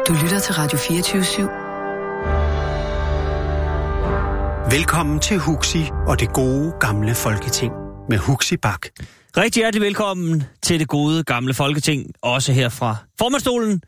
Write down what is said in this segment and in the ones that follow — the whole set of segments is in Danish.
Du lytter til Radio 24/7. Velkommen til Huxi og det gode gamle Folketing med Huxi Bak. Rigtig hjertelig velkommen til det gode gamle Folketing, også her fra formandsstolen.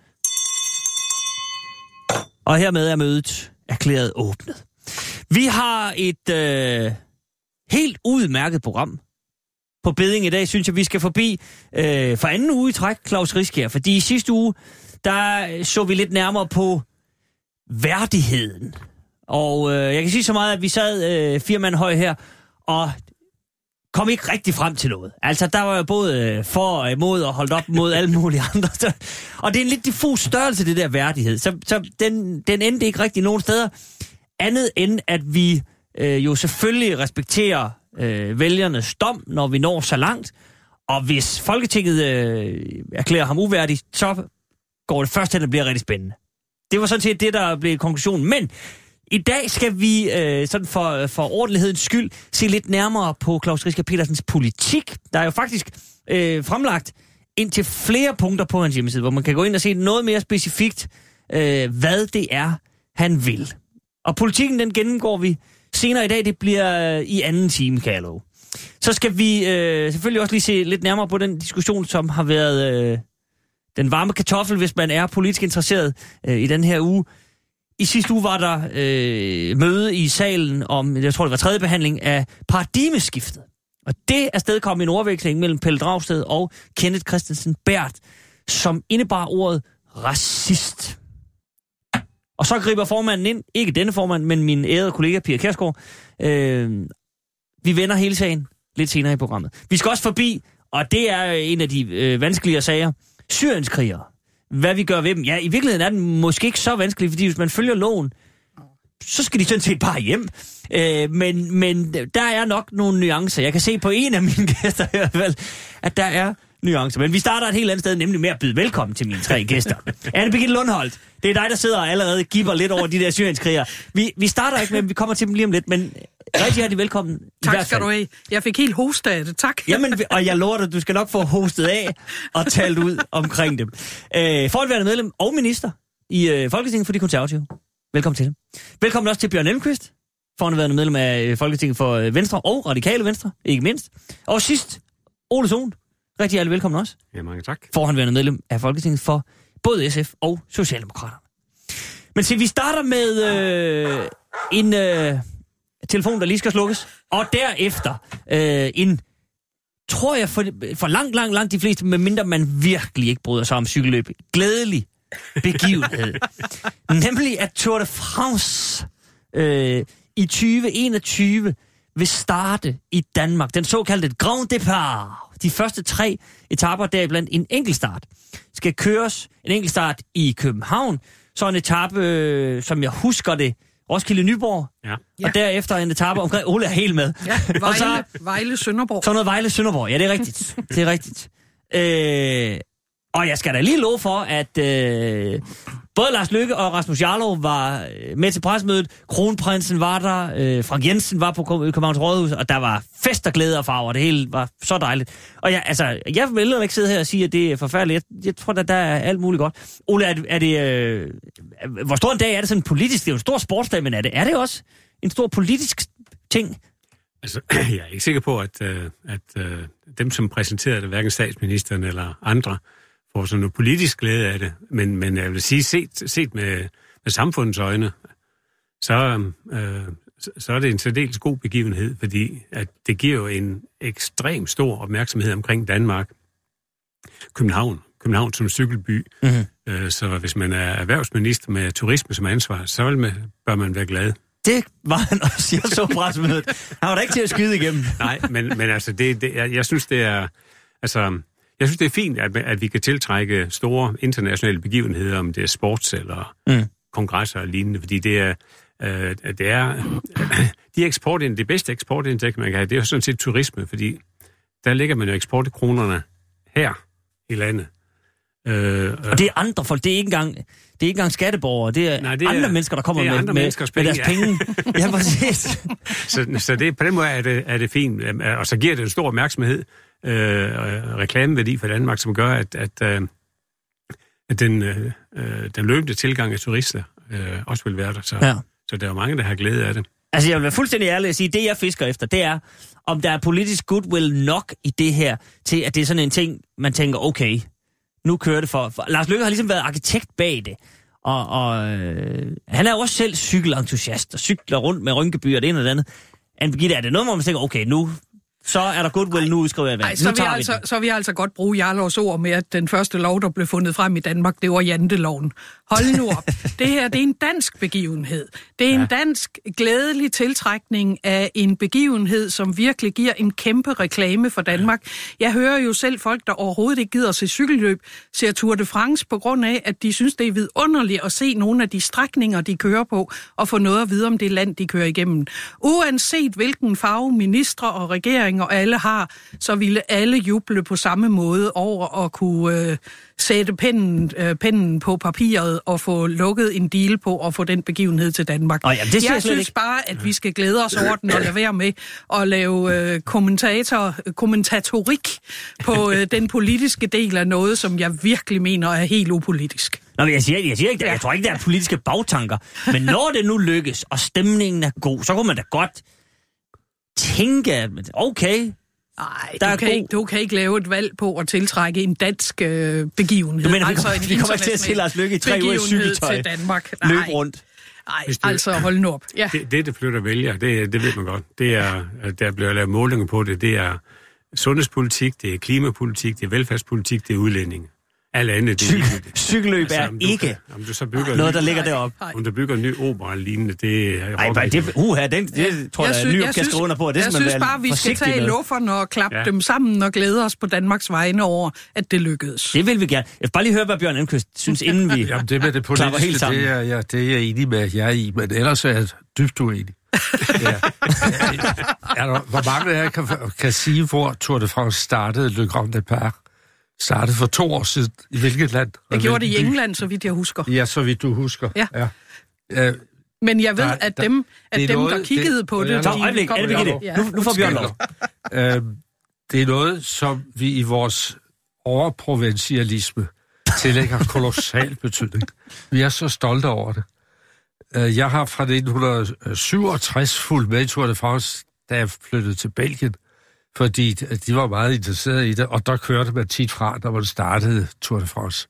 Og hermed er mødet erklæret åbnet. Vi har et helt udmærket program på bedding i dag, synes jeg, vi skal forbi for anden uge i træk, Klaus Riskær. Fordi i sidste uge, der så vi lidt nærmere på værdigheden. Og jeg kan sige så meget, at vi sad 4 mand høj her, og kom ikke rigtig frem til noget. Altså, der var jo både for og imod og holdt op mod alle mulige andre. Og det er en lidt diffus størrelse, det der værdighed. Så den endte ikke rigtig nogen steder. Andet end, at vi jo selvfølgelig respekterer vælgernes dom, når vi når så langt. Og hvis Folketinget erklærer ham uværdig, så går det først til, at det bliver rigtig spændende. Det var sådan set det, der blev konklusionen. Men i dag skal vi sådan for ordentlighedens skyld se lidt nærmere på Klaus Riskær Pedersens politik. Der er jo faktisk fremlagt indtil flere punkter på hans hjemmeside, hvor man kan gå ind og se noget mere specifikt, hvad det er, han vil. Og politikken, den gennemgår vi senere i dag. Det bliver i anden time, kan jeg love. Så skal vi selvfølgelig også lige se lidt nærmere på den diskussion, som har været den varme kartoffel, hvis man er politisk interesseret i den her uge. I sidste uge var der møde i salen om, jeg tror det var 3. behandling af paradigmeskiftet. Og det er stedkommet en ordveksling mellem Pelle Dragsted og Kenneth Kristensen Berth, som indebar ordet racist. Og så griber formanden ind, ikke denne formand, men min ærede kollega Pia Kjærsgaard. Vi vender hele sagen lidt senere i programmet. Vi skal også forbi, og det er en af de vanskeligere sager, syrienskrigere. Hvad vi gør ved dem. Ja, i virkeligheden er den måske ikke så vanskelig, fordi hvis man følger loven, så skal de sådan set bare hjem. Men der er nok nogle nuancer. Jeg kan se på en af mine gæster i hvert fald, at der er nuancer. Men vi starter et helt andet sted, nemlig med at byde velkommen til mine 3 gæster. Anne Birgitte Lundholt, det er dig, der sidder og allerede gipper lidt over de der syrienskrigere. Vi starter ikke med, vi kommer til dem lige om lidt, men rigtig hjertelig velkommen. Tak skal du have. Jeg fik helt hoste af det, tak. Jamen, og jeg lover dig, du skal nok få hostet af og talt ud omkring dem. Forhenværende medlem og minister i Folketinget for de Konservative. Velkommen til dem. Velkommen også til Bjørn Elmqvist, forhenværende medlem af Folketinget for Venstre og Radikale Venstre, ikke mindst. Og sidst, Ole Sohn. Rigtig hjertelig velkommen også. Ja, mange tak. Forhenværende medlem af Folketinget for både SF og Socialdemokraterne. Men se, vi starter med en telefon, der lige skal slukkes, og derefter tror jeg for langt de fleste, medmindre man virkelig ikke bryder sig om cykelløb, glædelig begivenhed. Nemlig at Tour de France i 2021 vil starte i Danmark. Den såkaldte Grand Départ. De første 3 etaper, deriblandt en enkeltstart, skal køres. En enkeltstart i København, så en etape, som jeg husker det, Roskilde-Nyborg, ja. Og derefter en etape omkring, Ole er helt med. Ja, Vejle-Sønderborg. Så noget Vejle-Sønderborg, ja, det er rigtigt. Det er rigtigt. Og jeg skal da lige love for, at både Lars Løkke og Rasmus Jarlov var med til pressemødet. Kronprinsen var der, Frank Jensen var på Københavns Rådhus, og der var fest og glæde og farver. Det hele var så dejligt. Og jeg vil ikke sidde her og sige, at det er forfærdeligt. Jeg tror, der er alt muligt godt. Ole, er det hvor stor en dag er det sådan politisk? Det er jo en stor sportsdag, men er det også en stor politisk ting? Altså, jeg er ikke sikker på, at dem, som præsenterede det, hverken statsministeren eller andre, får sådan noget politisk glæde af det. Men jeg vil sige, set med samfundets øjne, så er det en særdeles god begivenhed, fordi at det giver jo en ekstrem stor opmærksomhed omkring Danmark. København som cykelby. Mm-hmm. Så hvis man er erhvervsminister med turisme som ansvar, så bør man være glad. Det var han også, jeg så pressemødet. Han var da ikke til at skyde igennem. Nej, men altså, jeg synes, det er... Altså, jeg synes, det er fint, at vi kan tiltrække store internationale begivenheder, om det er sports eller kongresser og lignende, fordi det er de bedste eksportindtægter, man kan have, det er jo sådan set turisme, fordi der ligger man jo eksportkronerne her i landet. Og det er andre folk, det er ikke engang skatteborgere, det er andre mennesker, der kommer med deres penge. Ja, præcis. så det, på den måde er det fint, og så giver det en stor opmærksomhed, reklameværdi for Danmark, som gør, den løbende tilgang af turister også vil være der. Så der er jo mange, der har glæde af det. Altså, jeg vil være fuldstændig ærlig at sige, det jeg fisker efter, det er, om der er politisk goodwill nok i det her, til at det er sådan en ting, man tænker, okay, nu kører det for Lars Løkke har ligesom været arkitekt bag det, og han er jo også selv cykelentusiast, og cykler rundt med Rynkeby og det ene og det andet. Anne-Birgitte, er det noget, hvor man tænker, okay, nu, så er der goodwill, nu udskriver jeg vand. Så vil jeg altså godt bruge Jarlovs ord med, at den første lov, der blev fundet frem i Danmark, det var janteloven. Hold nu op. Det her, det er en dansk begivenhed. Det er en dansk glædelig tiltrækning af en begivenhed, som virkelig giver en kæmpe reklame for Danmark. Jeg hører jo selv folk, der overhovedet ikke gider se cykelløb, ser Tour de France på grund af, at de synes, det er vidunderligt at se nogle af de strækninger, de kører på, og få noget at vide om det land, de kører igennem. Uanset hvilken farve ministre og regeringer alle har, så ville alle juble på samme måde over at kunne sætte pennen på papiret og få lukket en deal på at få den begivenhed til Danmark. Jeg synes bare, at vi skal glæde os over den og lade være med at lave kommentatorik på den politiske del af noget, som jeg virkelig mener er helt upolitisk. Nå, men jeg siger ikke, jeg tror ikke, der er politiske bagtanker, men når det nu lykkes, og stemningen er god, så kunne man da godt tænke, at okay, du kan ikke lave et valg på at tiltrække en dansk begivenhed. Men vi kommer ikke til at se Lars Løkke i 3 uger i cykeltøj løb rundt. Nej, altså hold nu op. Ja. Det flytter vælger, det ved man godt. Det er, der bliver lavet målinger på det. Det er sundhedspolitik, det er klimapolitik, det er velfærdspolitik, det er udlænding. Alle andre, det er cykelløb er ikke noget, der ligger deroppe. Om du bygger en ny opera lignende, det er... det tror jeg, Nyrup kan skrive under på. Jeg synes bare, vi skal tage lufferne og klappe dem sammen og glæde os på Danmarks vegne over, at det lykkedes. Det vil vi gerne. Jeg vil bare lige høre, hvad Bjørn Elmquist synes, inden vi Jamen, det med det politiske, det er jeg enig med jer i, men ellers er jeg dybt uenig. Hvor mange af jer kan sige, hvor Tour de France startede Le Grand Départ? Startede for 2 år siden. I hvilket land? Det gjorde det i England, så vidt jeg husker. Ja, så vidt du husker. Ja. Men jeg ved, at dem der kiggede på det... Nu får Bjørn lov. Det er noget, som vi i vores overprovincialisme tillægger kolossal betydning. Vi er så stolte over det. Jeg har fra 1967 fulgt med i Tour de France, da jeg flyttede til Belgien, fordi de var meget interesserede i det, og der kørte man tit fra, når man startede Tour de France.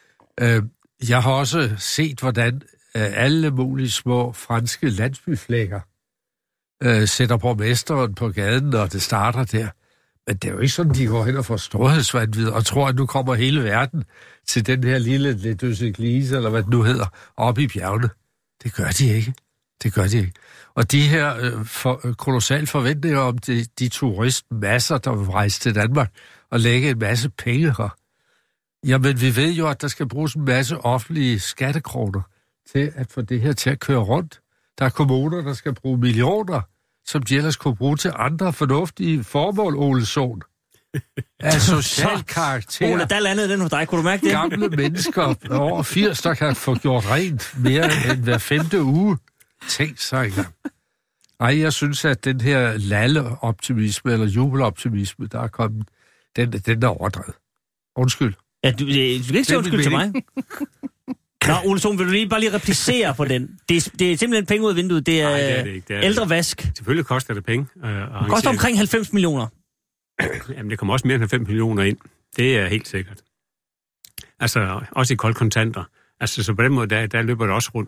Jeg har også set, hvordan alle mulige små franske landsbyflækker sætter borgmesteren på gaden, når det starter der. Men det er jo ikke sådan, de går hen og får storhedsvandvid og tror, at nu kommer hele verden til den her lille Les Deux Églises, eller hvad det nu hedder, oppe i bjergene. Det gør de ikke. Og de her kolossale forventninger om de turistmasser, der vil rejse til Danmark og lægge en masse penge her. Jamen, vi ved jo, at der skal bruges en masse offentlige skattekroner til at få det her til at køre rundt. Der er kommuner, der skal bruge millioner, som de ellers kunne bruge til andre fornuftige formål, Ole Sohn. Af social karakter. Ole, der landede den hos dig. Kunne du mærke det? Gamle mennesker over 80, der kan få gjort rent mere end hver 5. uge. Tænk sig engang. Nej, jeg synes, at den her lalle-optimisme, eller jubeloptimisme, der er kommet, den er overdrevet. Undskyld. Ja, du kan ikke sige undskyld til mig. Nå, Ole Sohn, vil du bare lige replicere på den? Det er simpelthen penge ud af vinduet. Det er, nej, det er det ikke. Det er ældre vask. Selvfølgelig koster det penge. Det koster omkring 90 millioner. Jamen, det kommer også mere end 90 millioner ind. Det er helt sikkert. Altså, også i koldkontanter. Altså, så på den måde, der løber det også rundt.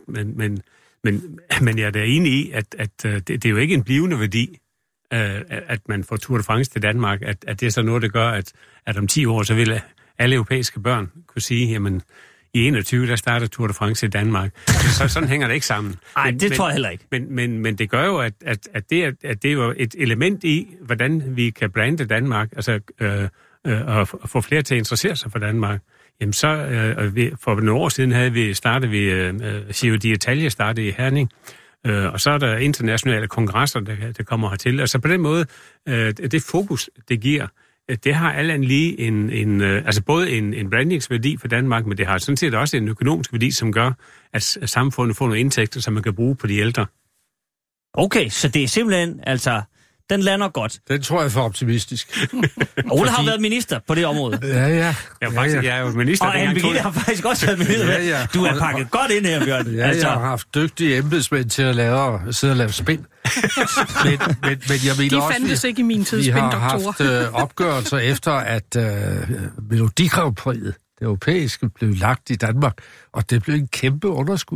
Men jeg er da enig i, at det er jo ikke en blivende værdi, at man får Tour de France til Danmark. At det er så noget, der gør, at om 10 år, så vil alle europæiske børn kunne sige, jamen, i 21, der starter Tour de France i Danmark. Så sådan hænger det ikke sammen. Nej, det tror jeg heller ikke. Men det gør jo, at det er jo et element i, hvordan vi kan brande Danmark, altså og få flere til at interessere sig for Danmark. Jamen så, for nogle år siden startede vi Giro d'Italia startede i Herning, og så er der internationale kongresser, der kommer hertil. Altså på den måde, det fokus, det giver, det har alt andet lige altså både en brandingsværdi for Danmark, men det har sådan set også en økonomisk værdi, som gør, at samfundet får nogle indtægter, som man kan bruge på de ældre. Okay, så det er simpelthen, altså, Den lander godt. Den tror jeg er for optimistisk. Ole har været minister på det område. Ja. Jeg er jo minister. Og Anne Birgitte har faktisk også været minister. Ja. Du er pakket godt ind her, Bjørn. Ja, jeg har haft dygtige embedsmænd til at sidde og lave spind. men jeg mener de også, fandtes ikke i min tid, vi har spindoktorer. haft opgørelser efter, at Melodi Grand Prix, det europæiske, blev lagt i Danmark, og det blev en kæmpe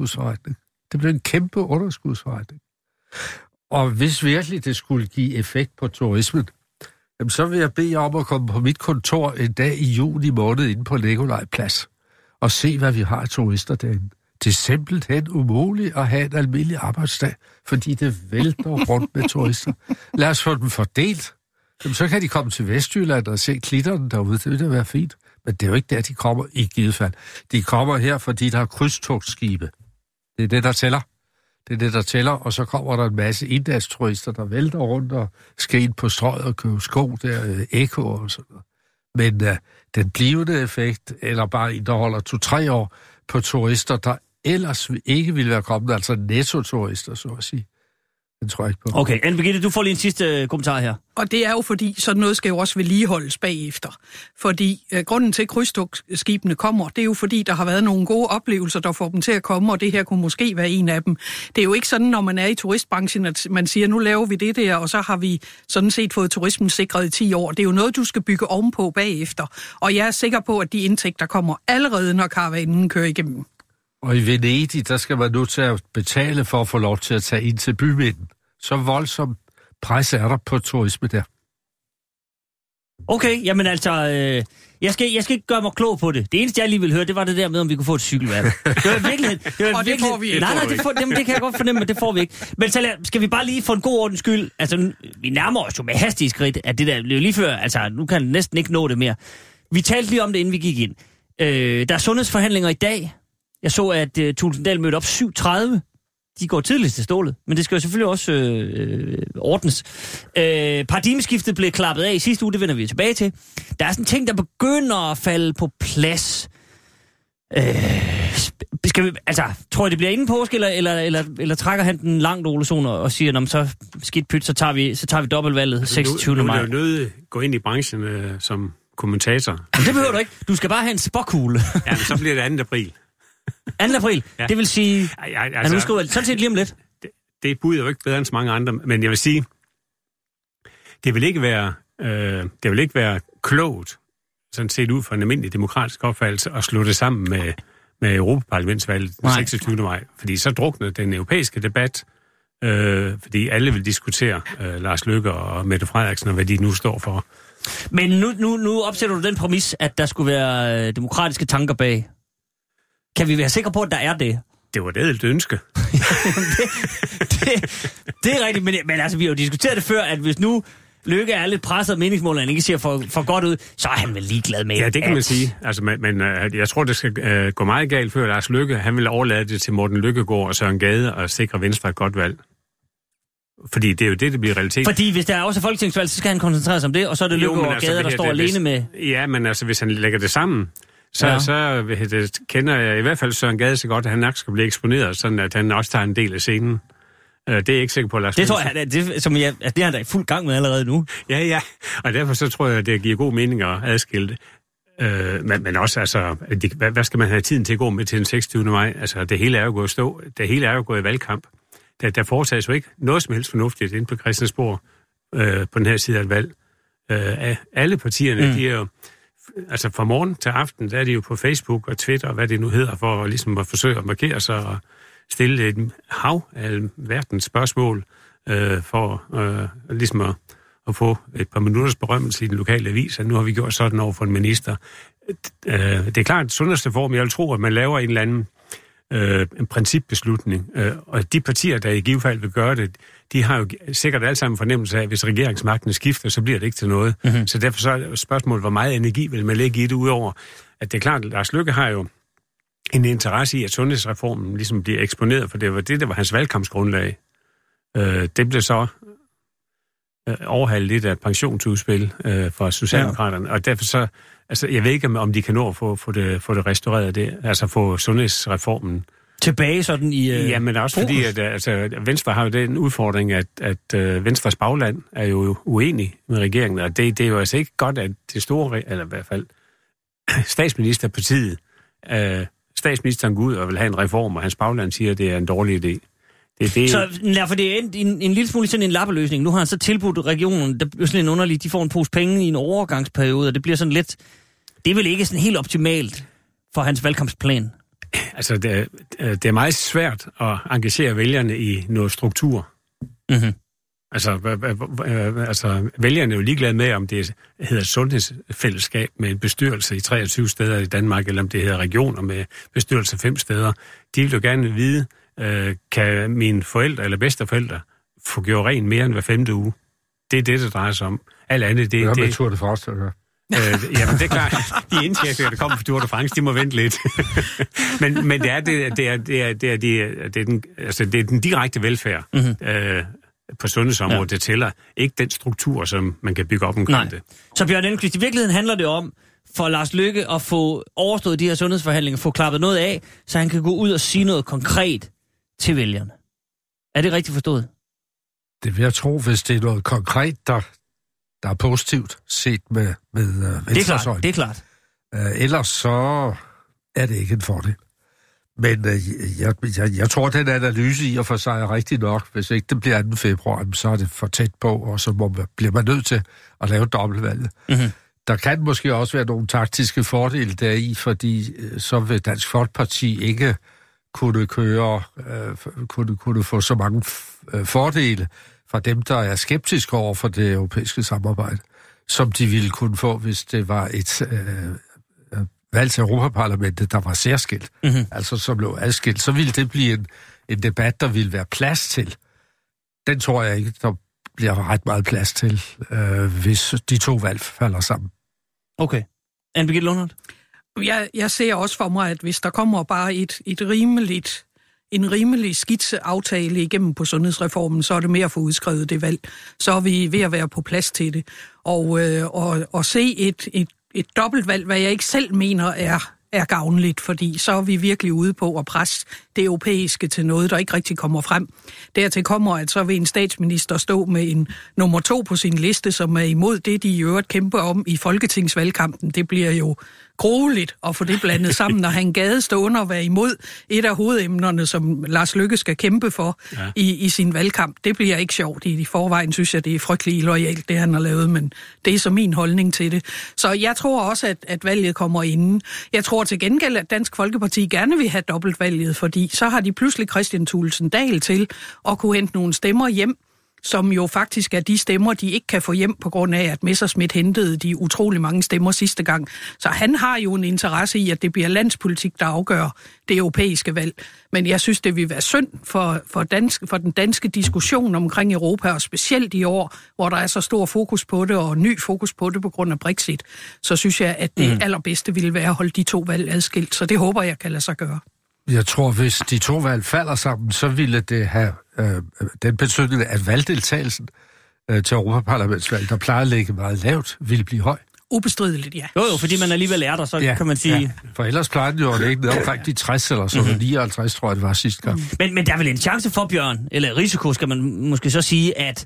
underskudsforretning. Og hvis virkelig det skulle give effekt på turismen, jamen så vil jeg bede om at komme på mit kontor en dag i juni måned inde på Nikolaj Plads og se, hvad vi har af turister derinde. Det er simpelthen umuligt at have en almindelig arbejdsdag, fordi det vælter rundt med turister. Lad os få dem fordelt. Jamen, så kan de komme til Vestjylland og se klitterne derude. Det vil da være fint. Men det er jo ikke der, de kommer i givet fald. De kommer her, fordi der er krydstogtskibe. Det er det, der tæller. Og så kommer der en masse indlandsturister, der vælter rundt og skal ind på strøget og købe sko der, Eko og sådan noget. Men den blivende effekt, eller bare en, der holder 2-3 år på turister, der ellers ikke ville være kommet, altså netto-turister, så at sige. Den tror jeg ikke på. Okay, Anne Birgitte, du får lige en sidste kommentar her. Og det er jo fordi, sådan noget skal jo også vedligeholdes bagefter. Fordi grunden til, at krydstogtskibene kommer, det er jo fordi, der har været nogle gode oplevelser, der får dem til at komme, og det her kunne måske være en af dem. Det er jo ikke sådan, når man er i turistbranchen, at man siger, nu laver vi det der, og så har vi sådan set fået turismen sikret i 10 år. Det er jo noget, du skal bygge ovenpå bagefter. Og jeg er sikker på, at de indtægter kommer allerede, når karavanen kører igennem. Og i Venedig, der skal man nu til at betale for at få lov til at tage ind til bymidten. Så voldsom pres er der på turisme der. Okay, jamen altså, jeg skal ikke gøre mig klog på det. Det eneste, jeg lige ville høre, det var det der med, om vi kunne få et cykelvalg. Det var virkelig. Det får vi ikke. Nej, det kan jeg godt fornemme, men det får vi ikke. Men så skal vi bare lige få en god ordens skyld. Altså, vi nærmer os jo med hastige skridt, at det der blev lige før. Altså, nu kan jeg næsten ikke nå det mere. Vi talte lige om det, inden vi gik ind. Der er sundhedsforhandlinger i dag. Jeg så, at Tulsendal mødte op 7:30. De går tidligst til stålet, men det skal jo selvfølgelig også ordnes. Paradigmeskiftet blev klappet af i sidste uge, det vender vi tilbage til. Der er sådan ting, der begynder at falde på plads. Skal vi, altså, tror jeg, det bliver inden påske, eller trækker han den langt, Ole Sohn, og siger, så skidt pyt, så tager vi dobbeltvalget altså 26. maj. Nu er det jo nødt gå ind i branchen som kommentator. Men det behøver du ikke. Du skal bare have en spåkugle. Ja, men så bliver det 2. april. 2. april? Ja. Det vil sige... Altså, nu skriver jeg sådan set lige om lidt. Det bud er jo ikke bedre end så mange andre, men jeg vil sige, det vil ikke være klogt, sådan set ud fra en almindelig demokratisk opfattelse, at slå det sammen med Europaparlamentsvalget den 26. maj. Fordi så druknede den europæiske debat, fordi alle vil diskutere Lars Løkke og Mette Frederiksen og hvad de nu står for. Men nu opsætter du den præmis, at der skulle være demokratiske tanker bag. Kan vi være sikre på, at der er det? Det var et ædelt ønske. det er rigtigt, men altså, vi har jo diskuteret det før, at hvis nu Løkke er lidt presset af meningsmålene, ikke ser for godt ud, så er han vel ligeglad med. Ja, det kan man sige. Altså, men jeg tror, det skal gå meget galt før Lars Løkke. Han vil overlade det til Morten Løkkegaard og Søren Gade og sikre Venstre et godt valg. Fordi det er jo det bliver realitet. Fordi hvis der er også folketingsvalg, så skal han koncentrere sig om det, og så er det Løkkegaard og Gade, der står alene med... Ja, men altså, hvis han lægger det sammen... Så kender jeg i hvert fald Søren Gade så godt, at han nok skal blive eksponeret, sådan at han også tager en del af scenen. Det er jeg ikke sikker på, Lars. Det tror jeg, det er han da i fuld gang med allerede nu. Ja, og derfor så tror jeg, det giver god mening at adskille det. Men også, altså, hvad skal man have tiden til at gå med til den 26. maj? Altså, det hele er jo gået stå. Det hele er jo gået i valgkamp. Der foretages jo ikke noget som helst fornuftigt inde på Christiansborg på den her side af et valg. Alle partierne, de er jo... Altså fra morgen til aften, der er de jo på Facebook og Twitter, hvad det nu hedder, for ligesom at forsøge at markere sig og stille et hav af verdens spørgsmål, for ligesom at få et par minutters berømmelse i den lokale avis, at nu har vi gjort sådan over for en minister. Det er klart, at sundhedsreform, jeg vil tro, at man laver en eller anden en principbeslutning, og de partier, der i givet fald vil gøre det, de har jo sikkert alle sammen fornemmelse af, at hvis regeringsmagten skifter, så bliver det ikke til noget. Mm-hmm. Så derfor så er spørgsmålet, hvor meget energi vil man lægge i det, udover at det er klart, at Lars Løkke har jo en interesse i, at sundhedsreformen ligesom bliver eksponeret, for det var det, der var hans valgkampsgrundlag. Det blev så overhalet lidt af et pensionsudspil fra Socialdemokraterne, og derfor så, altså jeg ved ikke, om de kan nå at få det restaureret, det, altså få sundhedsreformen tilbage sådan i... Ja, men også fordi, at Venstre har jo den udfordring, at Venstres bagland er jo uenig med regeringen, og det er jo altså ikke godt, at det store, eller i hvert fald statsministerpartiet, statsministeren går ud og vil have en reform, og hans bagland siger, at det er en dårlig idé. Så for det er en lille smule sådan en lappeløsning. Nu har han så tilbudt regionen, der bliver sådan en underlig, de får en pose penge i en overgangsperiode, og det bliver sådan lidt... Det er vel ikke sådan helt optimalt for hans valgkampsplan? Altså, det er meget svært at engagere vælgerne i noget struktur. Mm-hmm. Altså, vælgerne er jo ligeglade med, om det hedder sundhedsfællesskab med en bestyrelse i 23 steder i Danmark, eller om det hedder regioner med bestyrelse 5 steder. De vil jo gerne vide, kan mine forældre eller bedsteforældre få gjort ren mere end hver 5. uge? Det er det drejer sig om. Alt andet, det er... med Tour de France, jamen, det er klart. De indtægter, der kommer fra Tour de France, de må vente lidt. men det er den direkte velfærd på sundhedsområdet, det tæller. Ikke den struktur, som man kan bygge op omkring det. Så Bjørn Elmquist, i virkeligheden handler det om for Lars Løkke at få overstået de her sundhedsforhandlinger, få klappet noget af, så han kan gå ud og sige noget konkret til vælgerne. Er det rigtigt forstået? Det vil jeg tro, hvis det er noget konkret, der er positivt set med Venstres øjne. Det er klart. Ellers så er det ikke en fordel. Men jeg tror, den analyse i og for sig er rigtig nok. Hvis ikke det bliver 2. februar, så er det for tæt på, og så bliver man nødt til at lave dobbeltvalget. Mm-hmm. Der kan måske også være nogle taktiske fordele deri, fordi så vil Dansk Folkeparti ikke kunne kunne få så mange fordele fra dem, der er skeptiske over for det europæiske samarbejde, som de ville kunne få, hvis det var et valg til Europaparlamentet, der var særskilt, altså som blev adskilt. Så ville det blive en debat, der ville være plads til. Den tror jeg ikke, der bliver ret meget plads til, hvis de 2 valg falder sammen. Okay. Anne-Birgitte Lundhardt? Jeg ser også for mig, at hvis der kommer bare en rimelig skitseaftale igennem på sundhedsreformen, så er det mere at få udskrevet det valg. Så er vi ved at være på plads til det. Og se et dobbeltvalg, hvad jeg ikke selv mener er gavnligt, fordi så er vi virkelig ude på at presse det europæiske til noget, der ikke rigtig kommer frem. Dertil kommer, at så vil en statsminister stå med en nummer 2 på sin liste, som er imod det, de i øvrigt kæmper om i folketingsvalgkampen. Det bliver jo grueligt at få det blandet sammen, når han gade stående og være imod et af hovedemnerne, som Lars Løkke skal kæmpe for i sin valgkamp. Det bliver ikke sjovt. I forvejen synes jeg, det er frygtelig illoyalt, det han har lavet, men det er så min holdning til det. Så jeg tror også, at valget kommer inden. Jeg tror til gengæld, at Dansk Folkeparti gerne vil have dobbeltvalget, fordi så har de pludselig Kristian Thulesen Dahl til at kunne hente nogle stemmer hjem, som jo faktisk er de stemmer, de ikke kan få hjem på grund af, at Messerschmidt hentede de utrolig mange stemmer sidste gang. Så han har jo en interesse i, at det bliver landspolitik, der afgør det europæiske valg. Men jeg synes, det vil være synd for den danske diskussion omkring Europa, og specielt i år, hvor der er så stor fokus på det, og ny fokus på det på grund af Brexit. Så synes jeg, at det allerbedste ville være at holde de 2 valg adskilt. Så det håber jeg kan lade sig gøre. Jeg tror, hvis de 2 valg falder sammen, så ville det have den betydning, at valgdeltagelsen til Europaparlamentsvalg, der plejer at ligge meget lavt, ville blive høj. Ubestrideligt, ja. Jo, fordi man alligevel er der, så kan man sige... Ja. For ellers plejer den jo ikke ned omkring de 60 eller så, 59 tror jeg, det var sidste gang. Men der er vel en chance for, Bjørn, eller risiko, skal man måske så sige, at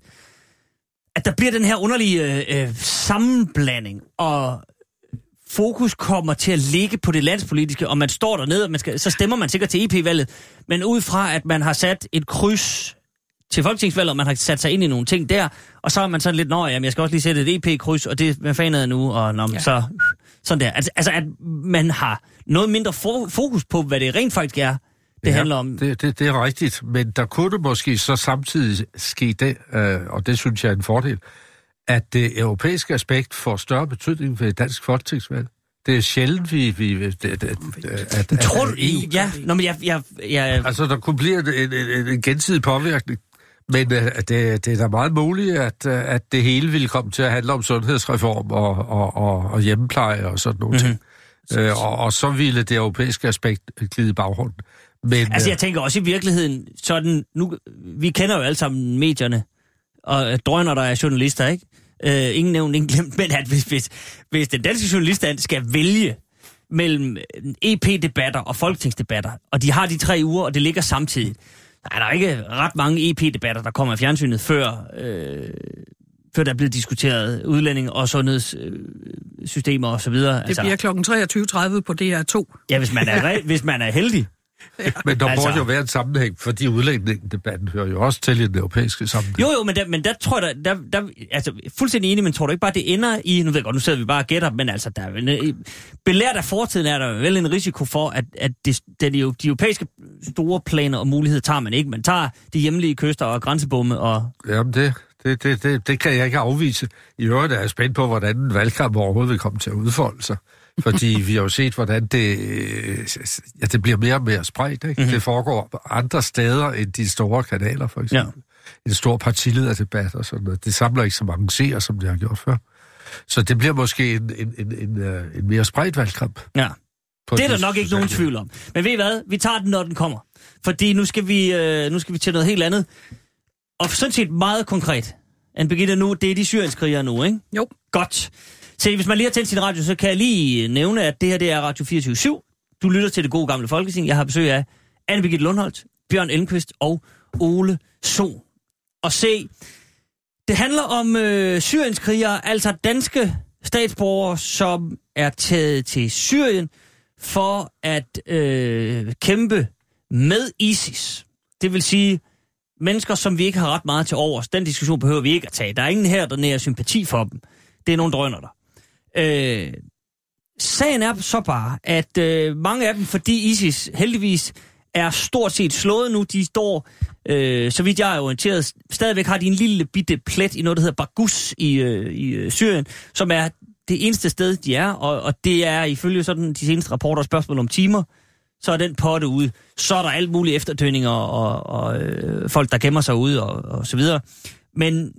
der bliver den her underlige sammenblanding, og fokus kommer til at ligge på det landspolitiske, og man står dernede, og så stemmer man sikkert til EP-valget, men ud fra, at man har sat et kryds til folketingsvalget, og man har sat sig ind i nogle ting der, og så er man sådan lidt, jamen jeg skal også lige sætte et EP-kryds, og det hvad fanden er nu, og så sådan der. Altså, at man har noget mindre fokus på, hvad det rent faktisk er, det handler om. Det er rigtigt, men der kunne måske så samtidig ske det, og det synes jeg er en fordel, at det europæiske aspekt får større betydning ved dansk folketingsvalg. Det er sjældent, tror du? Ja, men jeg... Altså, der kunne blive en gensidig påvirkning, men det er da meget muligt, at det hele ville komme til at handle om sundhedsreform og hjemmepleje og sådan nogle ting. Og så ville det europæiske aspekt glide i baghånden. Men, altså, jeg tænker også i virkeligheden, sådan, nu, vi kender jo alle sammen medierne, og drøner, der er journalister, ikke? Ingen nævnt, ingen glemt, men at hvis den danske journalist skal vælge mellem EP-debatter og folketingsdebatter, og de har de 3 uger, og det ligger samtidig. Der er ikke ret mange EP-debatter, der kommer i fjernsynet, før der er blevet diskuteret udlænding og sundhedssystemer og så videre. Det bliver 23:30 på DR2. Ja, hvis man er heldig. Ja. Men der må jo være en sammenhæng, fordi udlændingedebatten hører jo også til i den europæiske sammenhæng. Jo, men der tror jeg, der altså fuldstændig enig, men tror du ikke bare, det ender i, nu ved jeg godt, nu sidder vi bare og gætter, men altså, der er belært af fortiden er der vel en risiko for, at de europæiske store planer og muligheder tager man ikke. Man tager de hjemlige kyster og grænsebomme og... Jamen det kan jeg ikke afvise. I øvrigt er jeg spændt på, hvordan en valgkamp overhovedet vil komme til at udfolde sig. Fordi vi har jo set, hvordan det bliver mere og mere spredt. Ikke? Mm-hmm. Det foregår andre steder end de store kanaler, for eksempel. Ja. En stor partilederdebat og sådan noget. Det samler ikke så mange seere, som det har gjort før. Så det bliver måske en mere spredt valgkamp. Ja, det er der nok ikke nogen tvivl om. Men ved I hvad? Vi tager den, når den kommer. Fordi nu skal vi til noget helt andet. Og sådan set meget konkret. Anne-Birgitte, nu, det er de syrienskrigere nu, ikke? Jo. Godt. Så hvis man lige har tændt sin radio, så kan jeg lige nævne, at det her det er Radio 24/7. Du lytter til det gode gamle Folketing. Jeg har besøg af Anne-Birgitte Lundholt, Bjørn Elmquist og Ole So. Og se, det handler om syrienskrigere, altså danske statsborgere, som er taget til Syrien for at kæmpe med ISIS. Det vil sige mennesker, som vi ikke har ret meget til overs. Den diskussion behøver vi ikke at tage. Der er ingen her, der nærer sympati for dem. Det er nogle drønner der. Sagen er så bare, at mange af dem, fordi ISIS heldigvis er stort set slået nu, de står, så vidt jeg er orienteret, stadigvæk har de en lille bitte plet i noget, der hedder Baghuz i Syrien, som er det eneste sted, de er, og det er ifølge sådan de seneste rapporter og spørgsmål om timer, så er den potte ude. Så er der alt mulige efterdønninger og folk, der gemmer sig ude og så videre. Men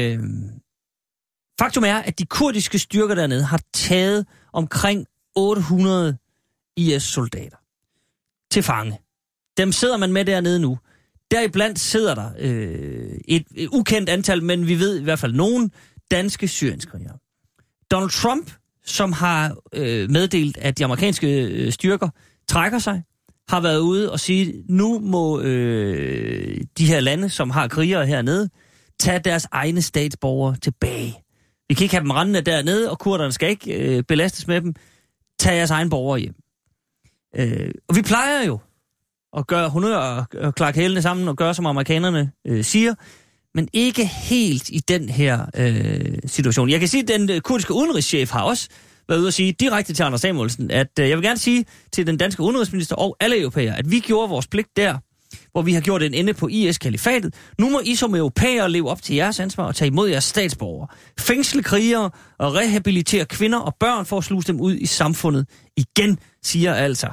faktum er, at de kurdiske styrker dernede har taget omkring 800 IS-soldater til fange. Dem sidder man med dernede nu. Deriblandt sidder der et ukendt antal, men vi ved i hvert fald nogen danske syrienskrigere. Donald Trump, som har meddelt, at de amerikanske styrker trækker sig, har været ude og sige, nu må de her lande, som har krigere hernede, tage deres egne statsborgere tilbage. Vi kan ikke have dem rendende dernede, og kurderne skal ikke belastes med dem. Tag jeres egne borgere hjem. Og vi plejer jo at gøre honør og klakke hælene sammen og gøre, som amerikanerne siger, men ikke helt i den her situation. Jeg kan sige, at den kurdiske udenrigschef har også været ude og sige direkte til Anders Samuelsen, at jeg vil gerne sige til den danske udenrigsminister og alle europæere, at vi gjorde vores pligt der, hvor vi har gjort en ende på IS-kalifatet. Nu må I som europæere leve op til jeres ansvar og tage imod jeres statsborgere. Fængsle krigere og rehabilitere kvinder og børn for at sluse dem ud i samfundet igen, siger altså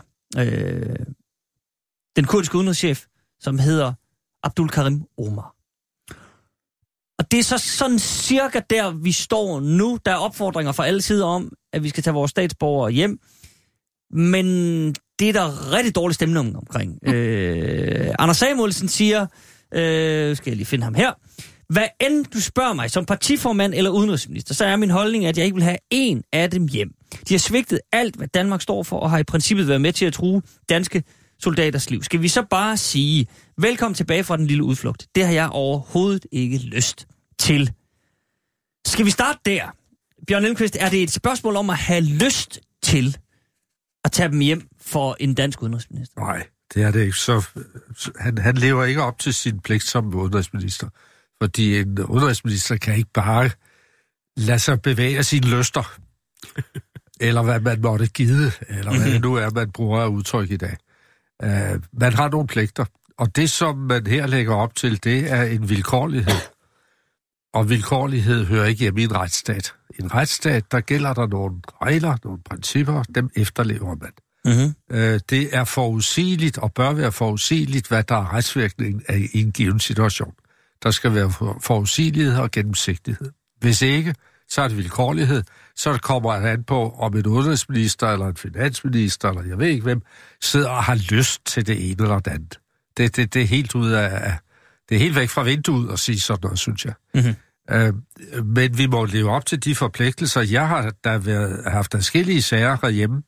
den kurdiske udenrigschef, som hedder Abdul Karim Omar. Og det er så sådan cirka der, vi står nu. Der er opfordringer fra alle sider om, at vi skal tage vores statsborgere hjem. Men det er der rigtig dårlig stemning omkring. Anders Samuelsen siger, skal jeg lige finde ham her, hvad end du spørger mig som partiformand eller udenrigsminister, så er min holdning, at jeg ikke vil have en af dem hjem. De har svigtet alt, hvad Danmark står for, og har i princippet været med til at true danske soldaters liv. Skal vi så bare sige, velkommen tilbage fra den lille udflugt. Det har jeg overhovedet ikke lyst til. Skal vi starte der? Bjørn Elmquist, er det et spørgsmål om at have lyst til at tage dem hjem for en dansk udenrigsminister? Nej, det er det ikke. Så han lever ikke op til sin pligt som udenrigsminister. Fordi en udenrigsminister kan ikke bare lade sig bevæge sine lyster. Eller hvad man måtte give, eller hvad det nu er, man bruger af udtryk i dag. Man har nogle pligter, og det, som man her lægger op til, det er en vilkårlighed. Og vilkårlighed hører ikke hjemme i en retsstat. I en retsstat, der gælder der nogle regler, nogle principper, dem efterlever man. Mm-hmm. Det er forudsigeligt, og bør være forudsigeligt, hvad der er retsvirkningen af i en given situation. Der skal være forudsigelighed og gennemsigtighed. Hvis ikke, så er det vilkårlighed. Så kommer det an på, om en udenrigsminister eller en finansminister, eller jeg ved ikke hvem, sidder og har lyst til det ene eller det andet. Det er helt ud af... Det er helt væk fra vinduet at sige sådan noget, synes jeg. Mm-hmm. Men vi må leve op til de forpligtelser. Jeg har haft adskillige sager herhjemme,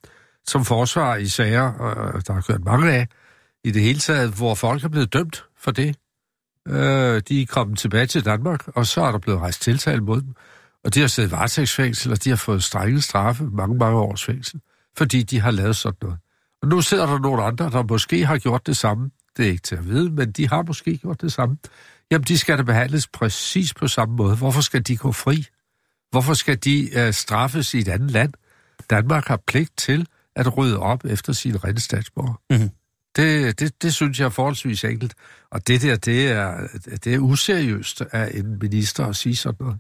som forsvarer i sager, og der har kørt mange af, i det hele taget, hvor folk er blevet dømt for det. De er kommet tilbage til Danmark, og så er der blevet rejst tiltale mod dem. Og de har siddet i varetægtsfængsel, og de har fået strenge straffe, mange års fængsel, fordi de har lavet sådan noget. Og nu sidder der nogle andre, der måske har gjort det samme. Det er ikke til at vide, men de har måske gjort det samme. Jamen, de skal da behandles præcis på samme måde. Hvorfor skal de gå fri? Hvorfor skal de straffes i et andet land? Danmark har pligt til at rydde op efter sine rene statsborger. Mm-hmm. Det synes jeg er forholdsvis enkelt. Og det der, det er useriøst af en minister at sige sådan noget.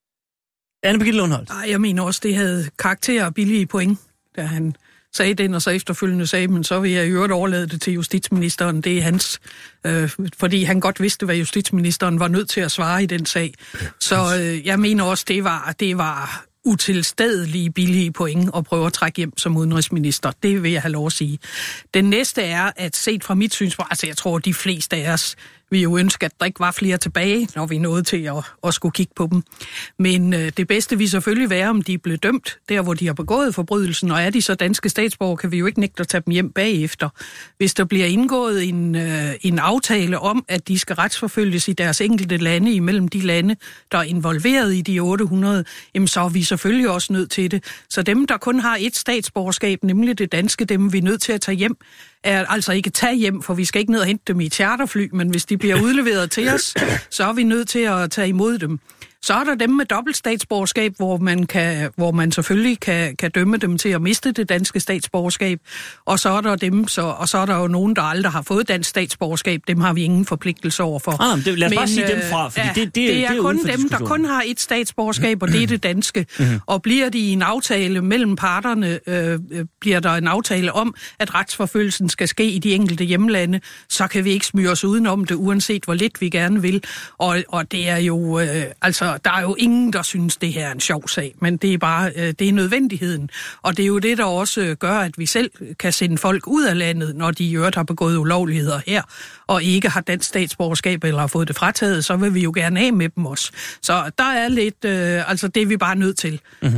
Anne Birgitte Lundholt. Nej, jeg mener også, det havde karakter og billige point, da han sagde den, og så efterfølgende sagde, men så vil jeg i øvrigt overlade det til justitsministeren. Det er hans, fordi han godt vidste, hvad justitsministeren var nødt til at svare i den sag. Så jeg mener også, det var utilstedelige billige point at prøve at trække hjem som udenrigsminister. Det vil jeg have lov at sige. Den næste er, at set fra mit synspunkt, altså jeg tror, de fleste af os vil jo ønske, at der ikke var flere tilbage, når vi nåede til at skulle kigge på dem. Men det bedste vil selvfølgelig være, om de er blevet dømt, der hvor de har begået forbrydelsen, og er de så danske statsborgere, kan vi jo ikke nægte at tage dem hjem bagefter. Hvis der bliver indgået en aftale om, at de skal retsforfølges i deres enkelte lande, imellem de lande, der er involveret i de 800, jamen så er vi selvfølgelig også nødt til det. Så dem, der kun har et statsborgerskab, nemlig det danske, dem vi er nødt til at tage hjem, er altså ikke tage hjem, for vi skal ikke ned og hente dem i charterfly, men hvis de bliver udleveret til os, så er vi nødt til at tage imod dem. Så er der dem med dobbelt statsborgerskab, hvor man selvfølgelig kan dømme dem til at miste det danske statsborgerskab. Og så er der dem, og så er der jo nogen, der aldrig har fået dansk statsborgerskab. Dem har vi ingen forpligtelse over for. Lad os bare sige dem fra, fordi det er kun dem, der kun har et statsborgerskab, og det er det danske. Og bliver de i en aftale mellem parterne, bliver der en aftale om, at retsforfølgelsen skal ske i de enkelte hjemlande, så kan vi ikke smyge os udenom det, uanset hvor lidt vi gerne vil. Og det er jo, der er jo ingen, der synes, det her er en sjov sag, men det er bare, det er nødvendigheden. Og det er jo det, der også gør, at vi selv kan sende folk ud af landet, når de i øvrigt har begået ulovligheder her, og ikke har dansk statsborgerskab eller har fået det frataget, så vil vi jo gerne af med dem også. Så der er lidt, det er vi bare nødt til. Mm-hmm.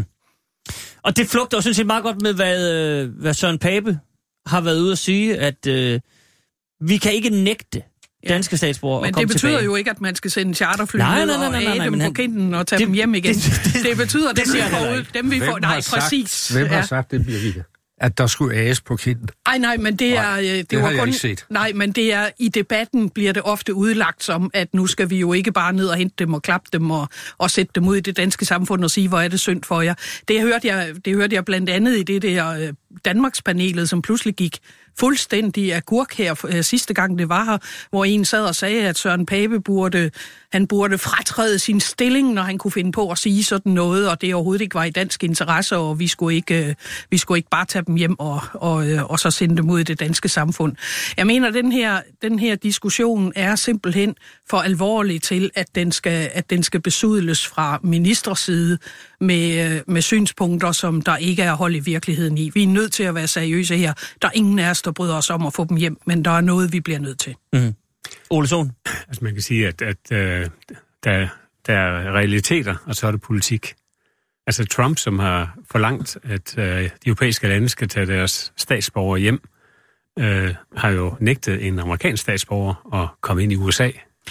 Og det flugter jo sådan set meget godt med, hvad Søren Pape har været ude at sige, at vi kan ikke nægte danske statsborgere. Men det betyder jo ikke, at man skal sende charterfly ned og æde dem på kinden og tage dem hjem igen. Det betyder, at dem vi får... Nej, præcis. Hvem har sagt det, Birgitte? At der skulle ædes på kinden? Nej, men det er... Det har jeg ikke set. Nej, men det er... I debatten bliver det ofte udlagt som, at nu skal vi jo ikke bare ned og hente dem og klappe dem og sætte dem ud i det danske samfund og sige, hvor er det synd for jer. Det hørte jeg blandt andet i det der Danmarkspanelet, som pludselig gik fuldstændig agurk her sidste gang det var her, hvor en sad og sagde, at Søren Pape burde fratræde sin stilling, når han kunne finde på at sige sådan noget, og det overhovedet ikke var i dansk interesse, og vi skulle ikke bare tage dem hjem og så sende dem ud i det danske samfund. Jeg mener, den her diskussion er simpelthen for alvorlig til, at den skal besudles fra ministers side med synspunkter, som der ikke er hold i virkeligheden i. Vi er nødt til at være seriøse her. Der er ingen af os, der bryder os om at få dem hjem, men der er noget, vi bliver nødt til. Mm-hmm. Ole Sohn? Altså man kan sige, at der er realiteter, og så er det politik. Altså Trump, som har forlangt, at de europæiske lande skal tage deres statsborgere hjem, har jo nægtet en amerikansk statsborger at komme ind i USA.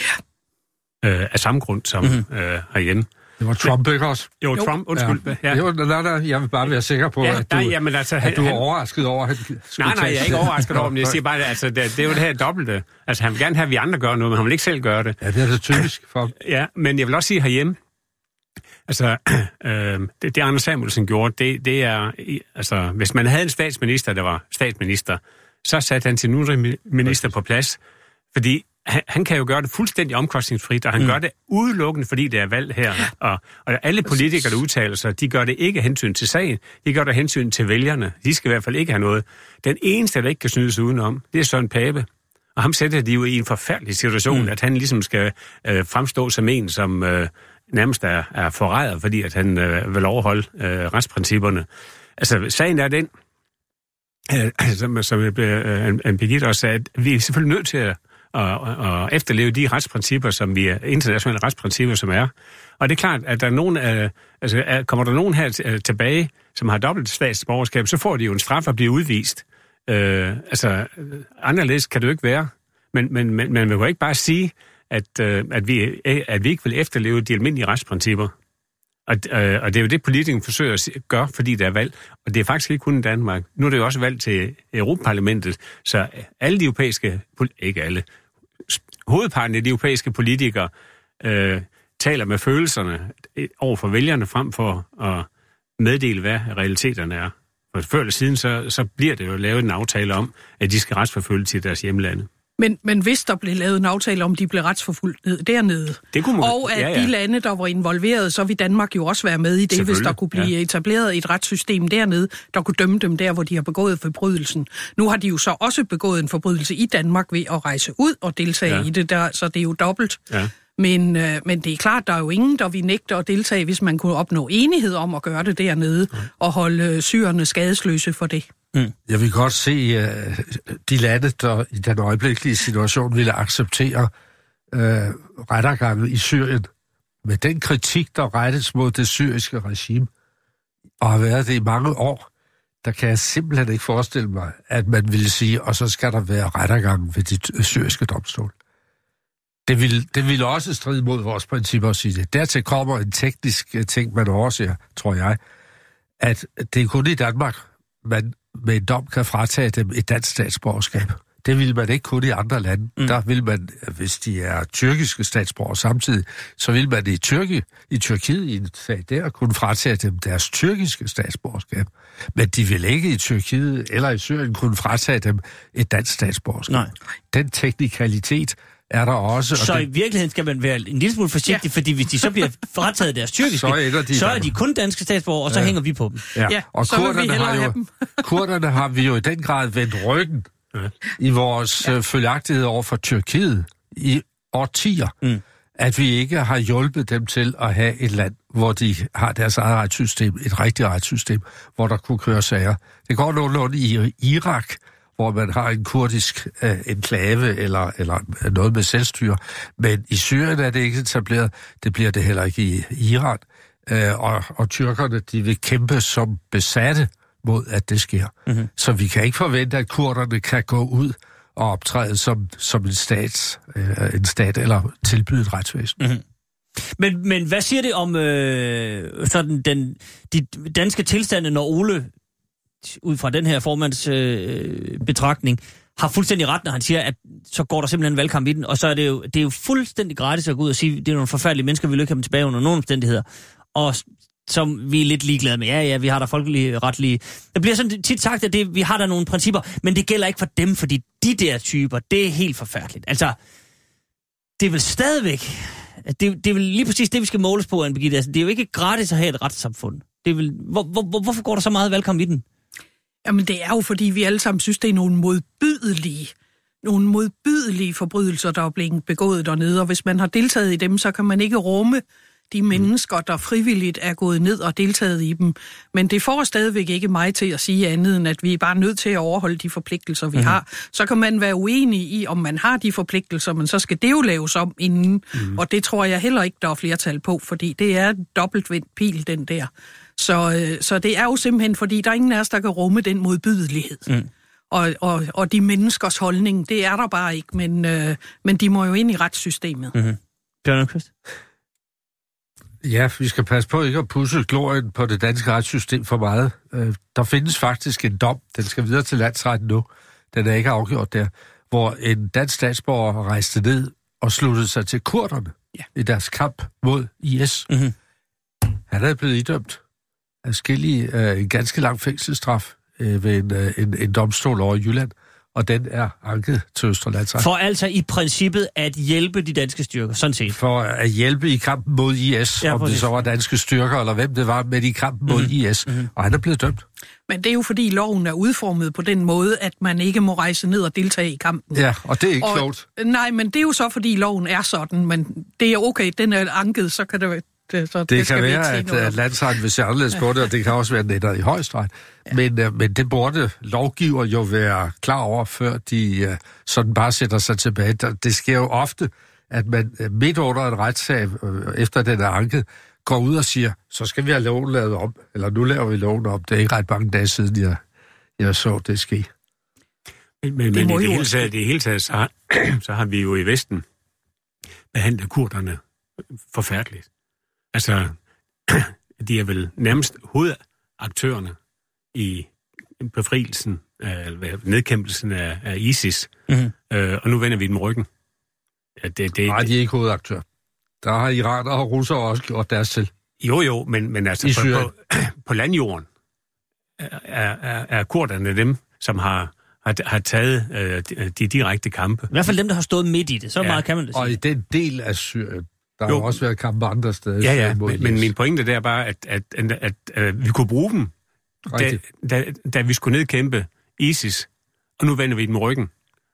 Ja. Af samme grund som herhjemme. Det var Trump, ikke også? Jo, Trump, undskyld. Ja. Jo, jeg vil bare være sikker på, at du er overrasket over, at Nej, jeg er ikke overrasket over, men jeg siger bare, at det er jo det her dobbelte. Altså, han vil gerne have, at vi andre gør noget, men han vil ikke selv gøre det. Ja, det er så typisk for. Ja, men jeg vil også sige herhjemme, altså, det Anders Samuelsen gjorde, det er, altså, hvis man havde en statsminister, der var statsminister, så satte han sin udenrigsminister på plads, fordi han kan jo gøre det fuldstændig omkostningsfrit, og han gør det udelukkende, fordi det er valg her. Og alle politikere, der udtaler sig, de gør det ikke hensyn til sagen, de gør det hensyn til vælgerne. De skal i hvert fald ikke have noget. Den eneste, der ikke kan snydes udenom, det er Søren Pape. Og ham sætter de jo i en forfærdelig situation, at han ligesom skal fremstå som en, som nærmest er forræder, fordi at han vil overholde retsprincipperne. Altså, sagen er den, som Birgitte også sagde, at vi er selvfølgelig nødt til at efterleve de retsprincipper, som vi er, internationale retsprincipper, som er. Og det er klart, at der er nogen, kommer der nogen her tilbage, som har dobbelt statsborgerskab, så får de jo en straf at blive udvist. Anderledes kan det jo ikke være. Men man vil jo ikke bare sige, at vi ikke vil efterleve de almindelige retsprincipper. Og det er jo det, politikerne forsøger at gøre, fordi der er valg. Og det er faktisk ikke kun i Danmark. Nu er det jo også valg til Europaparlamentet, så alle de europæiske, ikke alle, hovedparten af de europæiske politikere taler med følelserne over for vælgerne, frem for at meddele, hvad realiteterne er. For før eller siden, så bliver det jo lavet en aftale om, at de skal retsforfølge til deres hjemlande. Men hvis der blev lavet en aftale om, de blev retsforfulgt dernede, og at de lande, der var involveret, så vil Danmark jo også være med i det, hvis der kunne blive etableret et retssystem dernede, der kunne dømme dem der, hvor de har begået forbrydelsen. Nu har de jo så også begået en forbrydelse i Danmark ved at rejse ud og deltage i det der, så det er jo dobbelt. Ja. Men det er klart, der er jo ingen, der vil nægte at deltage, hvis man kunne opnå enighed om at gøre det dernede, og holde syrerne skadesløse for det. Jeg vil godt se de lande, der i den øjeblikkelige situation ville acceptere rettergangen i Syrien. Med den kritik, der rettes mod det syriske regime, og har været det i mange år, der kan jeg simpelthen ikke forestille mig, at man ville sige, og så skal der være rettergangen ved de syriske domstol. Det ville også stride mod vores principper at sige det. Dertil kommer en teknisk ting, man overser, tror jeg, at det er kun i Danmark, man med en dom kan fratage dem et dansk statsborgerskab. Det vil man ikke kunne i andre lande. Der vil man, hvis de er tyrkiske statsborgere samtidig, så vil man i Tyrkiet i en sag der kunne fratage dem deres tyrkiske statsborgerskab. Men de vil ikke i Tyrkiet eller i Syrien kunne fratage dem et dansk statsborgerskab. Nej. Den teknikalitet er der også. Så i virkeligheden skal man være en lille smule forsigtig, fordi hvis de så bliver frataget deres tyrkiske, så er de kun danske statsborgere, og så hænger vi på dem. Ja. Og kurderne har vi jo i den grad vendt ryggen i vores følgeagtighed over for Tyrkiet i årtier, at vi ikke har hjulpet dem til at have et land, hvor de har deres eget retssystem, et rigtigt retssystem, hvor der kunne køre sager. Det går nogenlunde i Irak, hvor man har en kurdisk enklave eller noget med selvstyre. Men i Syrien er det ikke etableret. Det bliver det heller ikke i Iran. Og tyrkerne, de vil kæmpe som besatte mod, at det sker. Mm-hmm. Så vi kan ikke forvente, at kurderne kan gå ud og optræde som en stat eller tilbyde et retsvæsen. Mm-hmm. Men hvad siger det om sådan de danske tilstande, når Ole, ud fra den her formands betragtning, har fuldstændig ret, når han siger, at så går der simpelthen valgkamp i den, og så er det er jo fuldstændig gratis at gå ud og sige, det er nogle forfærdelige mennesker, vi vil ikke have dem tilbage under nogen omstændigheder, og som vi er lidt ligeglade med. Ja, vi har der folkelige, retlige. Der bliver sådan tit sagt, at vi har der nogle principper, men det gælder ikke for dem, fordi de der typer, det er helt forfærdeligt. Altså, det er vel stadigvæk, det er vel lige præcis det, vi skal måles på, Anne Birgitte. Altså, det er jo ikke gratis at have et retssamfund. Det er vel, hvorfor går der så meget valgkamp i den? Jamen, det er jo, fordi vi alle sammen synes, det er nogle modbydelige forbrydelser, der er blevet begået dernede, og hvis man har deltaget i dem, så kan man ikke rumme de mennesker, der frivilligt er gået ned og deltaget i dem. Men det får stadigvæk ikke mig til at sige andet, end at vi er bare nødt til at overholde de forpligtelser, vi har. Så kan man være uenig i, om man har de forpligtelser, men så skal det jo laves om inden. Og det tror jeg heller ikke, der er flertal på, fordi det er et dobbeltvendt pil, den der. Så det er jo simpelthen, fordi der er ingen af os, der kan rumme den modbydelighed. Og de menneskers holdning, det er der bare ikke, men de må jo ind i retssystemet. Bjørn Lundqvist? Ja, vi skal passe på ikke at pusse glorien på det danske retssystem for meget. Der findes faktisk en dom, den skal videre til landsretten nu, den er ikke afgjort der, hvor en dansk statsborger rejste ned og sluttede sig til kurderne i deres kamp mod IS. Han er blevet idømt en ganske lang fængselsstraf ved en domstol over i Jylland, og den er anket til Østre Landsret. For altså i princippet at hjælpe de danske styrker, sådan set. For at hjælpe i kampen mod IS, om det så var danske styrker, eller hvem det var, men i kampen mod IS. Og han er blevet dømt. Men det er jo fordi loven er udformet på den måde, at man ikke må rejse ned og deltage i kampen. Ja, og det er ikke klogt. Nej, men det er jo så fordi loven er sådan, men det er okay, den er anket, så kan det Så det kan være, at landsretten vil se anderledes på det, og det kan også være netter i højesteret. Ja. Men det burde lovgiver jo være klar over, før de sådan bare sætter sig tilbage. Det sker jo ofte, at man midt under en retssag, efter den er anket, går ud og siger, så skal vi have loven lavet om, eller nu laver vi loven om. Det er ikke ret mange dage siden, jeg så det ske. Men i det hele taget, så har vi jo i Vesten behandlet kurderne forfærdeligt. Altså, de er vel nærmest hovedaktørerne i befrielsen, nedkæmpelsen af ISIS. Mm-hmm. Og nu vender vi dem ryggen. Nej, de er ikke hovedaktør. Der har Iran og russere også gjort deres til. Jo, men altså på landjorden er kurderne dem, som har taget de direkte kampe. I hvert fald dem, der har stået midt i det. Så meget kan man det sige. Og i den del af Syrien, der har også været kampe andre steder. Ja, men min pointe der er bare, at vi kunne bruge dem, da vi skulle nedkæmpe ISIS, og nu vender vi dem ryggen.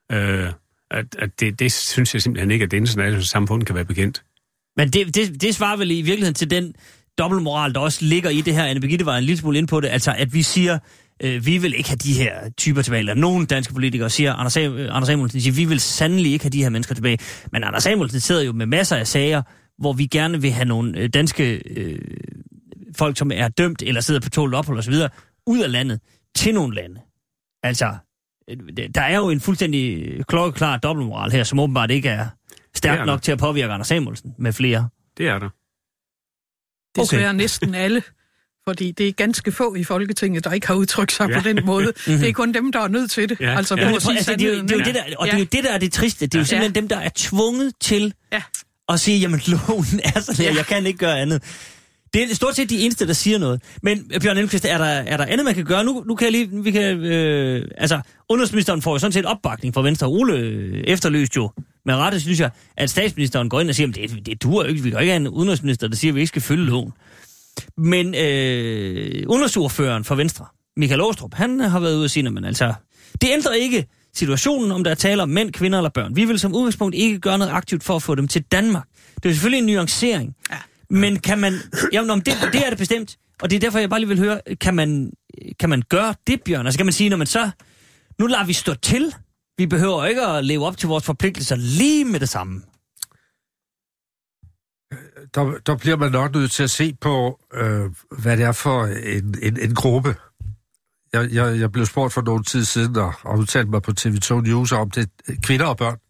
Det synes jeg simpelthen ikke, at det internationale samfund kan være bekendt. Men det svarer vel i virkeligheden til den dobbeltmoral, der også ligger i det her. Anne Birgitte var en lille smule inde på det. Altså, at vi siger, vi vil ikke have de her typer tilbage. Eller nogle danske politikere siger, Anders Samuelsen siger, vi vil sandelig ikke have de her mennesker tilbage. Men Anders Samuelsen sidder jo med masser af sager, hvor vi gerne vil have nogle danske folk, som er dømt eller sidder på tålt ophold osv., ud af landet til nogle lande. Altså, der er jo en fuldstændig klokkeklar dobbeltmoral her, som åbenbart ikke er stærkt nok til at påvirke Anders Samuelsen med flere. Det er der. Desværre næsten alle, fordi det er ganske få i Folketinget, der ikke har udtrykt sig på den måde. Det er kun dem, der er nødt til det. Altså, det er jo det der, og det er jo det, der er det triste. Det er jo simpelthen dem, der er tvunget til at sige, jamen loven er sådan her, jeg kan ikke gøre andet. Det er stort set de eneste, der siger noget. Men Bjørn Elmqvist, er der andet, man kan gøre? Nu kan jeg lige... udenrigsministeren får jo sådan set opbakning fra Venstre. Ole efterløst jo med rette, synes jeg, at statsministeren går ind og siger, at det duer ikke. Vi kan ikke have en udenrigsminister, der siger, at vi ikke skal følge loven. Men udenrigsordføreren for Venstre, Michael Aastrup, han har været ude og sige, men altså, det ændrer ikke situationen, om der er tale om mænd, kvinder eller børn. Vi vil som udgangspunkt ikke gøre noget aktivt for at få dem til Danmark. Det er selvfølgelig en nuancering. Ja. Men kan man... Jamen, det er det bestemt. Og det er derfor, jeg bare lige vil høre, kan man gøre det, Bjørn? Altså kan man sige, når man så... Nu lader vi stå til. Vi behøver ikke at leve op til vores forpligtelser lige med det samme. Der bliver man nok nødt til at se på, hvad det er for en gruppe. Jeg blev spurgt for nogle tid siden, og udtalte mig på TV2 News om det. Kvinder og børn,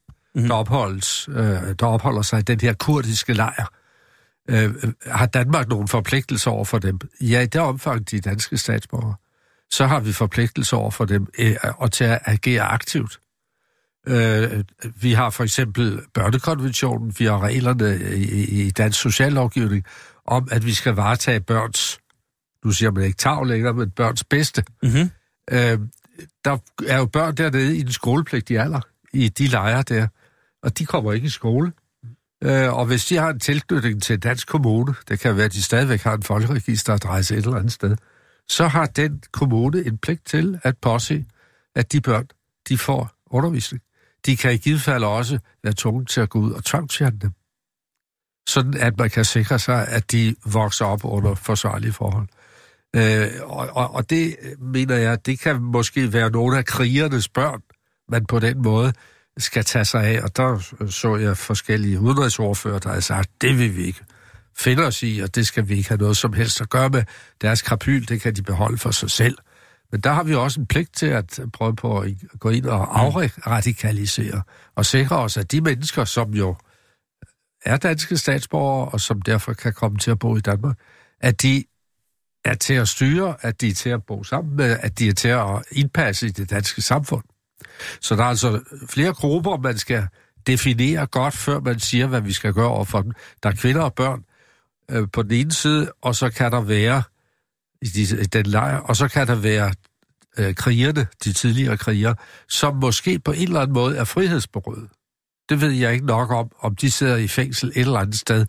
der opholder sig i den her kurdiske lejr. Har Danmark nogle forpligtelser over for dem? Ja, i det omfang, de er danske statsborgere, så har vi forpligtelser over for dem og til at agere aktivt. Vi har for eksempel børnekonventionen, vi har reglerne i dansk sociallovgivning om, at vi skal varetage børns, nu siger man ikke tag længere, men børns bedste. Mm-hmm. Der er jo børn dernede i den skolepligtige alder, i de lejre der, og de kommer ikke i skole. Og hvis de har en tilknytning til en dansk kommune, det kan være, at de stadigvæk har en folkeregisteradresse et eller andet sted, så har den kommune en pligt til at påse, at de børn, de får undervisning. De kan i givet fald også være tvunget til at gå ud og tvangsfjerne dem. Sådan at man kan sikre sig, at de vokser op under forsvarlige forhold. Og det mener jeg, det kan måske være nogle af krigernes børn, man på den måde skal tage sig af, og der så jeg forskellige udenrigsordfører, der har sagt, det vil vi ikke finde os i, og det skal vi ikke have noget som helst at gøre med. Deres krapyl, det kan de beholde for sig selv. Men der har vi også en pligt til at prøve på at gå ind og afradikalisere, og sikre os, at de mennesker, som jo er danske statsborgere, og som derfor kan komme til at bo i Danmark, at de er til at styre, at de er til at bo sammen med, at de er til at indpasse i det danske samfund. Så der er altså flere grupper, man skal definere godt, før man siger, hvad vi skal gøre over for dem. Der er kvinder og børn på den ene side, og så kan der være i den lejr, og så kan der være krigerne, de tidligere krigere, som måske på en eller anden måde er frihedsberøvet. Det ved jeg ikke nok om de sidder i fængsel et eller andet sted,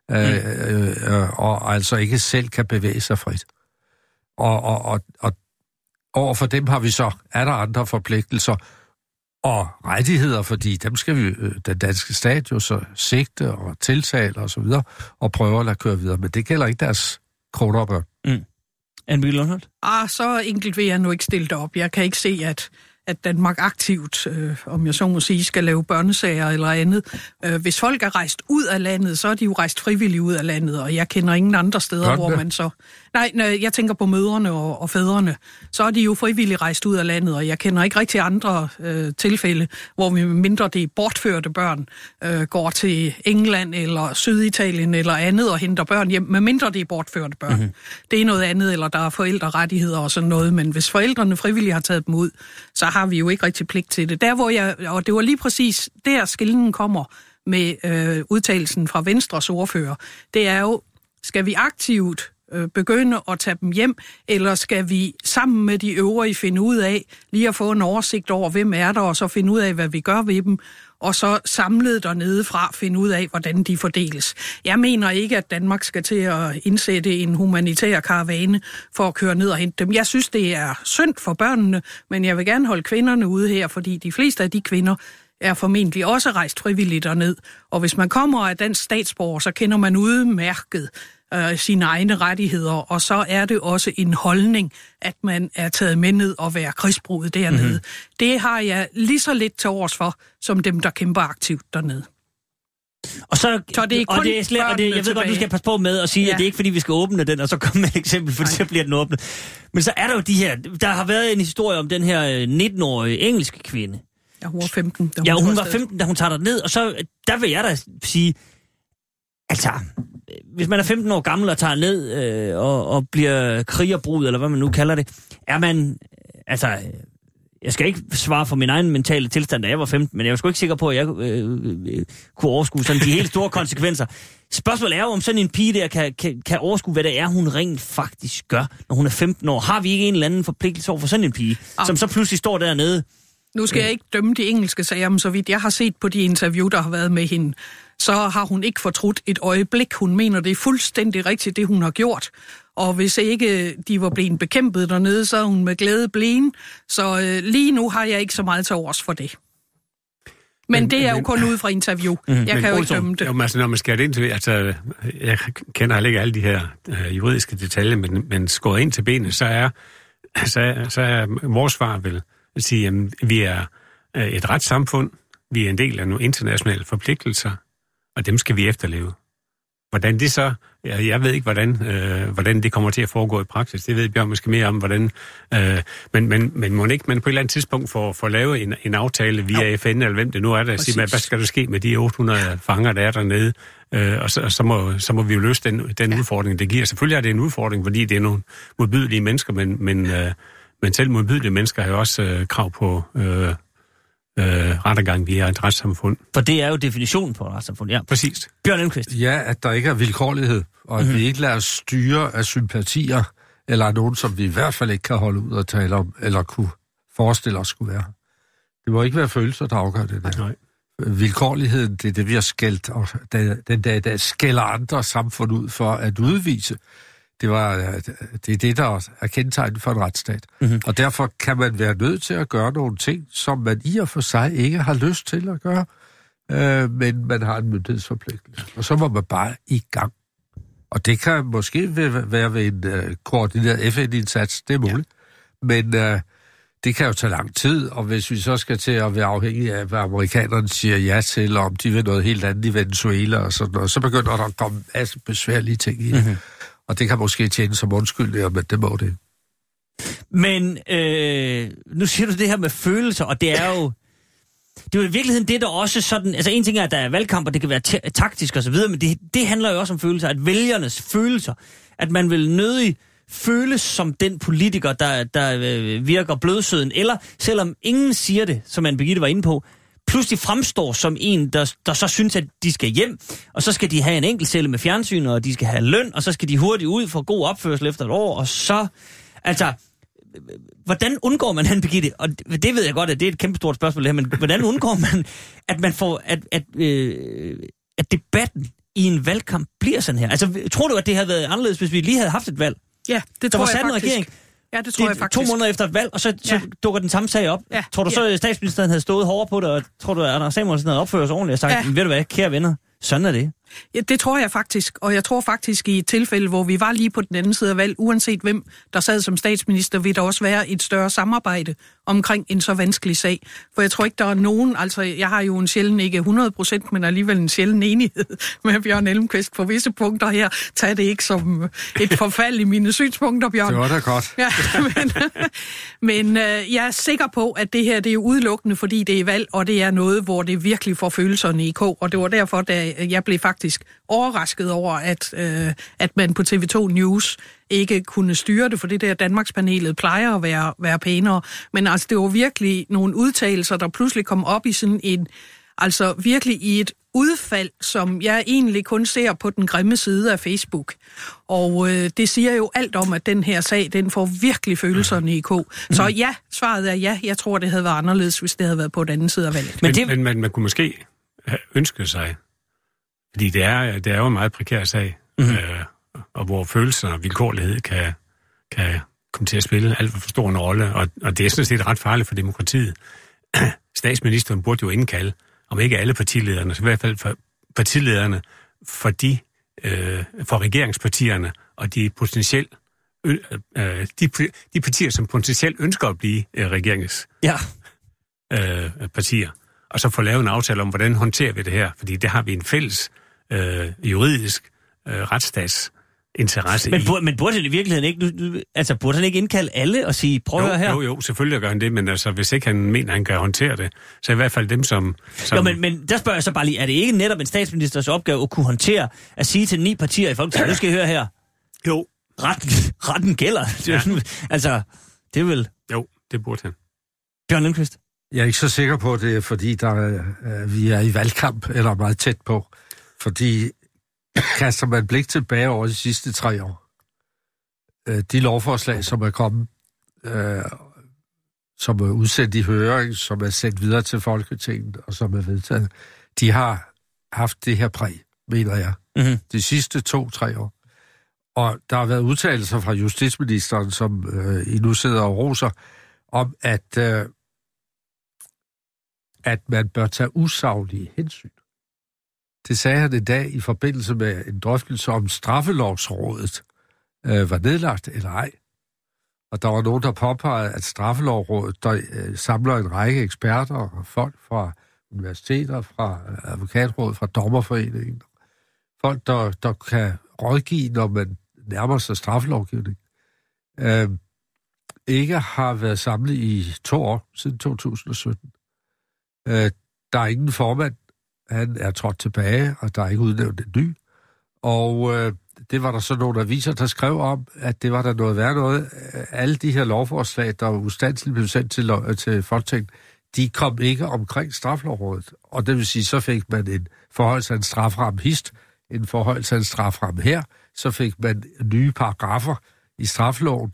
og altså ikke selv kan bevæge sig frit. Og over for dem har vi så, er der andre forpligtelser, og rettigheder, fordi dem skal vi, den danske stat jo så sigte og tiltale og så videre, og prøve at lade køre videre. Men det gælder ikke deres kroner og børn. Anne-Marie Lundholt? Så enkelt vil jeg nu ikke stille det op. Jeg kan ikke se, at Danmark aktivt, om jeg så må sige, skal lave børnesager eller andet. Hvis folk er rejst ud af landet, så er de jo rejst frivilligt ud af landet, og jeg kender ingen andre steder, hvor man så... Nej, jeg tænker på mødrene og fædrene. Så er de jo frivilligt rejst ud af landet, og jeg kender ikke rigtig andre tilfælde, hvor vi mindre det bortførte børn går til England eller Syditalien eller andet og henter børn hjem, med mindre det er bortførte børn. Mm-hmm. Det er noget andet, eller der er forældrerettigheder og sådan noget, men hvis forældrene frivilligt har taget dem ud, så har vi jo ikke rigtig pligt til det. Der hvor og det var lige præcis der skillingen kommer med udtalelsen fra Venstres ordfører, det er jo, skal vi aktivt begynde at tage dem hjem, eller skal vi sammen med de øvrige finde ud af, lige at få en oversigt over, hvem er der, og så finde ud af, hvad vi gør ved dem, og så samlet dernede fra finde ud af, hvordan de fordeles. Jeg mener ikke, at Danmark skal til at indsætte en humanitær karavane for at køre ned og hente dem. Jeg synes, det er synd for børnene, men jeg vil gerne holde kvinderne ude her, fordi de fleste af de kvinder er formentlig også rejst frivilligt derned. Og hvis man kommer af dansk statsborger, så kender man udmærket sine egne rettigheder, og så er det også en holdning, at man er taget med ned og være krigsbruget dernede. Mm-hmm. Det har jeg lige så lidt til overs for, som dem, der kæmper aktivt dernede. Og så det er kun jeg ved godt, du skal passe på med at sige, at det er ikke fordi, vi skal åbne den, og så komme med et eksempel, for så bliver den åbnet. Men så er der jo de her, der har været en historie om den her 19-årige engelske kvinde. Ja, hun var 15. Hun var 15, da hun tager ned, og så der vil jeg da sige, altså, hvis man er 15 år gammel og tager ned og bliver krigerbrud, eller hvad man nu kalder det, er man, altså, jeg skal ikke svare for min egen mentale tilstand, da jeg var 15, men jeg var sgu ikke sikker på, at jeg kunne overskue sådan de helt store konsekvenser. Spørgsmålet er jo, om sådan en pige der kan overskue, hvad det er, hun rent faktisk gør, når hun er 15 år. Har vi ikke en eller anden forpligtelse over for sådan en pige, som så pludselig står dernede? Nu skal jeg ikke dømme de engelske sager, men så vidt jeg har set på de interview, der har været med hende, så har hun ikke fortrudt et øjeblik. Hun mener, det er fuldstændig rigtigt, det hun har gjort. Og hvis ikke de var blevet bekæmpet dernede, så er hun med glæde blevet. Så lige nu har jeg ikke så meget til overs for det. Men det er jo kun ud fra interview. Jeg kan jo ikke dømme det. Altså, når man skal ind til, altså, jeg kender heller ikke alle de her juridiske detaljer, men skåret ind til benet, så er vores svar vel at sige, at vi er et retssamfund, vi er en del af nogle internationale forpligtelser, og dem skal vi efterleve. Hvordan det så... Jeg ved ikke, hvordan det kommer til at foregå i praksis. Det ved Bjørn måske mere om, hvordan... Men må ikke man på et eller andet tidspunkt får lavet en aftale via FN, eller hvem det nu er, der siger, hvad skal der ske med de 800 fanger, der er dernede? Og så må vi jo løse den udfordring, det giver. Selvfølgelig er det en udfordring, fordi det er nogle modbydelige mennesker, men selv modbydelige mennesker har jo også krav på... rettergang via et retssamfund. For det er jo definitionen på et retssamfund, ja. Præcis. Bjørn Elmqvist. Ja, at der ikke er vilkårlighed, og at vi ikke lader os styre af sympatier, eller nogen, som vi i hvert fald ikke kan holde ud og tale om, eller kunne forestille os skulle være. Det må ikke være følelser, der afgør det der. Nej. Vilkårligheden, det er det, vi har skældt, og den der skælder andre samfund ud for at udvise. Det er det, der er kendetegnet for en retsstat. Mm-hmm. Og derfor kan man være nødt til at gøre nogle ting, som man i og for sig ikke har lyst til at gøre, men man har en myndighedsforpligtelse. Og så må man bare i gang. Og det kan måske være ved en koordineret FN-indsats, det er muligt. Ja. Men det kan jo tage lang tid, og hvis vi så skal til at være afhængige af, hvad amerikanerne siger ja til, om de vil noget helt andet i Venezuela og sådan noget, så begynder der at komme en masse besværlige ting i det. Mm-hmm. Og det kan måske tjene som undskyldninger, men det må det. Men nu siger du det her med følelser, og det er jo i virkeligheden det, der også sådan... Altså en ting er, at der er valgkamp, og det kan være taktisk og så videre, men det handler jo også om følelser, at vælgernes følelser, at man vil nødig føles som den politiker, der virker blødsøden, eller selvom ingen siger det, som Anne Birgitte var inde på, pludselig fremstår som en, der så synes, at de skal hjem, og så skal de have en enkeltcelle med fjernsyn, og de skal have løn, og så skal de hurtigt ud for god opførsel efter et år, og så... Altså, hvordan undgår man, Anne Birgitte? Og det ved jeg godt, at det er et kæmpestort spørgsmål her, men hvordan undgår man, at man får... At debatten i en valgkamp bliver sådan her? Altså, tror du, at det havde været anderledes, hvis vi lige havde haft et valg? Ja, det tror jeg faktisk. Regering, Ja, det tror jeg faktisk. 2 måneder efter et valg, og så dukker den samme sag op. Ja. Tror du så, at statsministeren havde stået hårdere på det, og tror du, at Anders Samuelsen havde opført sig ordentligt og sagt, ved du hvad, kære venner, sådan er det? Ja, det tror jeg faktisk, og jeg tror faktisk i et tilfælde, hvor vi var lige på den anden side af valg, uanset hvem der sad som statsminister, vil der også være et større samarbejde omkring en så vanskelig sag. For jeg tror ikke, der er nogen, altså jeg har jo en sjælden, ikke 100%, men alligevel en sjælden enighed med Bjørn Elmquist på visse punkter her. Tag det ikke som et forfald i mine synspunkter, Bjørn. Det var da godt. Ja, men jeg er sikker på, at det her det er udelukkende, fordi det er valg, og det er noget, hvor det virkelig får følelserne i kog. Og det var derfor, da jeg blev faktisk overrasket over, at man på TV2 News ikke kunne styre det, for det der Danmarkspanelet plejer at være pænere. Men altså, det var virkelig nogle udtalelser, der pludselig kom op i sådan en, altså virkelig i et udfald, som jeg egentlig kun ser på den grimme side af Facebook. Og det siger jo alt om, at den her sag, den får virkelig følelserne i kog. Så ja, svaret er ja. Jeg tror, det havde været anderledes, hvis det havde været på den anden side af valget. Men man kunne måske have ønsket sig, fordi det er jo en meget prekær sag, og hvor følelser og vilkårlighed kan komme til at spille alt for stor en rolle, og det er sådan set ret farligt for demokratiet. Statsministeren burde jo indkalde, om ikke alle partilederne, så i hvert fald for partilederne, for regeringspartierne og de potentielt de partier, som potentielt ønsker at blive regeringspartier, og så få lavet en aftale om, hvordan håndterer vi det her, fordi det har vi en fælles juridisk retstatsinteresse i. Men burde det i virkeligheden ikke, altså burde han ikke indkalde alle og sige, prøv at høre her? Jo, selvfølgelig gør han det, men altså, hvis ikke han mener, han kan håndtere det, så i hvert fald dem, som... Jo, men der spørger jeg så bare lige, er det ikke netop en statsministers opgave at kunne håndtere, at sige til 9 partier i Folketinget, nu skal I høre her? Jo. Retten gælder. Ja. Altså, det er vel... Jo, det burde han. Bjørn Elmquist? Jeg er ikke så sikker på det, fordi vi er i valgkamp, eller meget tæt på. Fordi kaster man blik tilbage over de sidste 3 år, de lovforslag, som er kommet, som er udsendt i høring, som er sendt videre til Folketinget, og som er vedtaget, de har haft det her præg, mener jeg, de sidste 2-3 år. Og der har været udtalelser fra justitsministeren, som I nu sidder og roser, om at man bør tage usaglige hensyn. Det sagde han en dag i forbindelse med en drøftelse om straffelovsrådet var nedlagt eller ej. Og der var nogen, der påpegede, at straffelovsrådet, der samler en række eksperter og folk fra universiteter, fra advokatrådet, fra dommerforeningen. Folk, der kan rådgive, når man nærmer sig straffelovgivning. Ikke har været samlet i 2 år, siden 2017. Der er ingen formand. Han er trådt tilbage, og der er ikke udnævnt en ny. Og det var der så nogle aviser, der skrev om, at det var der noget værd noget. Alle de her lovforslag, der var ustandsligt blev sendt til Folketinget, de kom ikke omkring straffelovrådet. Og det vil sige, så fik man en forhøjelse af en straframme hist, en forhøjelse af en straframme her, så fik man nye paragrafer i straffeloven,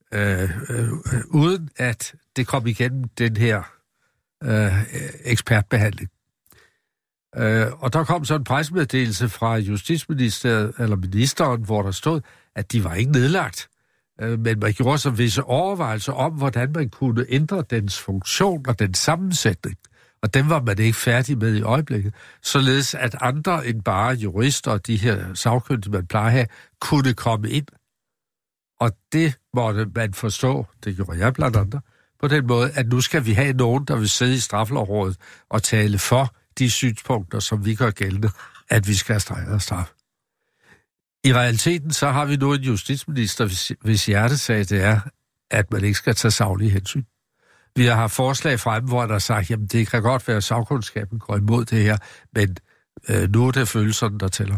uden at det kom igennem den her ekspertbehandling. Og der kom så en pressemeddelelse fra Justitsministeriet, eller ministeren, hvor der stod, at de var ikke nedlagt. Men man gjorde så visse overvejelser om, hvordan man kunne ændre dens funktion og dens sammensætning. Og dem var man ikke færdig med i øjeblikket. Således at andre end bare jurister og de her sagkyndige, man plejer at have, kunne komme ind. Og det måtte man forstå, det gjorde jeg blandt andre, på den måde, at nu skal vi have nogen, der vil sidde i straffelovrådet og tale for de synspunkter, som vi gør gældende, at vi skal have strengere straf. I realiteten så har vi nu en justitsminister, hvis hjertesag det er, at man ikke skal tage saglige hensyn. Vi har haft forslag frem, hvor der har sagt, jamen det kan godt være, at sagkundskaben går imod det her, men nu er det følelserne, der tæller.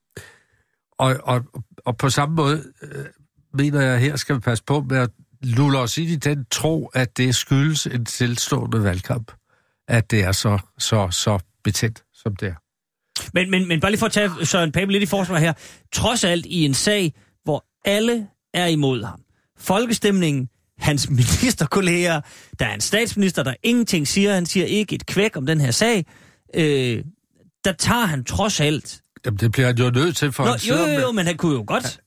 Og på samme måde mener jeg, her skal vi passe på med at lulle os ind i den tro, at det skyldes en tilstående valgkamp, at det er så betændt, som det er. Men bare lige for at tage Søren Pape lidt i forsvar her. Trods alt i en sag, hvor alle er imod ham. Folkestemningen, hans ministerkolleger, der er en statsminister, der ingenting siger, han siger ikke et kvæk om den her sag, der tager han trods alt... Jamen, det bliver han jo nødt til for jo, men han kunne jo godt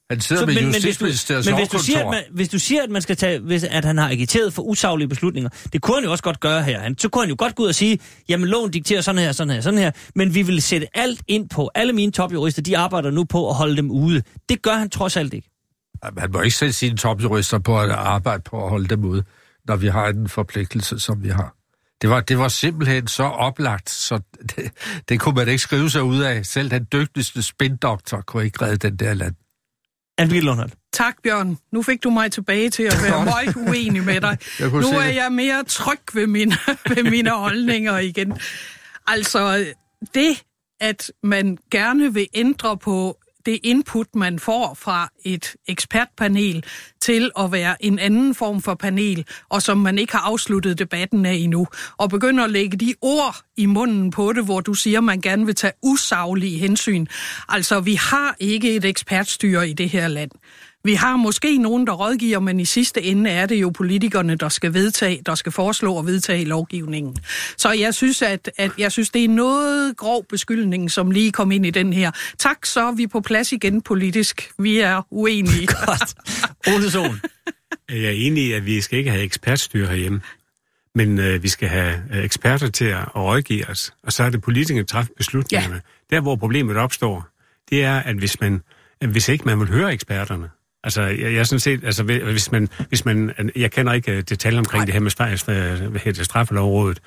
Han sidder med Justitsministeriets lovkontor. Hvis du siger, at man skal tage, at han har agiteret for usaglige beslutninger, det kunne han jo også godt gøre her. Så kunne han jo godt gå ud og sige, jamen loven dikterer sådan her, men vi vil sætte alt ind på. Alle mine topjurister, de arbejder nu på at holde dem ude. Det gør han trods alt ikke. Han må ikke sætte sine topjurister på at arbejde på at holde dem ude, når vi har en forpligtelse, som vi har. Det var simpelthen så oplagt, så det kunne man ikke skrive sig ud af. Selv den dygtigste spindoktor kunne ikke redde den der land. Anne-Birgitte Lundholt. Tak, Bjørn. Nu fik du mig tilbage til at være meget uenig med dig. Nu er jeg mere tryg ved mine holdninger igen. Altså, det, at man gerne vil ændre på det input, man får fra et ekspertpanel til at være en anden form for panel, og som man ikke har afsluttet debatten af endnu, og begynder at lægge de ord i munden på det, hvor du siger, at man gerne vil tage usaglige hensyn. Altså, vi har ikke et ekspertstyre i det her land. Vi har måske nogen, der rådgiver, men i sidste ende er det jo politikerne, der skal foreslå og vedtage lovgivningen. Så jeg synes, at det er noget grov beskyldning, som lige kom ind i den her. Tak, så er vi på plads igen politisk. Vi er uenige. Godt. Ole Sohn. Jeg er enig i, at vi skal ikke have ekspertstyre herhjemme, men vi skal have eksperter til at rådgive os. Og så er det politikerne, der træffer beslutningerne. Ja. Der, hvor problemet opstår, det er, at hvis ikke man vil høre eksperterne. Altså, jeg er sådan set, altså, hvis man jeg kender ikke detaljer omkring det her med straffelovrådet,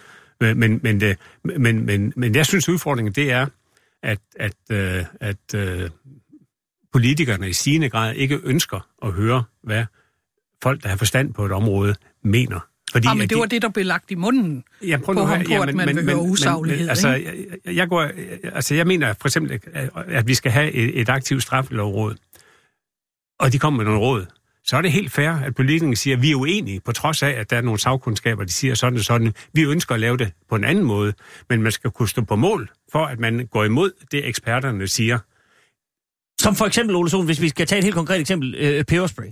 men jeg synes, udfordringen det er, at politikerne i stigende grad ikke ønsker at høre, hvad folk, der har forstand på et område, mener. Fordi, men det var det, der blev lagt i munden på ham, at man vil høre usaglighed. Jeg mener for eksempel, at vi skal have et aktivt straffelovråd, og de kommer med nogle råd, så er det helt fair, at politikerne siger, at vi er uenige, på trods af, at der er nogle sagkundskaber, de siger sådan og sådan. Vi ønsker at lave det på en anden måde, men man skal kunne stå på mål for, at man går imod det, eksperterne siger. Som for eksempel, Ole Sohn, hvis vi skal tage et helt konkret eksempel, peberspray.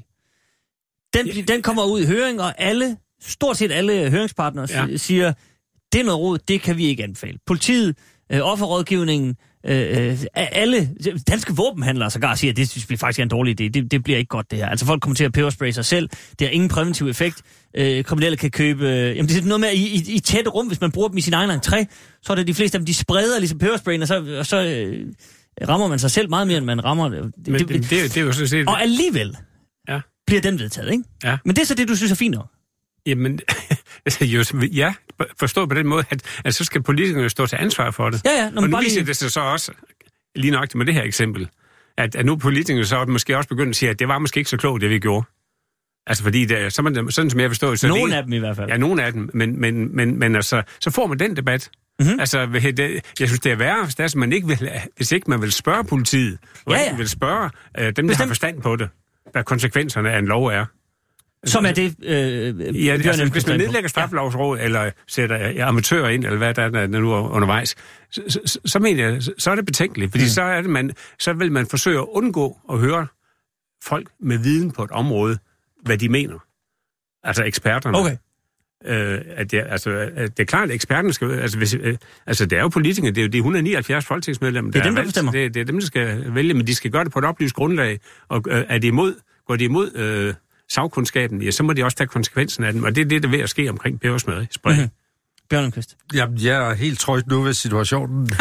Den kommer ud i høring, og stort set alle høringspartnere siger, det er noget råd, det kan vi ikke anbefale. Politiet, offerrådgivningen, alle danske våbenhandlere sågar siger, at det synes vi faktisk er en dårlig idé. Det bliver ikke godt, det her. Altså folk kommer til at peberspray sig selv. Det har ingen præventiv effekt. Kriminelle kan købe... jamen det er noget med, i tætte rum, hvis man bruger dem i sin egen entré, så er det de fleste af dem, de spreder ligesom pebersprayen, og så rammer man sig selv meget mere, end man rammer... Det er jo sådan set... Og alligevel bliver den vedtaget, ikke? Ja. Men det er så det, du synes er fint nok. Jamen, ja, forstået på den måde, at så skal politikerne stå til ansvar for det. Ja, og nu viser det sig så også, lige nøjagtigt med det her eksempel, at nu politikerne så måske også begyndt at sige, at det var måske ikke så klogt, det vi gjorde. Altså fordi, sådan som jeg forstår... Nogle af dem i hvert fald. Ja, nogle af dem, men altså, så får man den debat. Mm-hmm. Altså, jeg synes, det er værre, hvis ikke man vil spørge politiet, og ikke vil spørge dem, der har forstand på det, hvad konsekvenserne af en lov er. Som er det... hvis man nedlægger straffelovsråd, eller sætter amatører ind, eller hvad der er nu undervejs, så mener jeg, så er det betænkeligt, fordi så vil man forsøge at undgå at høre folk med viden på et område, hvad de mener. Altså eksperterne. Okay. Det er klart, at eksperterne skal... det er jo politikere, det er jo de 179 folketingsmedlemmer, det er dem, der bestemmer. Det er dem, der skal vælge, men de skal gøre det på et oplyst grundlag, og går de imod sagkundskaben, ja, så må de også tage konsekvensen af den, og det er det, der er ved at ske omkring peberspray. Mm-hmm. Bjørn Lundqvist. Jamen, jeg er helt tryg nu ved situationen,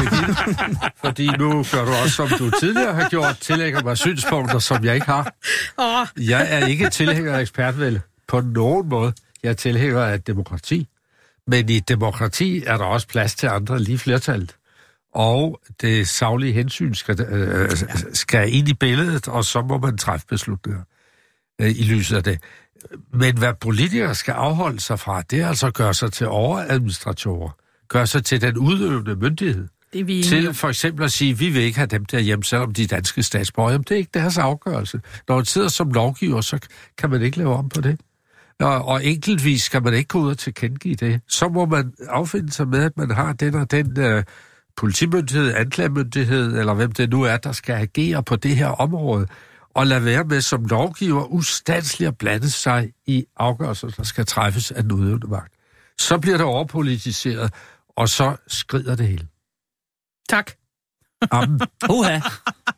fordi nu gør du også, som du tidligere har gjort, tillægger mig synspunkter, som jeg ikke har. Jeg er ikke tilhænger af ekspertvælde på nogen måde. Jeg er tilhænger af et demokrati. Men i et demokrati er der også plads til andre lige flertallet. Og det saglige hensyn skal ind i billedet, og så må man træffe beslutninger i lyset af det. Men hvad politikere skal afholde sig fra, det er altså at gøre sig til overadministratorer. Gøre sig til den udøvende myndighed. Til for eksempel at sige, vi vil ikke have dem derhjemme, selvom de er danske statsborgere. Jamen, det er ikke deres afgørelse. Når man sidder som lovgiver, så kan man ikke lave om på det. Og enkeltvis skal man ikke gå ud og tilkendegive det. Så må man affinde sig med, at man har den og den politimyndighed, anklagemyndighed, eller hvem det nu er, der skal agere på det her område, og lade være med som lovgiver ustandsligt at blande sig i afgørelser, der skal træffes af den udøvende magt. Så bliver det overpolitiseret, og så skrider det hele. Tak. Uha.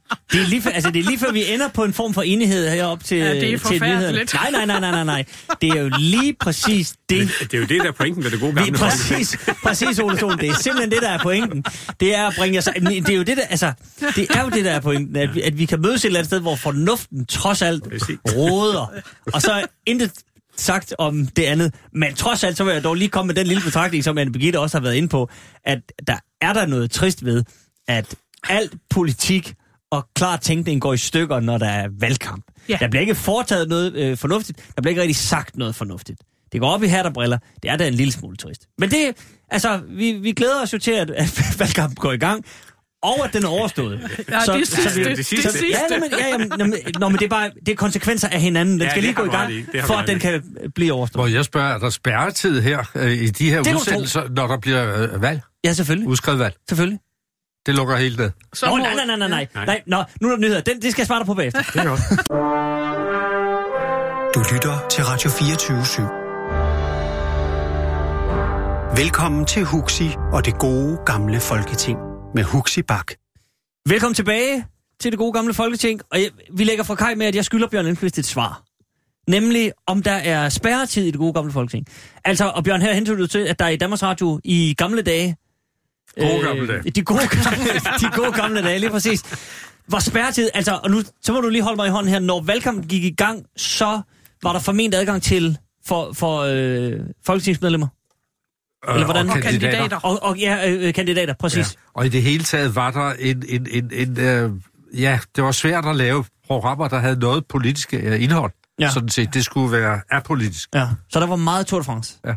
Det er lige før vi ender på en form for enighed heroppe til Ja, det er forfærdeligt. Nej. Det er jo lige præcis det. Det er jo det, der er pointen med det gode gamle Præcis, Ole Sohn. Det er simpelthen det, der er pointen. Det er at bringe os... Det er jo det, der... Altså, det er jo det, der er pointen. At vi kan mødes et eller andet sted, hvor fornuften trods alt råder. Og så intet sagt om det andet. Men trods alt, så vil jeg dog lige komme med den lille betragtning, som Anne Birgitte også har været inde på, at der er noget trist ved, at alt politik og klar tænkning går i stykker, når der er valgkamp. Ja. Der bliver ikke foretaget noget fornuftigt. Der bliver ikke rigtig sagt noget fornuftigt. Det går op i hat og briller. Det er da en lille smule trist. Men det, altså, vi glæder os jo til, at valgkampen går i gang, og at den er overstået. Ja, det sidste. Men det er bare det er konsekvenser af hinanden. Den skal lige gå i gang, for at den kan blive overstået. Hvor jeg spørger, er der spærretid her i de her udsendelser, når der bliver valg? Ja, selvfølgelig. Udskrevet valg? Selvfølgelig. Det lukker helt ned. Nej. Nå, nu er der nyheder. Det skal jeg svare dig på bagefter. Det er godt. Du lytter til Radio 24/7. Velkommen til Huxi og det gode gamle Folketing med Huxi Bak. Velkommen tilbage til det gode gamle Folketing. Og vi lægger fra kaj med, at jeg skylder Bjørn Lindqvist et svar. Nemlig, om der er spærretid i det gode gamle Folketing. Altså, og Bjørn, her hentede du til, at der i Danmarks Radio i gamle dage... Gode gamle dage. De gode gamle dage, lige præcis. Var spærretid, altså, og nu, så må du lige holde mig i hånden her. Når valgkampen gik i gang, så var der formentlig adgang til for folketingsmedlemmer. Eller hvordan? Og kandidater. Kandidater, præcis. Ja. Og i det hele taget var der det var svært at lave programmer, der havde noget politisk indhold. Ja. Sådan set, det skulle være apolitisk. Ja, så der var meget Tour de France. Ja.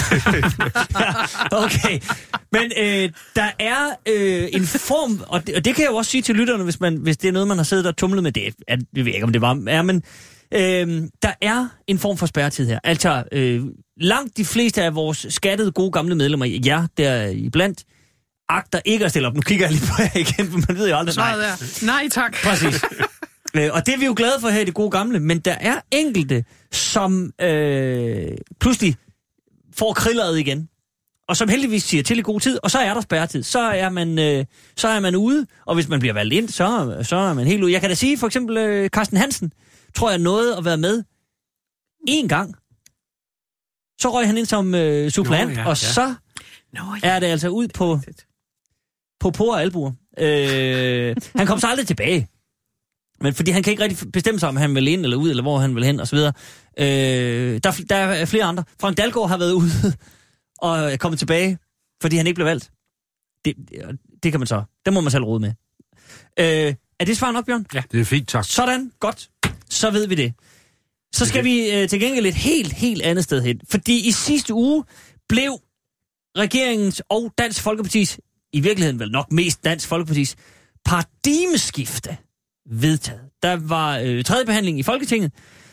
Okay, men der er en form, og det kan jeg jo også sige til lytterne, hvis det er noget, man har siddet og tumlet med, det ved jeg ikke, om det var, men der er en form for spærretid her. Altså, langt de fleste af vores skattede, gode gamle medlemmer, ja, der iblandt, agter ikke at stille op. Nu kigger jeg lige på jer igen, for man ved jo aldrig. Nej, tak. Præcis. Og det er vi jo glade for her i det gode gamle, men der er enkelte, som pludselig får krilleret igen, og som heldigvis siger til i god tid, og så er der spærretid. Så er man ude, og hvis man bliver valgt ind, så er man helt ude. Jeg kan da sige, for eksempel Carsten Hansen, tror jeg nåede at være med én gang. Så røg han ind som suppleant, og så er det altså ud på og albuer. Han kom så aldrig tilbage. Men fordi han kan ikke rigtig bestemme sig, om han vil ind eller ud, eller hvor han vil hen, og så videre. Der er flere andre. Frank Dalgaard har været ude og er kommet tilbage, fordi han ikke blev valgt. Det kan man så. Det må man selv rode med. Er det svar nok, Bjørn? Ja, det er fint, tak. Sådan, godt. Så ved vi det. Så skal vi til gengæld et helt andet sted hen. Fordi i sidste uge blev regeringens og Dansk Folkepartis, i virkeligheden vel nok mest Dansk Folkepartis, paradigmeskifte vedtaget. Der var tredje behandling i Folketinget,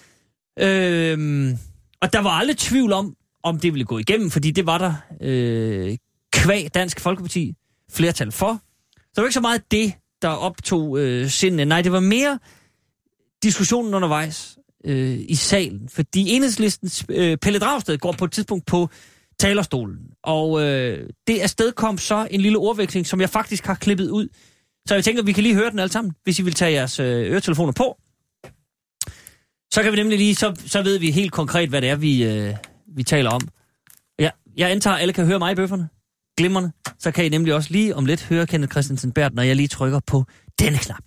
og der var aldrig tvivl om det ville gå igennem, fordi det var der kvæg Dansk Folkeparti flertal for. Så det var ikke så meget det, der optog sindene. Nej, det var mere diskussionen undervejs i salen, fordi Enhedslistens Pelle Dragsted går på et tidspunkt på talerstolen, og det afstedkom så en lille ordveksling, som jeg faktisk har klippet ud. Så jeg tænker, at vi kan lige høre den alle sammen, hvis I vil tage jeres øretelefoner på. Så kan vi nemlig lige, så ved vi helt konkret, hvad det er, vi taler om. Ja, jeg antager, at alle kan høre mig i bøfferne. Glimrende. Så kan I nemlig også lige om lidt høre Kenneth Christensen Berth, når jeg lige trykker på denne knap.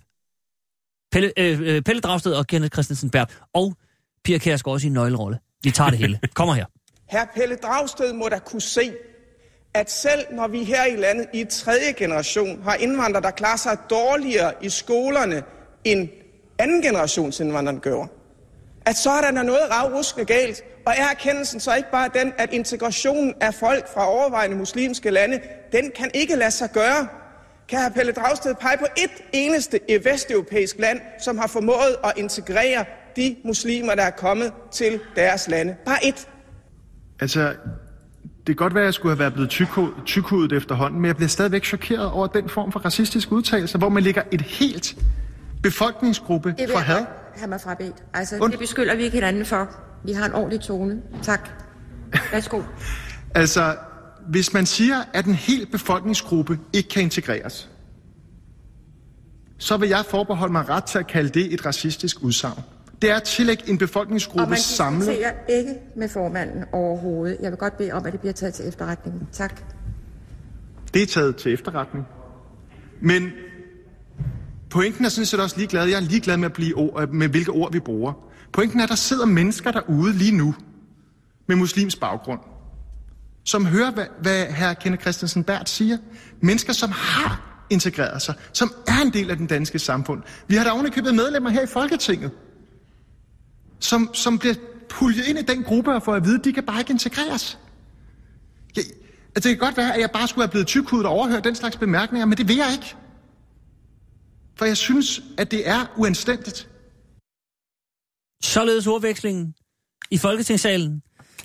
Pelle Dragsted og Kenneth Christensen Berth. Og Pia Kjærsgaard også i en nøglerolle. Vi tager det hele. Kommer her. Herr Pelle Dragsted må da kunne se, at selv når vi her i landet i 3. generation har indvandrere, der klarer sig dårligere i skolerne end 2. generations indvandrere gør, at så er der noget ravruskende galt. Og er erkendelsen så ikke bare den, at integrationen af folk fra overvejende muslimske lande, den kan ikke lade sig gøre? Kan hr. Pelle Dragsted pege på et eneste vesteuropæisk land, som har formået at integrere de muslimer, der er kommet til deres lande? Bare et. Altså, det kan godt være, at jeg skulle have været blevet tykhudet efterhånden, men jeg bliver stadigvæk chokeret over den form for racistisk udtalelse, hvor man lægger et helt befolkningsgruppe for had. Det vil jeg have mig frabedt. Altså, det beskylder vi ikke hinanden for. Vi har en ordentlig tone. Tak. Værsgo. Altså, hvis man siger, at en hel befolkningsgruppe ikke kan integreres, så vil jeg forbeholde mig ret til at kalde det et racistisk udsagn. Det er at tillægge en befolkningsgruppe samlet... Og man diskuterer ikke med formanden overhovedet. Jeg vil godt bede om, at det bliver taget til efterretning. Tak. Det er taget til efterretning. Men pointen er sådan set også ligeglad. Jeg er ligeglad med hvilke ord vi bruger. Pointen er, at der sidder mennesker derude lige nu med muslims baggrund, som hører, hvad hr. Kenneth Kristensen Berth siger. Mennesker, som har integreret sig, som er en del af den danske samfund. Vi har da ovenikøbet medlemmer her i Folketinget, som bliver puljet ind i den gruppe og får at vide, at de kan bare ikke integreres. Det kan godt være, at jeg bare skulle have blevet tykhudet og overhørt den slags bemærkninger, men det vil jeg ikke. For jeg synes, at det er uanstændigt. Således ordvekslingen i Folketingssalen.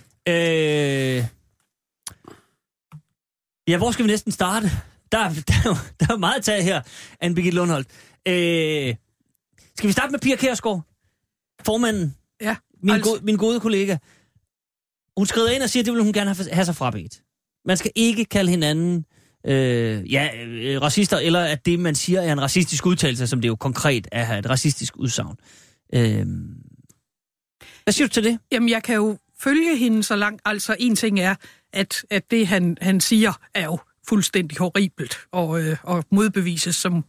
Ja, hvor skal vi næsten starte? Der er meget at tage her, Anne-Birgitte Lundholt. Skal vi starte med Pia Kjærsgaard? Formanden. Ja. Min gode kollega. Hun skrider ind og siger, at det vil hun gerne have sig frabedt. Man skal ikke kalde hinanden racister, eller at det, man siger, er en racistisk udtalelse, som det jo konkret er et racistisk udsagn. Hvad siger du til det? Jamen, jeg kan jo følge hende så langt. Altså, en ting er, at det, han siger, er jo fuldstændig horribelt og modbevises, som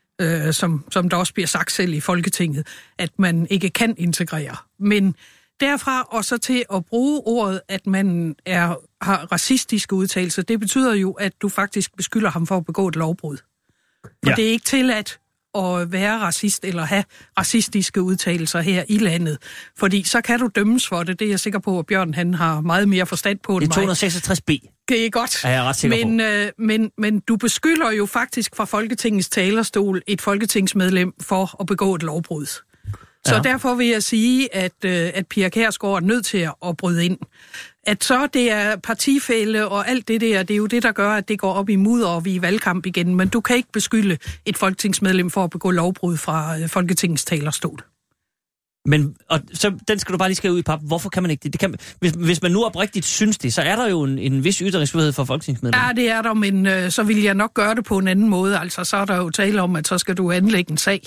der også bliver sagt selv i Folketinget, at man ikke kan integrere. Men derfra og så til at bruge ordet, at man har racistiske udtalelser, det betyder jo, at du faktisk beskylder ham for at begå et lovbrud. For det er ikke tilladt at være racist eller have racistiske udtalelser her i landet. Fordi så kan du dømmes for det. Det er jeg sikker på, at Bjørn han har meget mere forstand på end mig. Det er 266b. Det er godt. Er jeg ret sikker på. Men du beskylder jo faktisk fra Folketingets talerstol et folketingsmedlem for at begå et lovbrud. Så derfor vil jeg sige, at Pia Kjærsgaard er nødt til at bryde ind. At så det er partifælle og alt det der, det er jo det, der gør, at det går op i mudder, og vi er i valgkamp igen. Men du kan ikke beskylde et folketingsmedlem for at begå lovbrud fra Folketingets talerstol. Men så den skal du bare lige skrive ud i pap. Hvorfor kan man ikke det? Hvis man nu oprigtigt synes det, så er der jo en vis ytringsfrihed for folketingsmedlemmer. Ja, det er der, men så vil jeg nok gøre det på en anden måde. Altså, så er der jo tale om, at så skal du anlægge en sag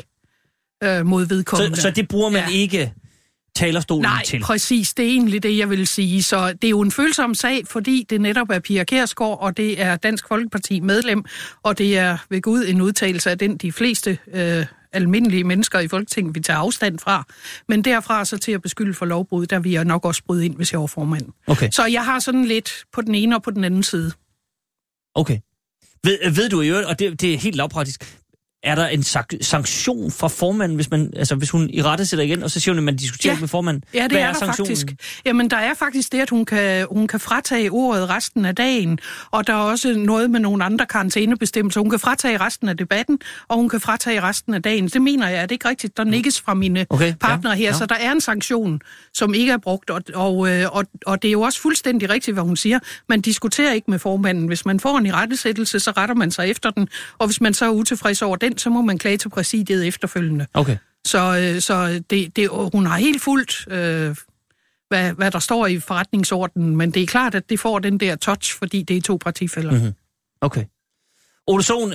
mod vedkommende. Så det bruger man ikke talerstolen til? Nej, præcis. Det er egentlig det, jeg vil sige. Så det er jo en følsom sag, fordi det netop er Pia Kjærsgaard, og det er Dansk Folkeparti medlem, og det er ved Gud en udtalelse af den, de fleste almindelige mennesker i Folketinget vil tage afstand fra. Men derfra så til at beskylde for lovbrud, der vil jeg nok også bryde ind, hvis jeg var formand. Okay. Så jeg har sådan lidt på den ene og på den anden side. Okay. Ved du i øvrigt, og det er helt lavpraktisk, er der en sanktion fra formanden, hvis hun i rette sætter igen, og så siger hun, at man diskuterer ikke med formanden? Ja, det er der faktisk. Jamen, der er faktisk det, at hun kan fratage ordet resten af dagen, og der er også noget med nogle andre karantænebestemmelser. Hun kan fratage resten af debatten, og hun kan fratage resten af dagen. Det mener jeg, er det ikke rigtigt? Der nikkes fra mine partnere her, så der er en sanktion, som ikke er brugt, og det er jo også fuldstændig rigtigt, hvad hun siger. Man diskuterer ikke med formanden. Hvis man får en irettesættelse, så retter man sig efter den, og hvis man så er utilfreds over den, så må man klage til præsidiet efterfølgende. Okay. Så hun har helt fuldt, hvad der står i forretningsordenen, men det er klart, at det får den der touch, fordi det er 2 partifæller. Mm-hmm. Okay. Ole Sohn,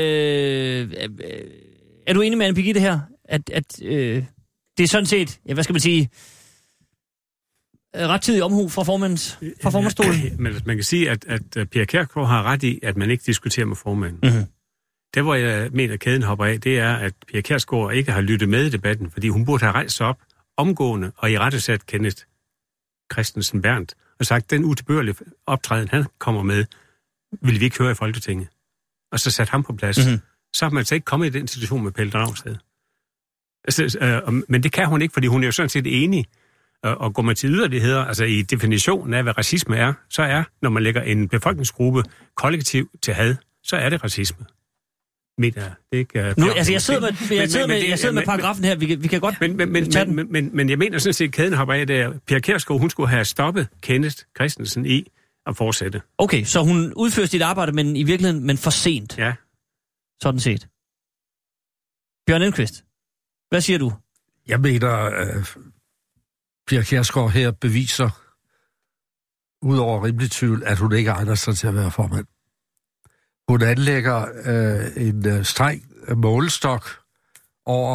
er du enig med Anne-Birgitte her, at det er sådan set, hvad skal man sige, rettidig omhu fra formandsstolen? Men man kan sige, at Pia Kjærsgaard har ret i, at man ikke diskuterer med formanden. Mm-hmm. Det, hvor jeg mener, at kæden hopper af, det er, at Pia Kjærsgaard ikke har lyttet med i debatten, fordi hun burde have rejst sig op omgående og i rettesat Kenneth Kristensen Berth og sagt, den utilbørlige optræden, han kommer med, vil vi ikke høre i Folketinget. Og så sat ham på plads. Mm-hmm. Så har man altså ikke kommet i den situation med Pelle Dragsted. Men det kan hun ikke, fordi hun er jo sådan set enig. Og går man til yderligheder, altså i definitionen af, hvad racisme er, så er, når man lægger en befolkningsgruppe kollektiv til had, så er det racisme. Jeg sidder med paragrafen her. Vi kan godt men jeg mener sådan set, at kæden hopper af der. Pia Kjærsgaard, hun skulle have stoppet Kenneth Kristensen i at fortsætte. Okay, så hun udfører sit arbejde, men i virkeligheden for sent. Ja. Sådan set. Bjørn Elmqvist, hvad siger du? Jeg mener, Pia Kjærsgaard her beviser, ud over rimelig tvivl, at hun ikke egner sig til at være formand. Hun anlægger en streng målestok over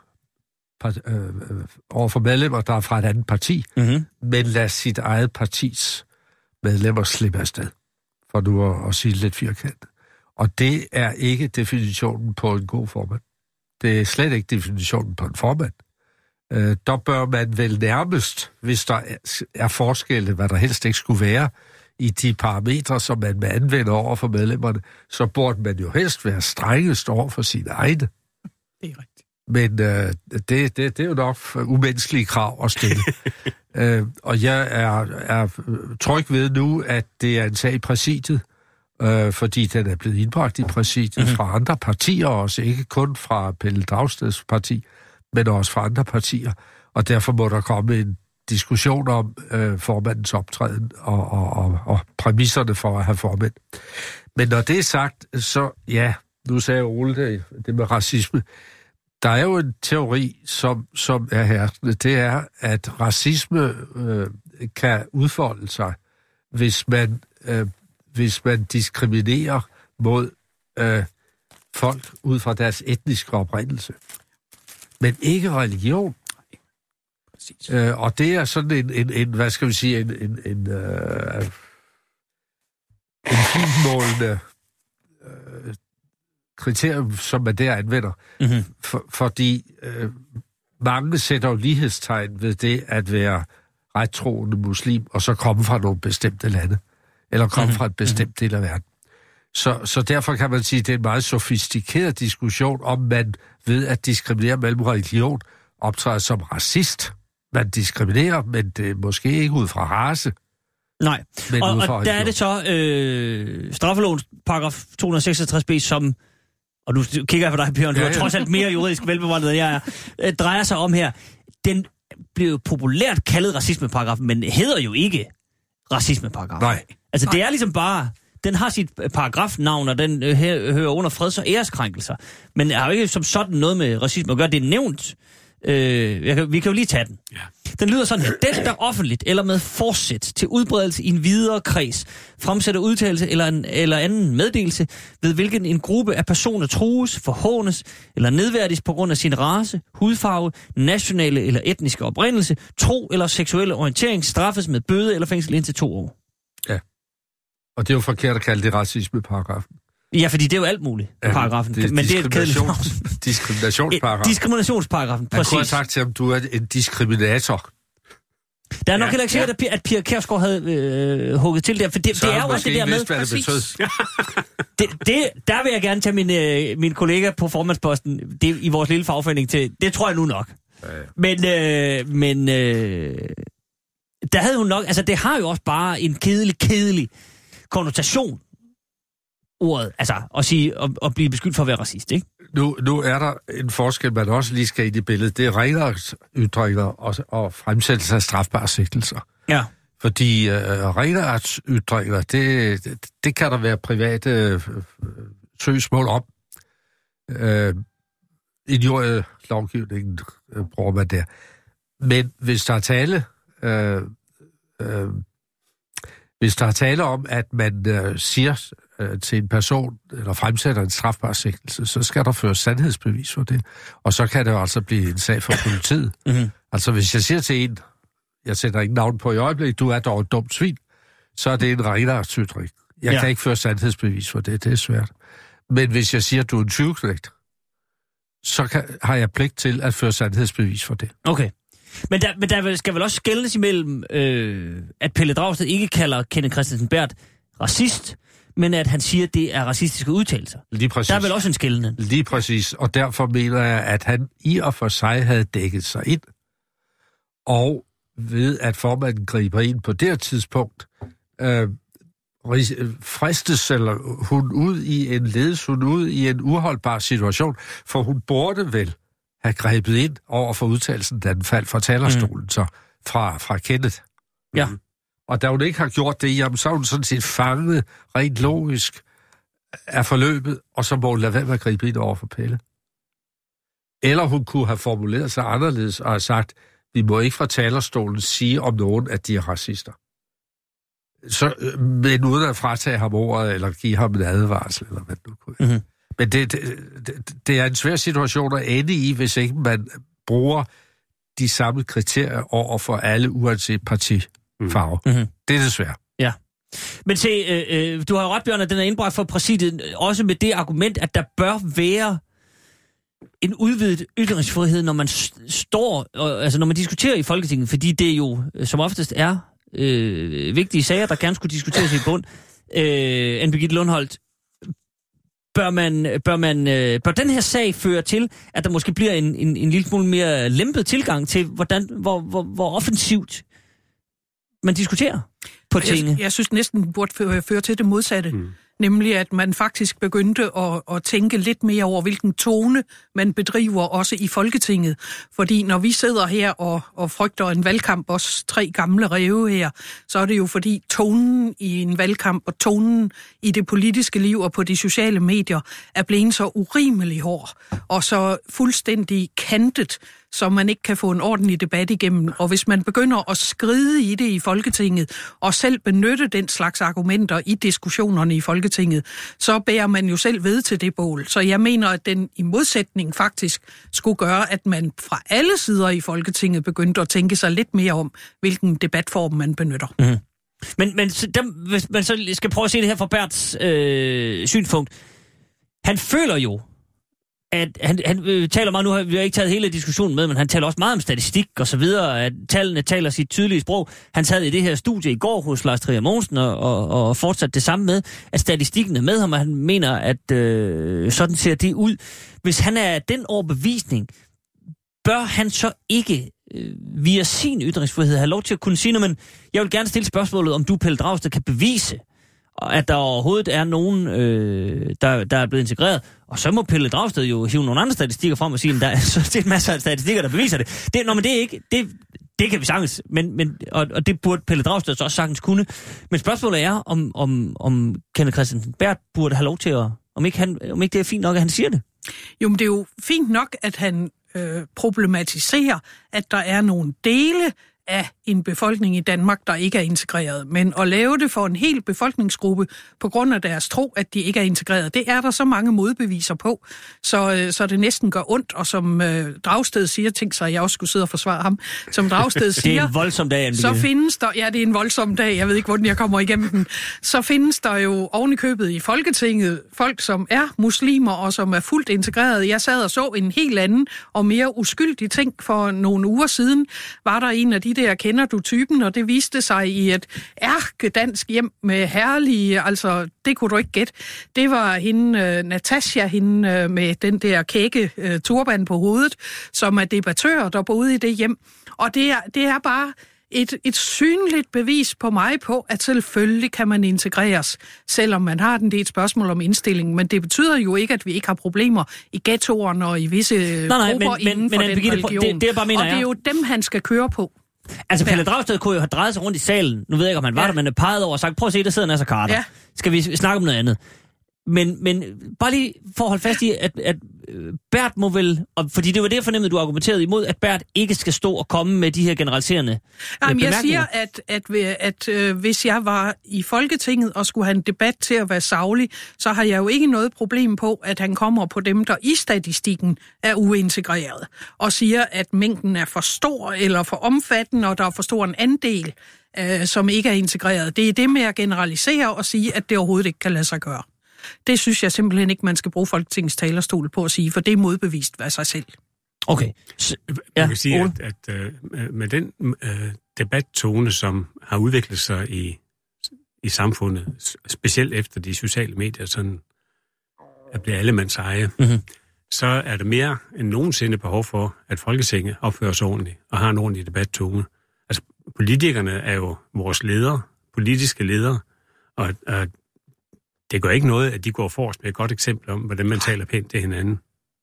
for medlemmer, der er fra et andet parti, men lad sit eget partis medlemmer slippe afsted, for nu at sige lidt firkantet. Og det er ikke definitionen på en god formand. Det er slet ikke definitionen på en formand. Der bør man vel nærmest, hvis der er forskelle, hvad der helst ikke skulle være, i de parametre, som man anvender over for medlemmerne, så burde man jo helst være strengest over for sine egne. Det er rigtigt. Men det er jo nok umenneskelige krav at stille. Og jeg er tryg ved nu, at det er en sag i præsidiet, fordi den er blevet indbragt i præsidiet fra andre partier også, ikke kun fra Pelle Dragsteds parti, men også fra andre partier. Og derfor må der komme en diskussion om formandens optræden og præmisserne for at have formand. Men når det er sagt, så ja, nu sagde Ole det med racisme. Der er jo en teori, som er herskende. Det er, at racisme kan udfolde sig, hvis man diskriminerer mod folk ud fra deres etniske oprindelse. Men ikke religion. Og det er sådan en hvad skal vi sige, en finmålende kriterium, som man der anvender. Fordi mange sætter jo lighedstegn ved det at være rettroende muslim, og så komme fra nogle bestemte lande, eller komme fra et bestemt del af verden. Så derfor kan man sige, at det er en meget sofistikeret diskussion, om man ved at diskriminere mellem religion optræder som racist. Man diskriminerer, men det er måske ikke ud fra race. Nej, og der er det så straffelovens paragraf 266b, som, og nu kigger jeg på dig, Bjørn, du er trods alt mere juridisk velbevandret, end jeg er, drejer sig om her. Den blev populært kaldet racismeparagrafen, men hedder jo ikke racismeparagrafen. Nej. Altså, det er ligesom bare, den har sit paragrafnavn, og den hører under freds- og æreskrænkelser. Men er jo ikke som sådan noget med racisme at gøre. Det er nævnt. Vi kan jo lige tage den. Ja. Den lyder sådan her. Den, der offentligt eller med forsæt til udbredelse i en videre kreds, fremsætter udtalelse eller anden meddelelse, ved hvilken en gruppe af personer trues, forhånes eller nedværdiges på grund af sin race, hudfarve, nationale eller etniske oprindelse, tro eller seksuelle orientering, straffes med bøde eller fængsel indtil 2 år. Ja. Og det er jo forkert at kalde det racismeparagrafen. Ja, fordi det er jo alt muligt, paragrafen. Det er men det er et kedeligt navn. Diskriminationsparagrafen. Diskriminationsparagrafen, præcis. Jeg kunne have sagt til ham, du er en diskriminator. Der er nok heller ikke sikkert, at Pia Kjærsgaard havde hugget til der, for det er jo også det der med... Hvad det betød. Der vil jeg gerne tage min kollega på formandsposten i vores lille fagforening til. Det tror jeg nu nok. Ja. Men der havde hun nok... Altså, det har jo også bare en kedelig konnotation, ordet, altså at blive beskyldt for at være racist, ikke? Nu er der en forskel, man også lige skal ind i billedet. Det er rene ytringer og fremsættelse af strafbare sigtelser. Ja. Fordi rene ytringer, det kan der være private søgsmål om. Injurielovgivningen bruger man der. Men hvis der er tale om, at man siger til en person, eller fremsætter en strafbar sigtelse, så skal der føres sandhedsbevis for det. Og så kan det jo altså blive en sag for politiet. Altså hvis jeg siger til en, jeg sætter ikke navn på i øjeblikket, du er dog et dumt svin, så er det en renartsytring. Jeg kan ikke føre sandhedsbevis for det, det er svært. Men hvis jeg siger, at du er en tyveknægt, så har jeg pligt til at føre sandhedsbevis for det. Okay. Men der skal vel også skelnes imellem, at Pelle Dragsted ikke kalder Kenneth Kristensen Berth racist, men at han siger, at det er racistiske udtalelser. Lige præcis. Der er vel også en skelnen. Lige præcis, og derfor mener jeg, at han i og for sig havde dækket sig ind, og ved at formanden griber ind på det tidspunkt, fristes eller hun ud i en uholdbar situation, for hun burde vel have grebet ind over for udtalelsen, da den faldt fra talerstolen, så fra Kenneth. Ja. Og da hun ikke har gjort det, jamen, så er hun sådan set fanget rent logisk af forløbet, og så må hun lade være med at gribe ind over for Pelle. Eller hun kunne have formuleret sig anderledes og have sagt, vi må ikke fra talerstolen sige om nogen, at de er racister. Men uden at fratage ham ordet, eller give ham en advarsel, eller hvad det nu kunne være. Men det er en svær situation at ende i, hvis ikke man bruger de samme kriterier over for alle, uanset partifarve. Mm-hmm. Det er det svært. Ja. Men se, du har jo ret, Bjørn, at den er indbragt for præsidiet, også med det argument, at der bør være en udvidet ytringsfrihed, når man altså når man diskuterer i Folketinget, fordi det jo som oftest er vigtige sager, der gerne skulle diskuteres i bund. Anne Birgitte Lundholt, bør den her sag føre til, at der måske bliver en lille smule mere lempet tilgang til, hvor offensivt man diskuterer på tingene? Jeg synes næsten burde føre til det modsatte. Nemlig, at man faktisk begyndte at tænke lidt mere over, hvilken tone man bedriver også i Folketinget. Fordi når vi sidder her og frygter en valgkamp, os 3 gamle ræve her, så er det jo fordi tonen i en valgkamp og tonen i det politiske liv og på de sociale medier er blevet så urimelig hård og så fuldstændig kantet, så man ikke kan få en ordentlig debat igennem. Og hvis man begynder at skride i det i Folketinget, og selv benytte den slags argumenter i diskussionerne i Folketinget, så bærer man jo selv ved til det bål. Så jeg mener, at den i modsætning faktisk skulle gøre, at man fra alle sider i Folketinget begyndte at tænke sig lidt mere om, hvilken debatform man benytter. Mm. Men hvis man så skal prøve at se det her fra Berts synspunkt, han føler jo, at han taler meget, nu har vi ikke taget hele diskussionen med, men han taler også meget om statistik og så videre, at tallene taler sit tydelige sprog. Han sad i det her studie i går hos Lars Trier Mogensen og fortsatte det samme med, at statistikken er med ham, og han mener, at sådan ser det ud. Hvis han er den overbevisning, bør han så ikke via sin ytringsfrihed have lov til at kunne sige, men jeg vil gerne stille spørgsmålet, om du, Pelle Dragsted, kan bevise, at der overhovedet er nogen, der er blevet integreret. Og så må Pelle Dragsted jo hive nogle andre statistikker frem og sige, at der er en masse af statistikker, der beviser det. Men det er ikke... Det kan vi sagtens, og det burde Pelle Dragsted så også sagtens kunne. Men spørgsmålet er, om Kenneth Kristensen Berth burde have lov til at... Om ikke det er fint nok, at han siger det? Jo, men det er jo fint nok, at han problematiserer, at der er nogle dele af en befolkning i Danmark, der ikke er integreret. Men at lave det for en hel befolkningsgruppe på grund af deres tro, at de ikke er integreret, det er der så mange modbeviser på, så det næsten gør ondt. Og som Dragsted siger, tænk sig, at jeg også skulle sidde og forsvare ham, som Dragsted siger... Det er en voldsom dag, så findes der... Ja, det er en voldsom dag. Jeg ved ikke, hvordan jeg kommer igennem den. Så findes der jo ovenikøbet i Folketinget folk, som er muslimer og som er fuldt integreret. Jeg sad og så en helt anden og mere uskyldig ting for nogle uger siden. Var der en af de der kender du typen, og det viste sig i et ærkedansk hjem med herlige, altså det kunne du ikke gætte. Det var hende, Natasha, hende med den der kække turban på hovedet, som er debattør, der boede i det hjem. Og det er bare et synligt bevis på mig på, at selvfølgelig kan man integreres, selvom man har den. Det er et spørgsmål om indstilling, men det betyder jo ikke, at vi ikke har problemer i ghettoerne og i visse grupper inden for den religion. Det er jo dem, han skal køre på. Altså, Pelle Dragsted kunne jo have drejet sig rundt i salen. Nu ved jeg ikke, om han var der, men han pegede over og sagt, prøv at se, der sidder Nasser Carter. Ja. Skal vi snakke om noget andet? Men bare lige for at holde fast i, at Berth må vel... Fordi det var det, jeg fornemmede, du argumenterede imod, at Berth ikke skal stå og komme med de her generaliserende bemærkninger. Jeg siger, at hvis jeg var i Folketinget og skulle have en debat til at være saglig, så har jeg jo ikke noget problem på, at han kommer på dem, der i statistikken er uintegreret, og siger, at mængden er for stor eller for omfattende, og der er for stor en andel, som ikke er integreret. Det er det med at generalisere og sige, at det overhovedet ikke kan lade sig gøre. Det synes jeg simpelthen ikke, man skal bruge Folketingets talerstol på at sige, for det er modbevist af sig selv. Okay. Jeg kan sige, at med den debattone, som har udviklet sig i samfundet, specielt efter de sociale medier, sådan at bliver allemands eje, så er der mere end nogensinde behov for, at Folketinget opfører sig ordentligt og har en ordentlig debattone. Altså, politikerne er jo vores ledere, politiske ledere, og det gør ikke noget, at de går forrest med et godt eksempel om, hvordan man taler pænt til hinanden.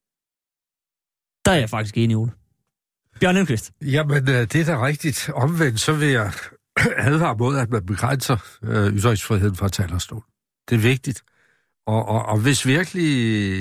Der er jeg faktisk enig, Ole. Bjørn Lindqvist. Jamen, det er da rigtigt. Omvendt, så vil jeg advare mod, at man begrænser ytringsfriheden fra talerstolen. Det er vigtigt. Og hvis virkelig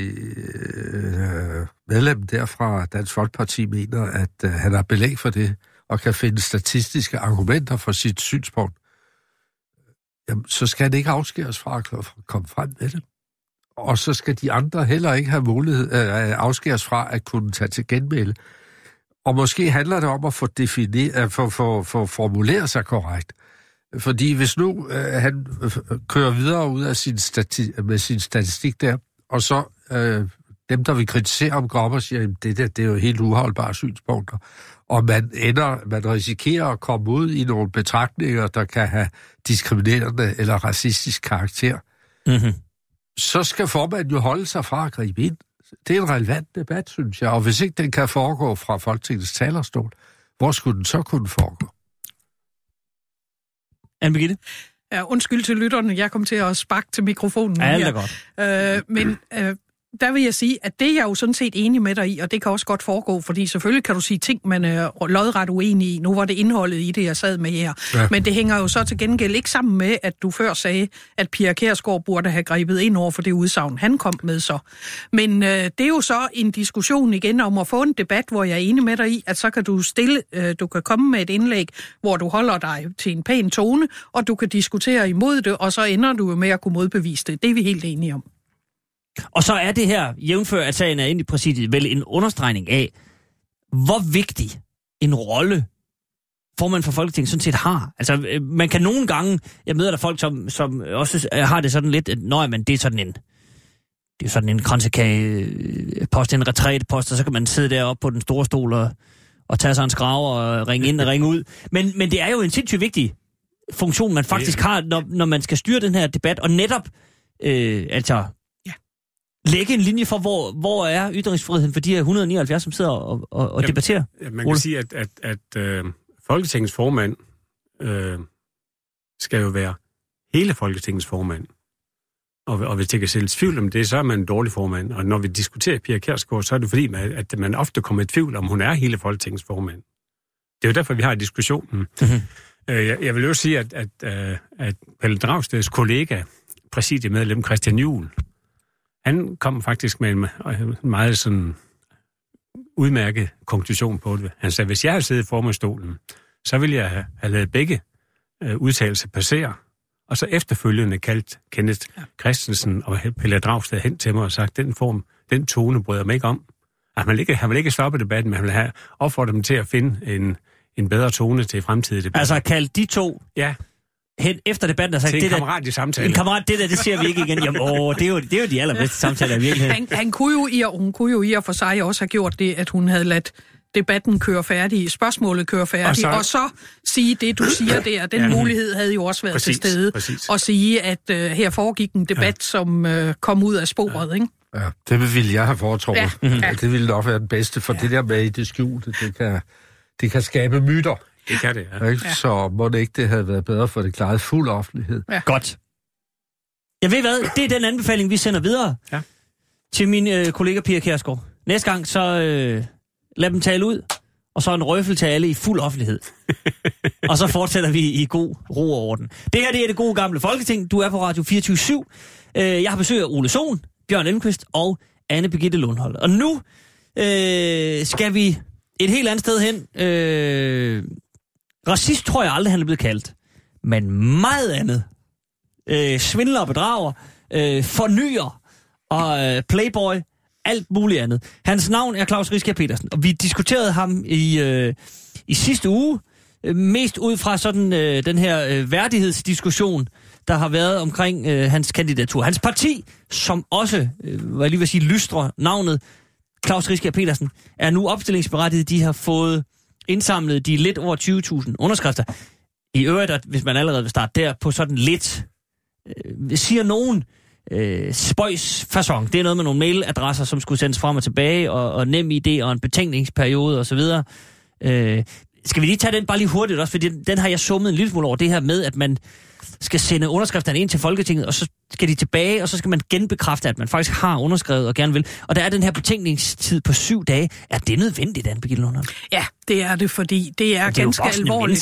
medlemmen derfra Dansk Folkeparti mener, at han har belæg for det, og kan finde statistiske argumenter for sit synspunkt, jamen, så skal det ikke afskæres fra at komme frem med det. og så skal de andre heller ikke have mulighed afskæres fra at kunne tage til genmæle. Og måske handler det om at få formuleret sig korrekt. Fordi hvis nu han kører videre ud af med sin statistik der, og så dem, der vil kritisere om går op og siger, at det er jo helt uholdbare synspunkter, og man risikerer at komme ud i nogle betragtninger, der kan have diskriminerende eller racistisk karakter, så skal formanden jo holde sig fra at gribe ind. Det er en relevant debat, synes jeg, og hvis ikke den kan foregå fra Folketingets talerstol, hvor skulle den så kunne foregå? Anne-Birgitte? Ja, undskyld til lytterne, jeg kom til at sparke til mikrofonen. Ja, det er godt. Men der vil jeg sige, at det er jeg jo sådan set enig med dig i, og det kan også godt foregå, fordi selvfølgelig kan du sige ting, man er lodret uenig i. Nu var det indholdet i det, jeg sad med her. Ja. Men det hænger jo så til gengæld ikke sammen med, at du før sagde, at Pia Kjærsgaard burde have grebet ind over for det udsagn, han kom med så. Men det er jo så en diskussion igen om at få en debat, hvor jeg er enig med dig i, at så kan du kan komme med et indlæg, hvor du holder dig til en pæn tone, og du kan diskutere imod det, og så ender du med at kunne modbevise det. Det er vi helt enige om. Og så er det her, jævnfør at sagen er inde i præsidiet, vel en understregning af, hvor vigtig en rolle formanden for Folketinget sådan set har. Altså, man kan nogle gange, jeg møder der folk, som også har det sådan lidt, at men det er sådan en kransekagepost, en retrætepost, og så kan man sidde deroppe på den store stol og tage sig en skrave og ringe ind og ringe ud. Men det er jo en sindssygt vigtig funktion, man faktisk har, når man skal styre den her debat, og netop, lægge en linje for, hvor er ytringsfriheden for de her 179, som sidder og debatterer? Man kan sige, at Folketingets formand skal jo være hele Folketingets formand. Og hvis det kan sælges tvivl om det, så er man en dårlig formand. Og når vi diskuterer Pia Kjærsgaard, så er det fordi, at man ofte kommer i tvivl om, hun er hele Folketingets formand. Det er jo derfor, vi har diskussionen. Mm-hmm. Jeg vil jo sige, at Pelle Dragsteds kollega, præsidiemedlem Christian Juhl, han kom faktisk med en meget sådan udmærket konklusion på det. Han sagde, hvis jeg havde siddet i formandsstolen, så ville jeg have lavet begge udtalelser passere, og så efterfølgende kaldt Kenneth Christensen og Pelle Dragsted hen til mig og sagt, den tone bryder mig ikke om. Han vil ikke stoppe debatten, men han vil have opfordret dem til at finde en bedre tone til fremtidige debatter. Altså kaldt de to... Ja. Hen efter debatten og sagt, det er en kammerat i samtale. En kammerat, det ser vi ikke igen. Jamen, det er jo de allerbedste samtaler i virkeligheden. Hun kunne jo i og for sig også have gjort det, at hun havde ladt debatten køre færdig, spørgsmålet køre færdig, og så sige det, du siger der. Den mulighed havde jo også været til stede. Og sige, at her foregik en debat, som kom ud af sporet, ikke? Ja, det ville jeg have foretrukket. Ja. Det ville nok være den bedste, for det der med i det skjulte, det kan skabe myter. Det kan det, ja. Så må det ikke det havde været bedre, for det klarede fuld offentlighed. Ja. Godt. Jeg ved hvad, det er den anbefaling, vi sender videre til min kollega Pia Kjærsgaard. Næste gang, så lad dem tale ud, og så en røffel til alle i fuld offentlighed. Og så fortsætter vi i god ro og orden. Det her, det er det gode gamle Folketing. Du er på Radio 24/7. Jeg har besøg af Ole Sohn, Bjørn Elmqvist og Anne-Birgitte Lundholt. Og nu skal vi et helt andet sted hen. Racist tror jeg aldrig, han er blevet kaldt. Men meget andet. Svindler og bedrager. Fornyer og playboy. Alt muligt andet. Hans navn er Klaus Riskær Pedersen. Og vi diskuterede ham i sidste uge. Mest ud fra sådan den her værdighedsdiskussion, der har været omkring hans kandidatur. Hans parti, som også, hvad jeg lige vil sige, lystrer navnet Klaus Riskær Pedersen, er nu opstillingsberettiget. De har fået indsamlet de lidt over 20.000 underskrifter. I øvrigt, at hvis man allerede vil starte der på sådan lidt, siger nogen, spøjsfacon. Det er noget med nogle mailadresser, som skulle sendes frem og tilbage, og nem idé og en betænkningsperiode osv. Skal vi lige tage den bare lige hurtigt også, fordi den har jeg summet en lille smule over, det her med, at man skal sende underskrifterne ind til Folketinget, og så skal de tilbage, og så skal man genbekræfte, at man faktisk har underskrevet og gerne vil. Og der er den her betænkningstid på 7 dage. Er det nødvendigt, Anne-Birgitte Lundholt? Ja, det er det, fordi det er ganske alvorligt. Mennesker.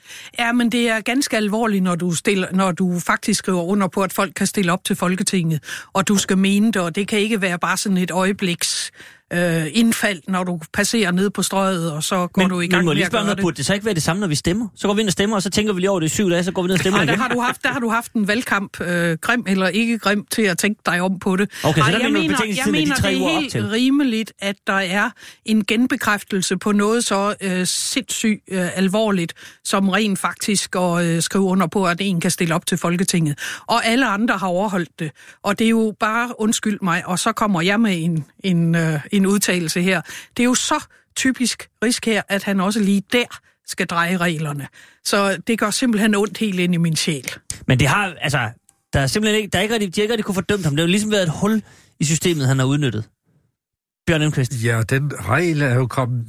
Ja, men det er ganske alvorligt, når du faktisk skriver under på, at folk kan stille op til Folketinget, og du skal mene det, og det kan ikke være bare sådan et øjebliks indfald, når du passerer ned på strøget, og så går du i gang med at gøre det. Burde det så ikke være det samme, når vi stemmer? Så går vi ind og stemmer, og så tænker vi lige over det i 7 dage, så går vi ned og stemmer igen. Der har du haft en valgkamp, grim eller ikke grim, til at tænke dig om på det. Okay, så jeg mener, det er helt rimeligt, at der er en genbekræftelse på noget så sindssygt alvorligt, som rent faktisk at skrive under på, at en kan stille op til Folketinget. Og alle andre har overholdt det. Og det er jo bare, undskyld mig, og så kommer jeg med en udtalelse her. Det er jo så typisk Risk her, at han også lige der skal dreje reglerne. Så det gør simpelthen ondt helt ind i min sjæl. Men det har, altså, der er simpelthen ikke, de har ikke rigtig kunne fordømt ham. Det har jo ligesom været et hul i systemet, han har udnyttet. Bjørn Elmqvist. Ja, den regel er jo kommet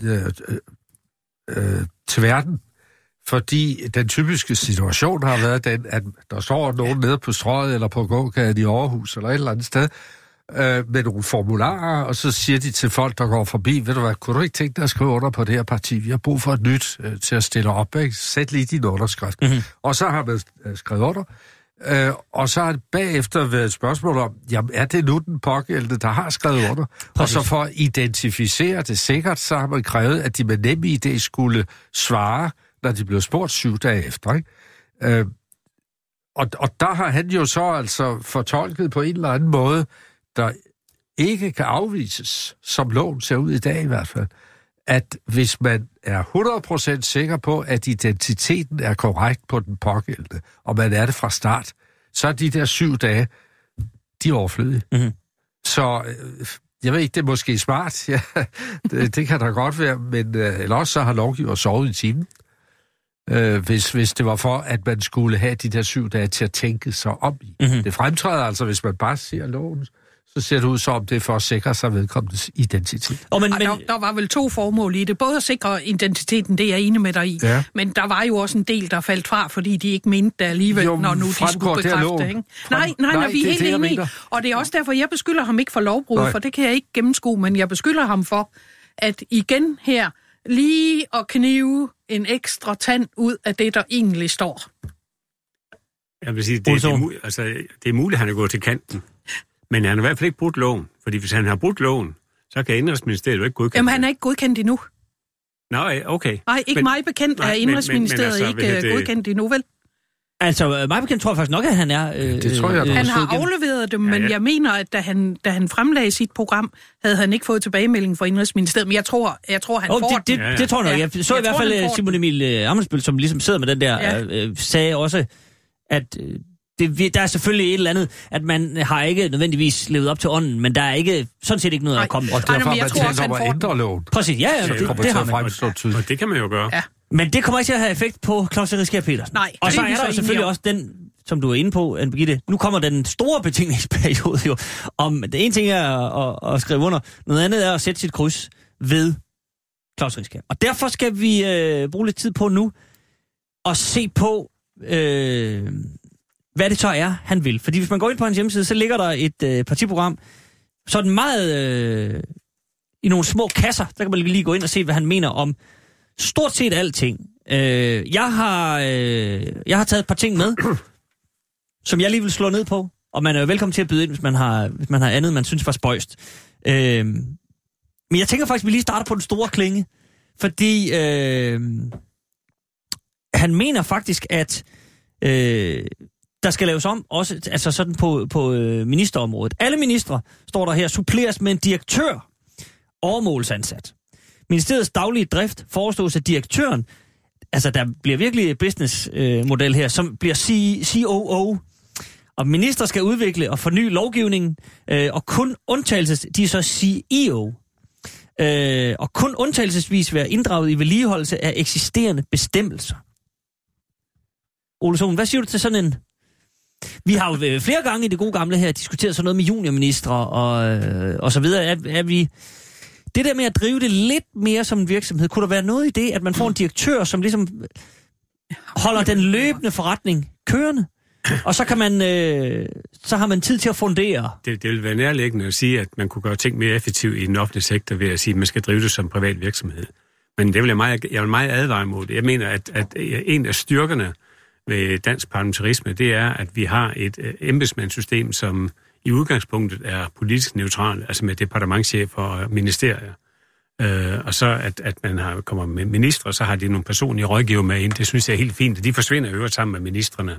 til verden, fordi den typiske situation har været den, at der står nogen nede på Strøget eller på gågaden i Aarhus eller et eller andet sted, med nogle formularer, og så siger de til folk, der går forbi, ved du hvad, kunne du ikke tænke dig at skrive under på det her parti? Vi har brug for et nyt til at stille op, ikke? Sæt lige din underskrift. Mm-hmm. Og så har man skrevet under, og så har det bagefter været et spørgsmål om, jamen er det nu den pågældende, der har skrevet under? Præcis. Og så for at identificere det sikkert, så har man krævet, at de med NemID skulle svare, når de blev spurgt 7 dage efter, ikke? Og der har han jo så altså fortolket på en eller anden måde, der ikke kan afvises, som loven ser ud i dag i hvert fald, at hvis man er 100% sikker på, at identiteten er korrekt på den pågældende, og man er det fra start, så er de der 7 dage, de er overflødige. Mm-hmm. Så jeg ved ikke, det er måske smart, ja, det kan da godt være, men eller også så har lovgiver sovet i timen, hvis det var for, at man skulle have de der 7 dage til at tænke sig om i. Mm-hmm. Det fremtræder altså, hvis man bare ser loven, så ser det ud som om det er for at sikre sig vedkommendes identitet. Der var vel 2 formål i det. Både at sikre identiteten, det er jeg enig med dig i, ja. Men der var jo også en del, der faldt fra, fordi de ikke mente det alligevel, jo, når nu de skulle bekræfte. Ikke? Nej, vi er helt enige. Og det er også derfor, jeg beskylder ham ikke for lovbrud, for det kan jeg ikke gennemskue, men jeg beskylder ham for, at igen her, lige at knive en ekstra tand ud af det, der egentlig står. Jeg vil sige, det er muligt, at han er gået til kanten. Men han har i hvert fald ikke brudt loven. Fordi hvis han har brudt loven, så kan Indrigsministeriet jo ikke godkende. Jamen, han er ikke godkendt endnu. Nej, okay. Nej, ikke mig bekendt er Indrigsministeriet ikke godkendt endnu, vel? Altså, mig bekendt tror jeg faktisk nok, at han er... det tror jeg, han har afleveret dem, men jeg mener, at da han fremlagde sit program, havde han ikke fået tilbagemelding fra Indrigsministeriet. Men jeg tror han får det tror jeg nok. Jeg så i hvert fald Simon Emil Ammitzbøll, som ligesom sidder med den der, sagde også, at... der er selvfølgelig et eller andet, at man har ikke nødvendigvis levet op til ånden, men der er ikke sådan set ikke noget at komme. Og derfor har man tænkt om at ændre loven. Præcis, ja, det har man. Og det kan man jo gøre. Ja. Men det kommer ikke til at have effekt på Claus Riskær Pedersen. Nej. Og så er der selvfølgelig også den, som du er inde på, Anne Birgitte. Nu kommer den store betingningsperiode jo. Om det ene ting er at skrive under, noget andet er at sætte sit kryds ved Claus Riskær. Og derfor skal vi bruge lidt tid på nu at se på... hvad det så er, han vil. Fordi hvis man går ind på hans hjemmeside, så ligger der et partiprogram, sådan meget i nogle små kasser. Der kan man lige gå ind og se, hvad han mener om stort set alting. Jeg har taget et par ting med, som jeg lige vil slå ned på. Og man er jo velkommen til at byde ind, hvis man har andet, man synes var spøjst. Men jeg tænker faktisk, at vi lige starter på den store klinge. Fordi han mener faktisk, at... der skal laves om, også altså sådan på ministerområdet. Alle ministre, står der her, suppleres med en direktør, åremålsansat. Ministeriets daglige drift foreslås af direktøren, altså der bliver virkelig businessmodel her, som bliver COO. Og minister skal udvikle og forny lovgivningen, og kun de er så CEO. Og kun undtagelsesvis være inddraget i vedligeholdelse af eksisterende bestemmelser. Ole Sohn, hvad siger du til sådan en... Vi har jo flere gange i det gode gamle her diskuteret sådan noget med juniorministre og så videre. Er vi... Det der med at drive det lidt mere som en virksomhed, kunne der være noget i det, at man får en direktør, som ligesom holder den løbende forretning kørende? Og så kan man, så har man tid til at fundere. Det vil være nærliggende at sige, at man kunne gøre ting mere effektivt i den offentlige sektor ved at sige, at man skal drive det som privat virksomhed. Men det vil jeg vil meget advare imod det. Jeg mener, at en af styrkerne ved dansk parlamentarisme, det er, at vi har et embedsmandssystem, som i udgangspunktet er politisk neutralt, altså med departementschef og ministerier. Og så at man kommer med ministre, så har de nogle personlige rådgiver med ind. Det synes jeg er helt fint. De forsvinder øvrigt sammen med ministrene.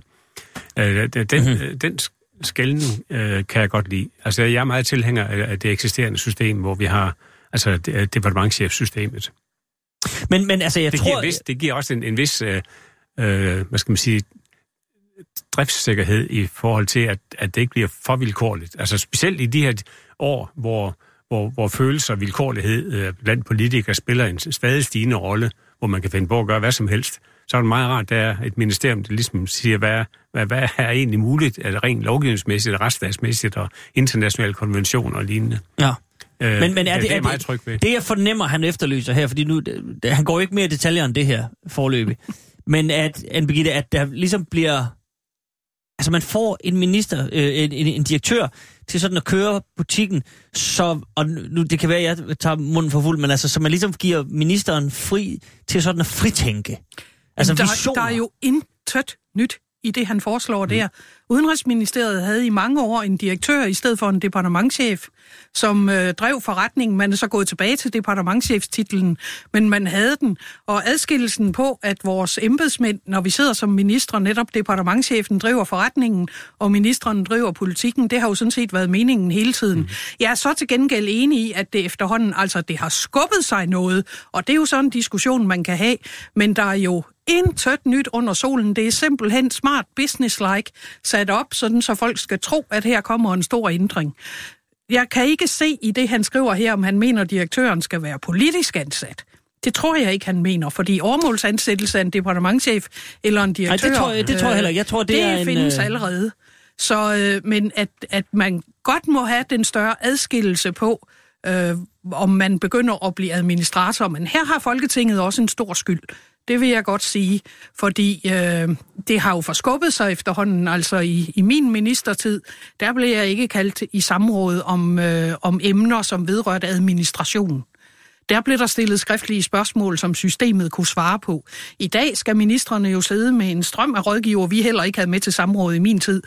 Den skelnen kan jeg godt lide. Altså, jeg er meget tilhænger af det eksisterende system, hvor vi har altså departementschefsystemet. Men altså, jeg tror... Det giver også en vis, hvad skal man sige, driftssikkerhed i forhold til, at det ikke bliver for vilkårligt. Altså, specielt i de her år, hvor følelser og vilkårlighed blandt politikere spiller en stadig stigende rolle, hvor man kan finde på at gøre hvad som helst, så er det meget rart, at der er et ministerium, der ligesom siger, hvad er egentlig muligt, altså rent lovgivningsmæssigt, retsstatsmæssigt og internationale konventioner og lignende. Ja. Men er det meget tryg ved. Det jeg fornemmer, han efterlyser her, fordi nu, han går jo ikke mere i detaljer end det her forløbig, men at der ligesom bliver... Altså man får en minister, en direktør til sådan at køre butikken, så, og nu det kan være, at jeg tager munden for fuld, men altså, så man ligesom giver ministeren fri til sådan at fritænke. Altså der er jo intet nyt i det, han foreslår der. Udenrigsministeriet havde i mange år en direktør i stedet for en departementschef, som drev forretningen. Man er så gået tilbage til departementschefstitlen, men man havde den. Og adskillelsen på, at vores embedsmænd, når vi sidder som ministre, netop departementschefen driver forretningen, og ministeren driver politikken, det har jo sådan set været meningen hele tiden. Jeg er så til gengæld enig i, at det efterhånden, altså det har skubbet sig noget, og det er jo sådan en diskussion, man kan have, men der er jo intet nyt under solen. Det er simpelthen smart business-like sat op, sådan så folk skal tro, at her kommer en stor ændring. Jeg kan ikke se i det, han skriver her, om han mener, at direktøren skal være politisk ansat. Det tror jeg ikke, han mener, fordi åremålsansættelse af en departementschef eller en direktør... Nej, det tror jeg heller ikke. Jeg tror, det findes allerede. Så, men at man godt må have den større adskillelse på, om man begynder at blive administrator. Men her har Folketinget også en stor skyld. Det vil jeg godt sige, fordi det har jo forskubbet sig efterhånden. Altså i min ministertid, der blev jeg ikke kaldt i samråd om emner, som vedrørte administration. Der blev der stillet skriftlige spørgsmål, som systemet kunne svare på. I dag skal ministrene jo sidde med en strøm af rådgiver, vi heller ikke havde med til samråd i min tid,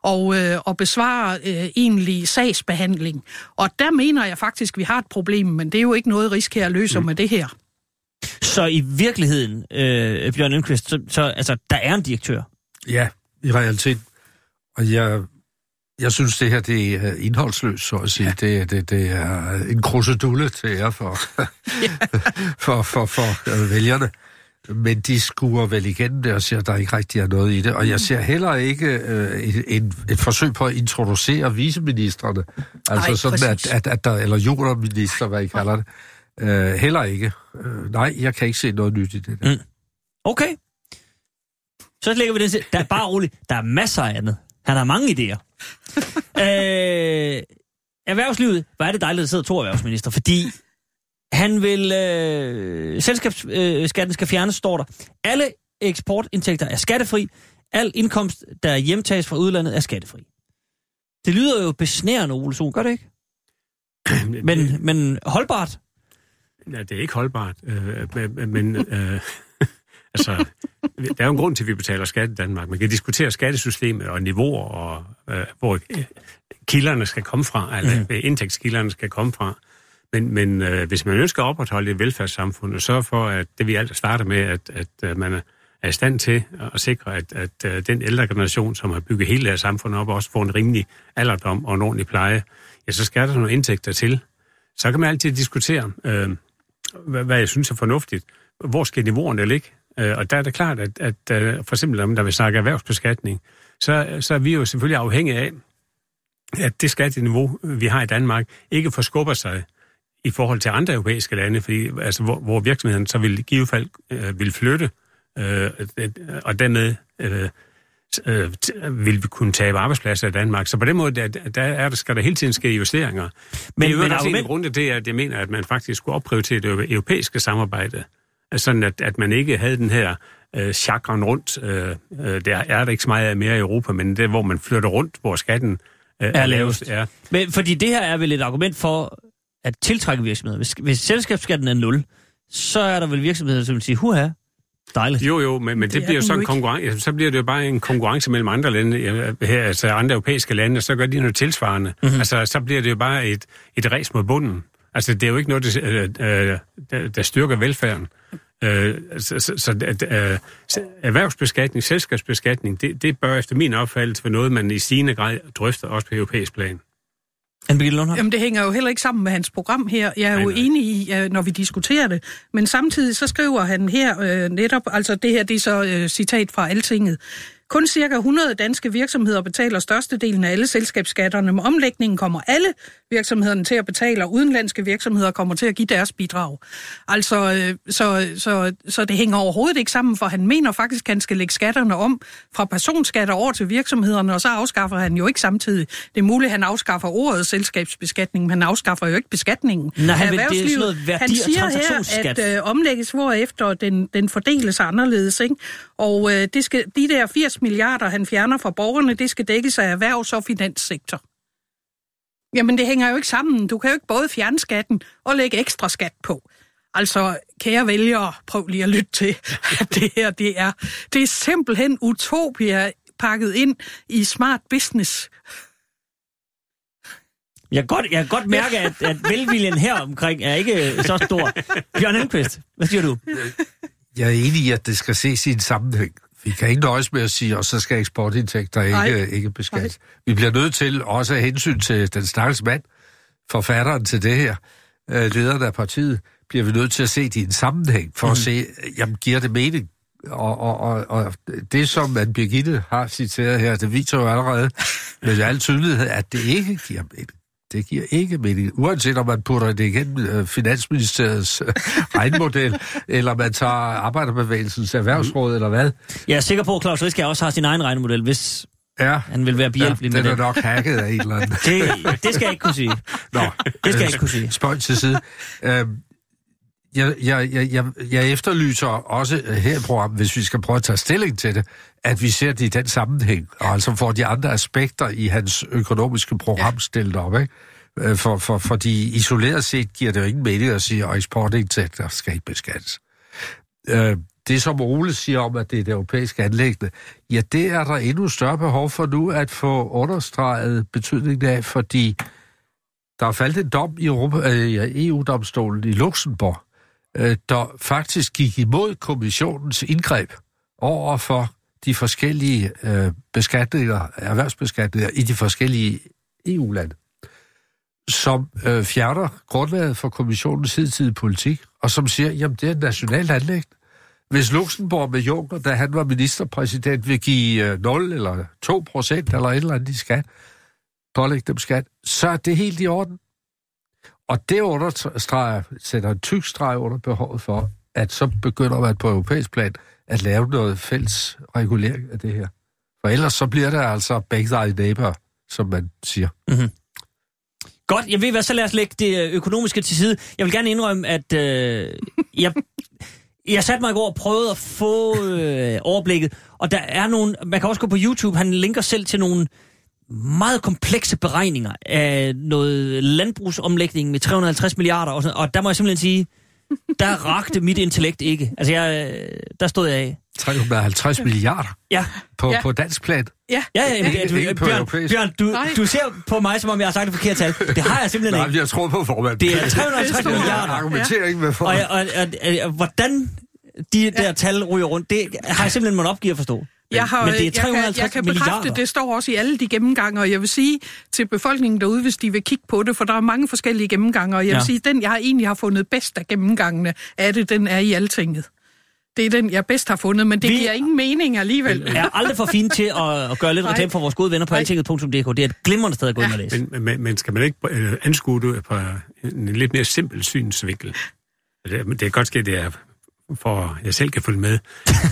og besvare egentlig sagsbehandling. Og der mener jeg faktisk, at vi har et problem, men det er jo ikke noget, Riskær løser med det her. Så i virkeligheden, Bjørn Lindqvist, så altså, der er en direktør? Ja, i realiteten. Og jeg synes, det her det er indholdsløst, så at sige. Ja. Det er en krusedulle til jer for vælgerne. Men de skuer vel igennem det og siger, at der ikke rigtig er noget i det. Og jeg ser heller ikke et forsøg på at introducere viceministrene. Altså sådan, at der, eller jordminister, hvad I kalder det. Heller ikke. Nej, jeg kan ikke se noget nyt i det der. Okay. Så lægger vi den til. Der er bare roligt. Der er masser af andet. Han har mange idéer. Erhvervslivet, hvor er det dejligt, at der sidder 2 erhvervsminister, fordi han vil... selskabsskatten skal fjernes, står der. Alle eksportindtægter er skattefri. Al indkomst, der hjemtages fra udlandet, er skattefri. Det lyder jo besnærende, Ole Sohn, gør det ikke? Men holdbart? Ja, det er ikke holdbart, men altså, der er jo en grund til, at vi betaler skat i Danmark. Man kan diskutere skattesystemet og niveauer, og hvor kilderne skal komme fra, eller indtægtskilderne skal komme fra. Men hvis man ønsker at opretholde et velfærdssamfund, og sørge for, at det vi altid starter med, at man er i stand til at sikre, at den ældre generation, som har bygget hele deres samfund op, også får en rimelig alderdom og en ordentlig pleje, ja, så skal der nogle indtægter til. Så kan man altid diskutere, hvad jeg synes er fornuftigt. Hvor skal niveauerne ligge? Og der er det klart, at for eksempel, når der vil snakke erhvervsbeskatning, så er vi jo selvfølgelig afhængige af, at det skatteniveau, vi har i Danmark, ikke forskubber sig i forhold til andre europæiske lande, fordi altså, hvor virksomheden så vil i givet fald vil flytte, og dermed vil vi kunne tabe arbejdspladser i Danmark. Så på den måde, skal der hele tiden ske justeringer. Men det er jo også en grund til det, at jeg mener, at man faktisk skulle opprioritere det europæiske samarbejde, sådan at man ikke havde den her chakren rundt. Der er der ikke så meget mere i Europa, men det hvor man flytter rundt, hvor skatten er lavest. Ja. Men fordi det her er vel et argument for at tiltrække virksomheder. Hvis selskabsskatten er 0, så er der vel virksomheder, som vil sige, huha, dejligt. Jo, men det bliver jo så en konkurrence. Så bliver det jo bare en konkurrence mellem andre lande, her, altså andre europæiske lande, og så gør de noget tilsvarende. Mm-hmm. Altså, så bliver det jo bare et ræs mod bunden. Altså, det er jo ikke noget, der styrker velfærden. Erhvervsbeskatning, selskabsbeskatning, det bør efter min opfattelse være noget, man i stigende grad drøfter også på europæisk plan. Jamen, det hænger jo heller ikke sammen med hans program her. Jeg er jo enig i, når vi diskuterer det. Men samtidig så skriver han her netop, altså det her, det er så citat fra Altinget. Kun cirka 100 danske virksomheder betaler størstedelen af alle selskabsskatterne. Med omlægningen kommer alle virksomhederne til at betale, og udenlandske virksomheder kommer til at give deres bidrag. Altså, så det hænger overhovedet ikke sammen, for han mener faktisk, at han skal lægge skatterne om fra personskatter over til virksomhederne, og så afskaffer han jo ikke samtidig. Det er muligt, at han afskaffer ordet selskabsbeskatning, men han afskaffer jo ikke beskatningen. Nej, han siger her, at omlægges hvorefter den fordeles anderledes, ikke? Og det skal, de der 80 milliarder, han fjerner fra borgerne, det skal dækkes af erhvervs- og finanssektor. Jamen, det hænger jo ikke sammen. Du kan jo ikke både fjerne skatten og lægge ekstra skat på. Altså, kære vælgere, prøv lige at lytte til, at det her, det er simpelthen utopia pakket ind i smart business. Jeg kan godt mærke, at velviljen her omkring er ikke så stor. Bjørn Elmqvist, hvad siger du? Jeg er enig i, at det skal ses i en sammenhæng. Vi kan ikke nøjes med at sige, og så skal eksportindtægter ikke beskattes. Vi bliver nødt til, også af hensyn til den stakkels mand, forfatteren til det her, lederen af partiet, bliver vi nødt til at se det i en sammenhæng, for at se, jamen, giver det mening? Og det, som Anne Birgitte har citeret her, det viser jo allerede med al tydelighed, at det ikke giver mening. Det giver ikke mening, uanset om man putter det igennem Finansministeriets regnemodel, eller man tager Arbejderbevægelsens Erhvervsråd, eller hvad. Jeg er sikker på, at Claus Riskær også har sin egen regnemodel, hvis han vil være behjælpelig med det. Den er nok hacket af en eller anden. Det skal jeg ikke kunne sige. Nå, det skal jeg ikke kunne sige. Spøj til side. Jeg efterlyser også her i programmet, hvis vi skal prøve at tage stilling til det, at vi ser det i den sammenhæng, og altså får de andre aspekter i hans økonomiske program stillet op, ikke? Fordi isoleret set giver det jo ingen mening at sige, at eksportindtægter skal ikke beskattes. Det, som Ole siger om, at det er det europæiske anliggende, ja, det er der endnu større behov for nu at få understreget betydningen af, fordi der er faldet en dom i EU-domstolen i Luxembourg, der faktisk gik imod kommissionens indgreb over for de forskellige erhvervsbeskatninger i de forskellige EU-lande, som fjerner grundlaget for kommissionens hidtidige politik, og som siger, jamen det er et nationalt anliggende. Hvis Luxembourg med Juncker, da han var ministerpræsident, vil give 0 eller 2% eller et eller andet i skat, pålægge dem skat, så er det helt i orden. Og det sætter en tyk streg under behovet for, at så begynder man på europæisk plan at lave noget fælles regulering af det her. For ellers så bliver det altså big thy neighbor, som man siger. Mm-hmm. Godt, jeg ved hvad, så lad os lægge det økonomiske til side. Jeg vil gerne indrømme, at jeg satte mig i går og prøvede at få overblikket, og der er nogle, man kan også gå på YouTube, han linker selv til nogle meget komplekse beregninger af noget landbrugsomlægning med 350 milliarder, og der må jeg simpelthen sige, der rakte mit intellekt ikke. Altså, der stod jeg af. 350 milliarder? Ja. På dansk plan? Ja. Bjørn, du ser på mig, som om jeg har sagt det forkert tal. Det har jeg simpelthen ikke. Jeg tror på formanden. Det er 350 milliarder. Argumenterer ikke med formanden. Og hvordan de der tal ryger rundt, det har jeg simpelthen måttet opgive at forstå. Men det er 350 jeg kan bekræfte, det står også i alle de gennemgange, og jeg vil sige til befolkningen derude, hvis de vil kigge på det, for der er mange forskellige gennemgange, og jeg vil sige, den jeg egentlig har fundet bedst af gennemgangene af det, den er i Altinget. Det er den, jeg bedst har fundet, men det giver ingen mening alligevel. Jeg er aldrig for fint til at gøre lidt reklame for vores gode venner på altinget.dk. Det er et glimrende sted at gå ind og læse. Men skal man ikke anskue det på en lidt mere simpel synsvinkel? Det er godt ske, det er for at jeg selv kan følge med.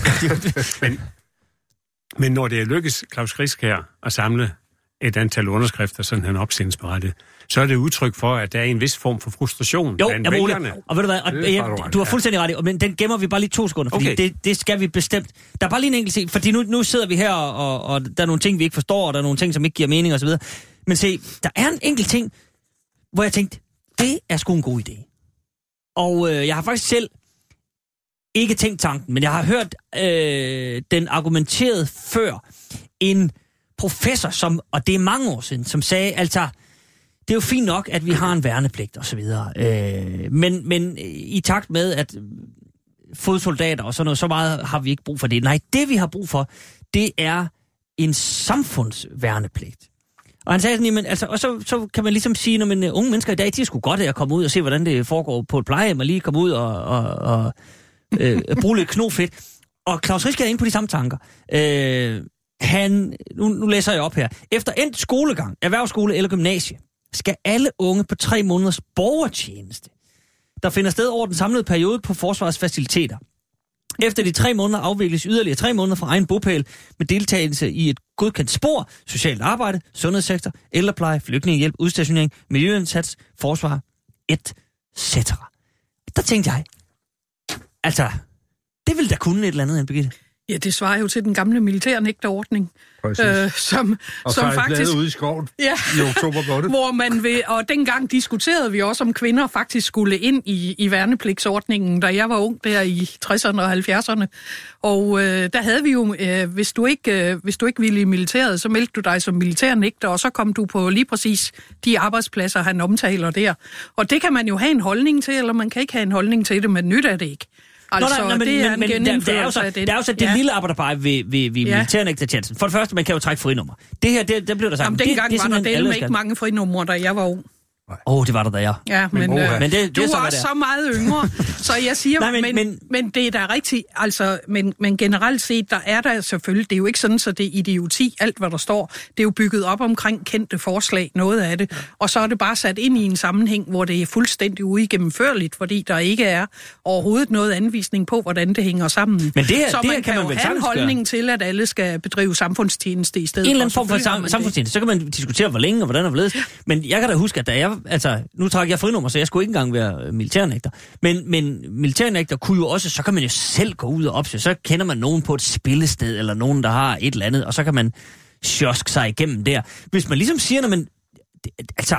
Men når det er lykkes Claus Riskær at samle et antal underskrifter, sådan han opstillingsberettiget, så er det udtryk for, at der er en vis form for frustration blandt vælgerne. Og ved du hvad, du har fuldstændig ret i, men den gemmer vi bare lige 2 sekunder, fordi det skal vi bestemt. Der er bare lige en enkelt ting, fordi nu sidder vi her, og der er nogle ting, vi ikke forstår, og der er nogle ting, som ikke giver mening osv. Men se, der er en enkelt ting, hvor jeg tænkte, det er sgu en god idé. Og jeg har faktisk selv ikke tænkt tanken, men jeg har hørt den argumenteret før. En professor, som, og det er mange år siden, som sagde, altså, det er jo fint nok, at vi har en værnepligt og så videre, men i takt med, at fodsoldater og sådan noget, så meget har vi ikke brug for det. Nej, det vi har brug for, det er en samfundsværnepligt. Og han sagde sådan, jamen, altså, og så kan man ligesom sige, når man unge mennesker i dag, de er sgu godt af at komme ud og se, hvordan det foregår på et plejehjem, og lige komme ud og bruge lidt knofedt. Og Claus Risk er inde på de samme tanker. Nu læser jeg op her. Efter endt skolegang, erhvervsskole eller gymnasie, skal alle unge på 3 måneders borgertjeneste, der finder sted over den samlede periode på forsvarets faciliteter. Efter de 3 måneder afvikles yderligere 3 måneder fra egen bopæl med deltagelse i et godkendt spor, socialt arbejde, sundhedssektor, ældrepleje, flygtningehjælp, udstationering, miljøindsats, forsvar, etc. Der tænkte jeg, altså, det ville da kunne et eller andet, Birgitte. Ja, det svarer jo til den gamle militærnægterordning, som faktisk ude i skoven i oktober måned. Hvor man og dengang diskuterede vi også, om kvinder faktisk skulle ind i værnepligtsordningen, da jeg var ung der i 60'erne og 70'erne. Og der havde vi jo, hvis du ikke ville i militæret, så meldte du dig som militærnægter, og så kom du på lige præcis de arbejdspladser, han omtaler der. Og det kan man jo have en holdning til, eller man kan ikke have en holdning til det, men nyt er det ikke. Altså, men det er en genindførelse af det. Der er jo så det lille arbejderpare ved militærnægtertjenesten. For det første, man kan jo trække frinummer. Det her, der blev der sagt. Jamen, dengang var der dele med ikke mange frinumre, da jeg var ung. Det var der, da jeg. Ja, men det du er også så meget yngre, så jeg siger, men det er da rigtigt, altså, men generelt set, der er der selvfølgelig, det er jo ikke sådan, så det er idioti, alt hvad der står, det er jo bygget op omkring kendte forslag, noget af det, og så er det bare sat ind i en sammenhæng, hvor det er fuldstændig uigennemførligt, fordi der ikke er overhovedet noget anvisning på, hvordan det hænger sammen. Men det her, så det man kan jo have en holdning til, at alle skal bedrive samfundstjeneste i stedet for. En eller anden form for samfundstjeneste, så kan man diskutere, hvor længe og hvordan og hvorledes, men jeg kan da huske, at da jeg nu trak jeg frinummer, så jeg skulle ikke engang være militærnægter. Men militærnægter kunne jo også, så kan man jo selv gå ud og opsøge. Så kender man nogen på et spillested, eller nogen, der har et eller andet, og så kan man sjoske sig igennem der. Hvis man ligesom siger, når man, altså,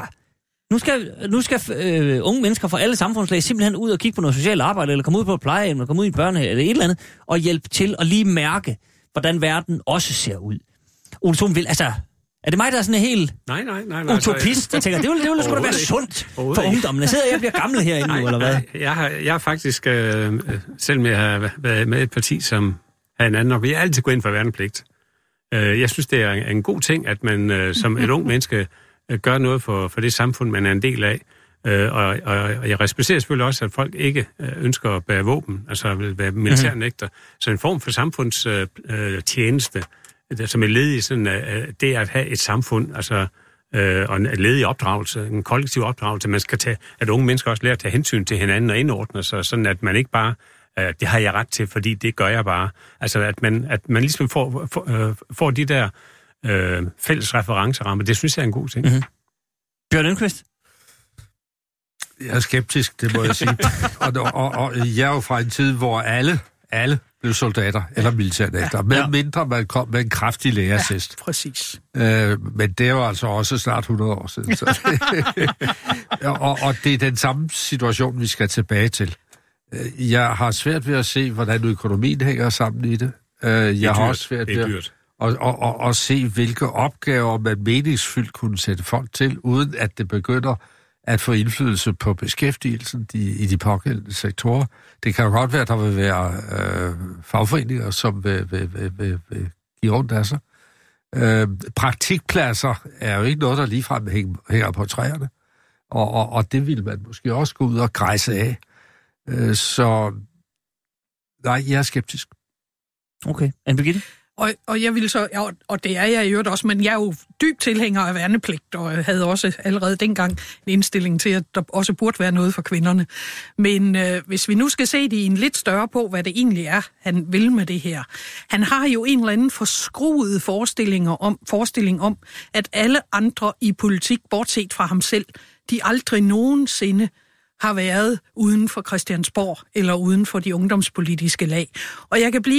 nu skal unge mennesker fra alle samfundslag simpelthen ud og kigge på noget socialt arbejde, eller komme ud på et plejehjem, eller komme ud i en børnehave, eller et eller andet, og hjælpe til at lige mærke, hvordan verden også ser ud. Ole Sohn vil, altså, er det mig, der er sådan en helt utopist, der tænker, det ville sgu da være sundt for ungdommen? Jeg sidder og bliver gammel herinde nu, eller hvad? Jeg har faktisk, selvom jeg har været med et parti, som har en anden, og vi altid går ind for værnepligt. Jeg synes, det er en god ting, at man som et ung menneske gør noget for det samfund, man er en del af. Og jeg respekterer selvfølgelig også, at folk ikke ønsker at bære våben, altså vil være militærnægter. Så en form for samfundstjeneste, som er led i sådan, det at have et samfund, altså, og en led i opdragelse, en kollektiv opdragelse, man skal tage, at unge mennesker også lærer at tage hensyn til hinanden og indordne sig, sådan at man ikke bare, det har jeg ret til, fordi det gør jeg bare. Altså, at man ligesom får de der fælles referencerammer, det synes jeg er en god ting. Mm-hmm. Bjørn Lindqvist? Jeg er skeptisk, det må jeg sige. og jeg er jo fra en tid, hvor alle blev soldater eller militærnægter, mindre man kom med en kraftig læreattest. Ja, præcis. Men det er jo altså også snart 100 år siden. Så. og det er den samme situation, vi skal tilbage til. Jeg har svært ved at se, hvordan økonomien hænger sammen i det. Jeg har også svært ved at se, hvilke opgaver man meningsfyldt kunne sætte folk til, uden at det begynder at få indflydelse på beskæftigelsen i de pågældende sektorer. Det kan jo godt være, at der vil være fagforeninger, som vil give ondt af sig. Praktikpladser er jo ikke noget, der ligefrem hænger på træerne. Og det vil man måske også gå ud og grejse af. Så nej, jeg er skeptisk. Okay. Anne Birgitte? Og jeg vil så, og det er jeg i øvrigt også, men jeg er jo dyb tilhænger af værnepligt, og havde også allerede dengang en indstilling til, at der også burde være noget for kvinderne. Men hvis vi nu skal se det i en lidt større på, hvad det egentlig er, han vil med det her. Han har jo en eller anden forskruet forestilling om, at alle andre i politik, bortset fra ham selv, de aldrig nogensinde har været uden for Christiansborg eller uden for de ungdomspolitiske lag. Og jeg kan blive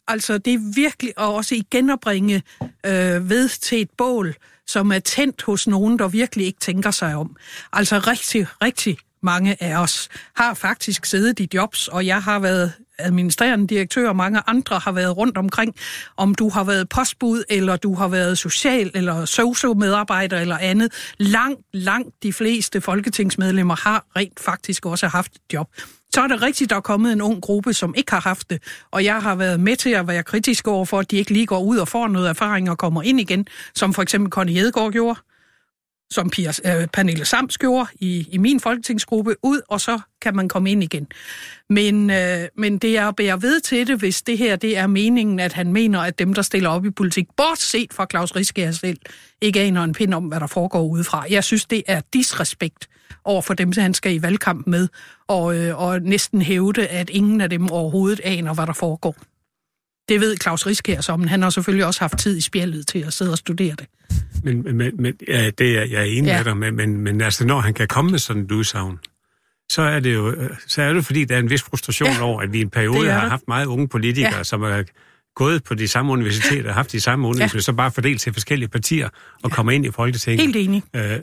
Altså, det er virkelig at også igen at bringe ved til et bål, som er tændt hos nogen, der virkelig ikke tænker sig om. Altså, rigtig mange af os har faktisk siddet i jobs, og jeg har været administrerende direktør, og mange andre har været rundt omkring, om du har været postbud, eller du har været social- eller socio-medarbejder eller andet. Langt de fleste folketingsmedlemmer har rent faktisk også haft et job. Så er det rigtigt, der er kommet en ung gruppe, som ikke har haft det, og jeg har været med til at være kritisk over for, at de ikke lige går ud og får noget erfaring og kommer ind igen, som for eksempel Connie Hedegaard gjorde, som Pernille Sams gjorde i min folketingsgruppe, ud, og så kan man komme ind igen. Men det er at bære ved til det, hvis det her det er meningen, at han mener, at dem, der stiller op i politik, bortset fra Klaus Riskær selv, ikke aner en pind om, hvad der foregår udefra. Jeg synes, det er disrespekt over for dem, han skal i valgkamp med, og næsten hævde, at ingen af dem overhovedet aner, hvad der foregår. Det ved Klaus Riskær så, men han har selvfølgelig også haft tid i spjældet til at sidde og studere det. Men ja, det er jeg enig med dig, men altså, når han kan komme med sådan et udsagn, så er det fordi, der er en vis frustration over, at vi i en periode har haft meget unge politikere, som er gået på de samme universiteter, haft de samme undervisninger, så bare fordelt til forskellige partier og kommer ind i Folketinget. Helt enig.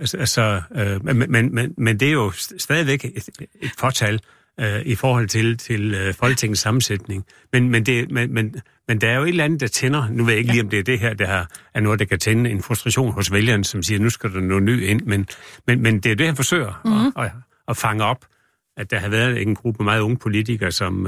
Men det er jo stadigvæk et fortal i forhold til Folketingets sammensætning. Men der er jo et eller andet, der tænder. Nu ved jeg ikke lige, om det er det her, der er noget, der kan tænde en frustration hos vælgerne, som siger, nu skal der noget ny ind. Men det er det, han forsøger at fange op, at der har været en gruppe meget unge politikere, som...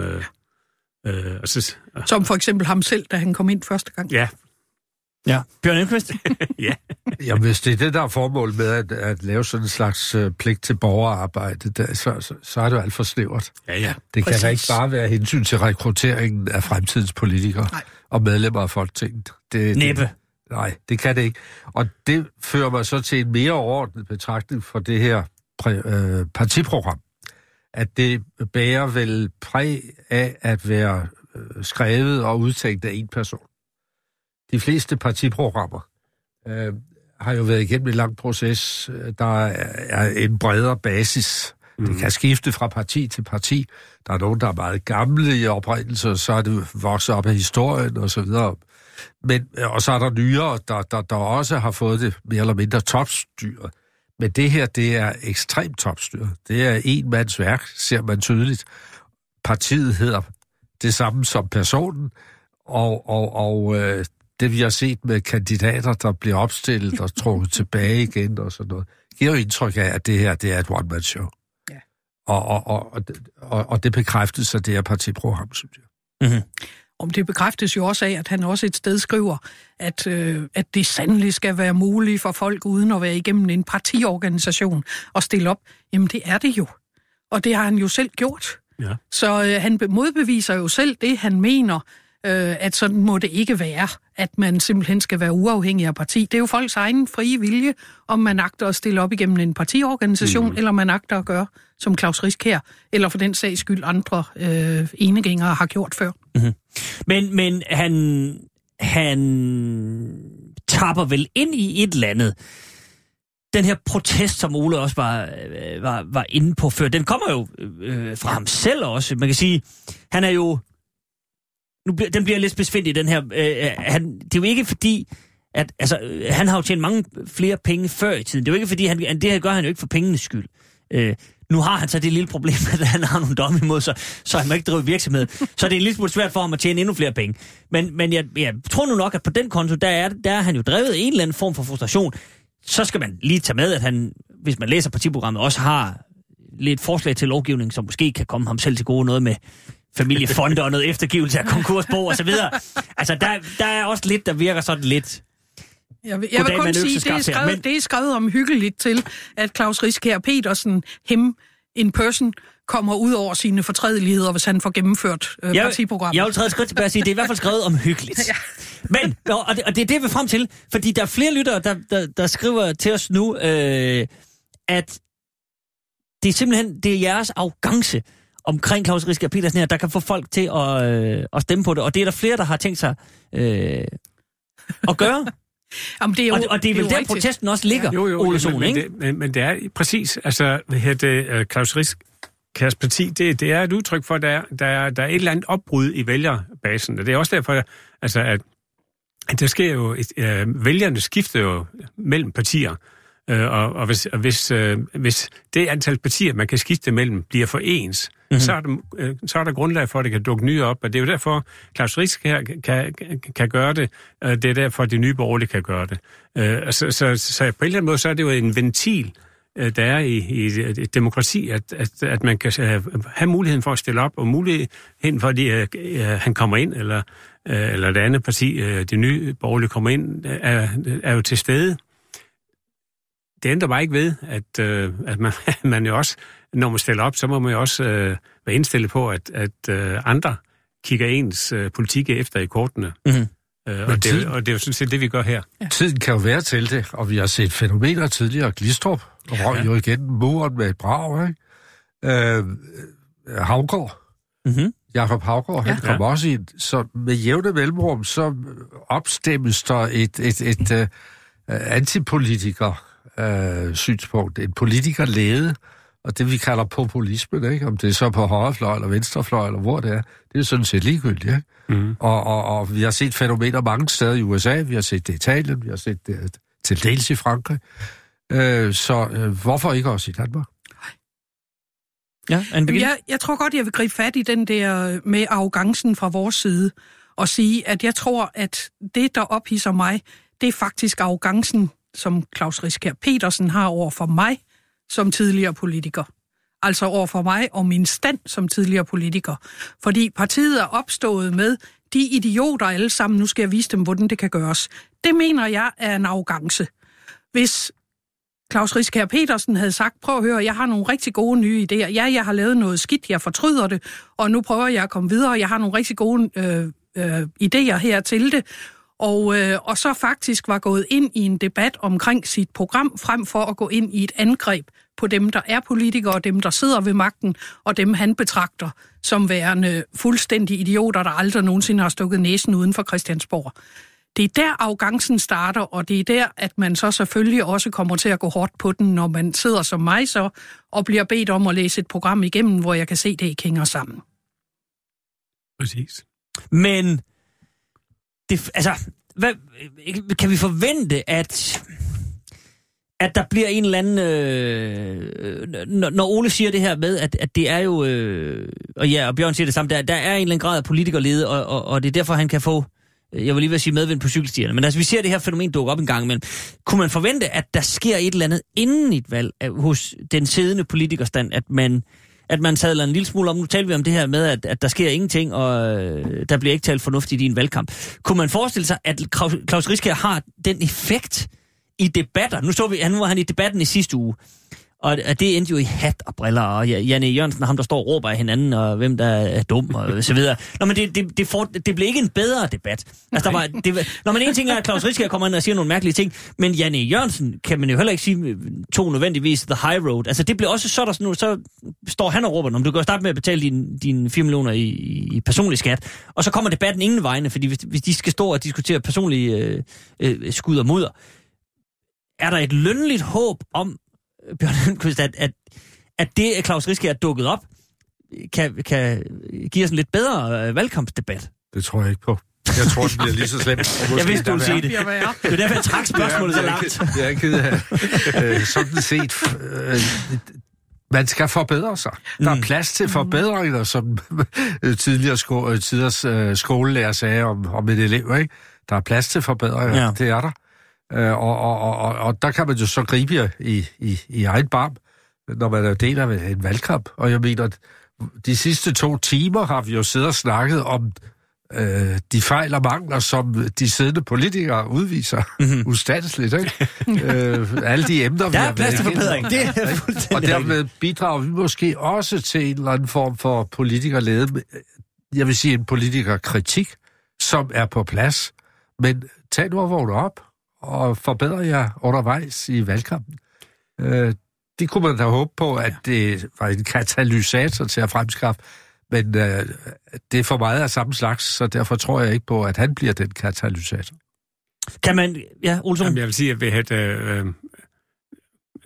Som for eksempel ham selv, da han kom ind første gang. Ja. Bjørn Elmqvist? Ja. Jamen, hvis det er det, der er formål med at lave sådan en slags pligt til borgerarbejde, så er det jo alt for snævert. Ja. Det kan da ikke bare være hensyn til rekrutteringen af fremtidens politikere og medlemmer af Folketinget. Næppe. Nej, det kan det ikke. Og det fører mig så til en mere overordnet betragtning for det her partiprogram. At det bærer vel præg af at være skrevet og udtænkt af en person. De fleste partiprogrammer har jo været igennem en lang proces. Der er en bredere basis. Det kan skifte fra parti til parti. Der er nogen, der er meget gamle i oprindelse, og så er det vokset op af historien og så videre. Og så er der nyere, der også har fået det mere eller mindre topstyret. Men det her, det er ekstremt topstyret. Det er en mands værk, ser man tydeligt. Partiet hedder det samme som personen, og det vi har set med kandidater, der bliver opstillet og trukket tilbage igen og sådan noget, giver jo indtryk af, at det her, det er et one-man-show. Ja. Og det bekræftes af det her partiprogram, synes jeg. Mm-hmm. Om det bekræftes jo også af, at han også et sted skriver, at det sandelig skal være muligt for folk uden at være igennem en partiorganisation og stille op. Jamen det er det jo. Og det har han jo selv gjort. Ja. Så han modbeviser jo selv det, han mener, at sådan må det ikke være, at man simpelthen skal være uafhængig af parti. Det er jo folks egen frie vilje, om man agter at stille op igennem en partiorganisation, eller man agter at gøre, som Klaus Riskær, eller for den sags skyld andre enegængere har gjort før. Mm-hmm. Men han tapper vel ind i et eller andet. Den her protest, som Ole også var inde på før, den kommer jo fra ham selv også. Man kan sige, han er jo... Den bliver lidt besvindig, den her. Det er jo ikke fordi, at han har jo tjent mange flere penge før i tiden. Det er jo ikke fordi, det her gør han jo ikke for pengenes skyld. Nu har han så det lille problem, at han har nogle domme imod sig, så han må ikke drive virksomhed. Så det er en lille smule svært for ham at tjene endnu flere penge. Men jeg tror nu nok, at på den konto, der er han jo drevet en eller anden form for frustration. Så skal man lige tage med, at han, hvis man læser partiprogrammet, også har lidt forslag til lovgivning, som måske kan komme ham selv til gode, noget med familiefonder og noget eftergivelse af konkursbo og så videre. Altså, der er også lidt, der virker sådan lidt... Jeg vil kun sige, det er skrevet omhyggeligt til, at Klaus Riskær Petersen, in person, kommer ud over sine fortrædeligheder, hvis han får gennemført partiprogrammet. Jeg vil træde skridt tilbage og sige, det er i hvert fald skrevet omhyggeligt. Ja. Men, og det er det, vi er frem til, fordi der er flere lyttere, der skriver til os nu, at det er simpelthen det er jeres arrogance omkring Klaus Riskær Petersen her, der kan få folk til at stemme på det, og det er der flere, der har tænkt sig at gøre. Jamen, det er jo, og det er vel der, protesten også ligger, jo, Ole Sohn, ikke? Men det er præcis, altså, Klaus Kærs parti, det er et udtryk for, at der er et eller andet opbrud i vælgerbasen. Og det er også derfor, altså, at der sker jo, vælgerne skifter jo mellem partier. Og hvis det antal partier, man kan skifte mellem, bliver for ens, så er der grundlag for, at det kan dukke nye op. Og det er jo derfor, Klaus Risk her kan gøre det. Det er derfor, de nye borgerlige kan gøre det. Så på en eller anden måde, så er det jo en ventil, der er i et demokrati, at man kan have muligheden for at stille op, og muligheden for, at han kommer ind, eller det andet parti, det nye borgerlige kommer ind, er jo til stede. Det ændrer bare ikke ved, at man jo også, når man stiller op, så må man jo også være indstillet på, at andre kigger ens politik efter i kortene. Mm-hmm. Og det er jo sådan set det, vi gør her. Ja. Tiden kan jo være til det, og vi har set fænomener tidligere. Glistrup røg jo igen muren med et brag, ikke? Haugaard. Mm-hmm. Jakob Haugaard, han kom også ind. Så med jævne mellemrum, så opstemmes der et antipolitiker synspunkt. En politikerlede, og det vi kalder populisme, ikke? Om det er så på højrefløj eller venstrefløj, eller hvor det er, det er sådan set ligegyldigt, ikke? Mm. Og vi har set fænomener mange steder i USA, vi har set det i Italien, vi har set det til dels i Frankrig. Så hvorfor ikke også i Danmark? Ja, jeg tror godt, jeg vil gribe fat i den der med arrogancen fra vores side, og sige, at jeg tror, at det, der ophidser mig, det er faktisk arrogancen, som Klaus Riskær Pedersen har over for mig som tidligere politiker. Altså over for mig og min stand som tidligere politiker. Fordi partiet er opstået med de idioter alle sammen, nu skal jeg vise dem, hvordan det kan gøres. Det mener jeg er en arrogance. Hvis Klaus Riskær Pedersen havde sagt, prøv at høre, jeg har nogle rigtig gode nye idéer. Ja, jeg har lavet noget skidt, jeg fortryder det, og nu prøver jeg at komme videre. Jeg har nogle rigtig gode idéer her til det. Og så faktisk var gået ind i en debat omkring sit program, frem for at gå ind i et angreb på dem, der er politikere, og dem, der sidder ved magten, og dem, han betragter som værende fuldstændig idioter, der aldrig nogensinde har stukket næsen uden for Christiansborg. Det er der arrogancen starter, og det er der, at man så selvfølgelig også kommer til at gå hårdt på den, når man sidder som mig så, og bliver bedt om at læse et program igennem, hvor jeg kan se, det ikke hænger sammen. Præcis. Men kan vi forvente, at der bliver en eller anden... når Ole siger det her med, at det er jo... og Bjørn siger det samme, der er en eller anden grad af politikerlede, og det er derfor, han kan få... Jeg vil lige vil sige medvind på cykelstierne. Men altså, vi ser det her fænomen dukke op en gang imellem. Kunne man forvente, at der sker et eller andet inden et valg hos den siddende politikerstand, at man sadler en lille smule om? Nu taler vi om det her med, at der sker ingenting, og der bliver ikke talt fornuftigt i en valgkamp. Kunne man forestille sig, at Klaus Riskær har den effekt i debatter? Nu var han i debatten i sidste uge, og det endte jo i hat og briller, og Janne Jørgensen og ham, der står og råber af hinanden, og hvem der er dum, og så videre. Nå, men det blev ikke en bedre debat. Altså, en ting er, at Klaus Riskær kommer ind og siger nogle mærkelige ting, men Janne Jørgensen kan man jo heller ikke sige, tog nødvendigvis the high road. Altså, det blev også så står han og råber, om du kan starte med at betale dine 4 millioner i personlig skat, og så kommer debatten ingen vegne, fordi hvis de skal stå og diskutere personlige skud og mudder, er der et lønligt håb om, Bjørn Lundqvist, at det, at Klaus Riskær er dukket op, kan give os en lidt bedre valgkampsdebat? Det tror jeg ikke på. Jeg tror, det bliver lige så slemt. Jeg vidste, du ville sige det. Det er derfor, jeg trak spørgsmålet så langt. Jeg er ked af. Sådan set, man skal forbedre sig. Der er plads til forbedringer, som tidligere tiders skolelærer sagde om et elev, ikke? Der er plads til forbedringer, ja. Det er der. Og der kan man jo så gribe i egen barm, når man er del af en valgkamp. Og jeg mener, at de sidste 2 timer har vi jo siddet og snakket om de fejl og mangler, som de siddende politikere udviser ustandsligt, ikke? Alle de emner, vi har været til forbedring. Det er og dermed bidrager vi måske også til en eller anden form for politikerlede. Jeg vil sige en politikerkritik, som er på plads. Men tag nu og vågne op og forbedre jer undervejs i valgkampen. Det kunne man da håbe på, at det var en katalysator til at fremskaffe, men det er for meget af samme slags, så derfor tror jeg ikke på, at han bliver den katalysator. Kan man... Ja, Olsson? Jamen, jeg vil sige, at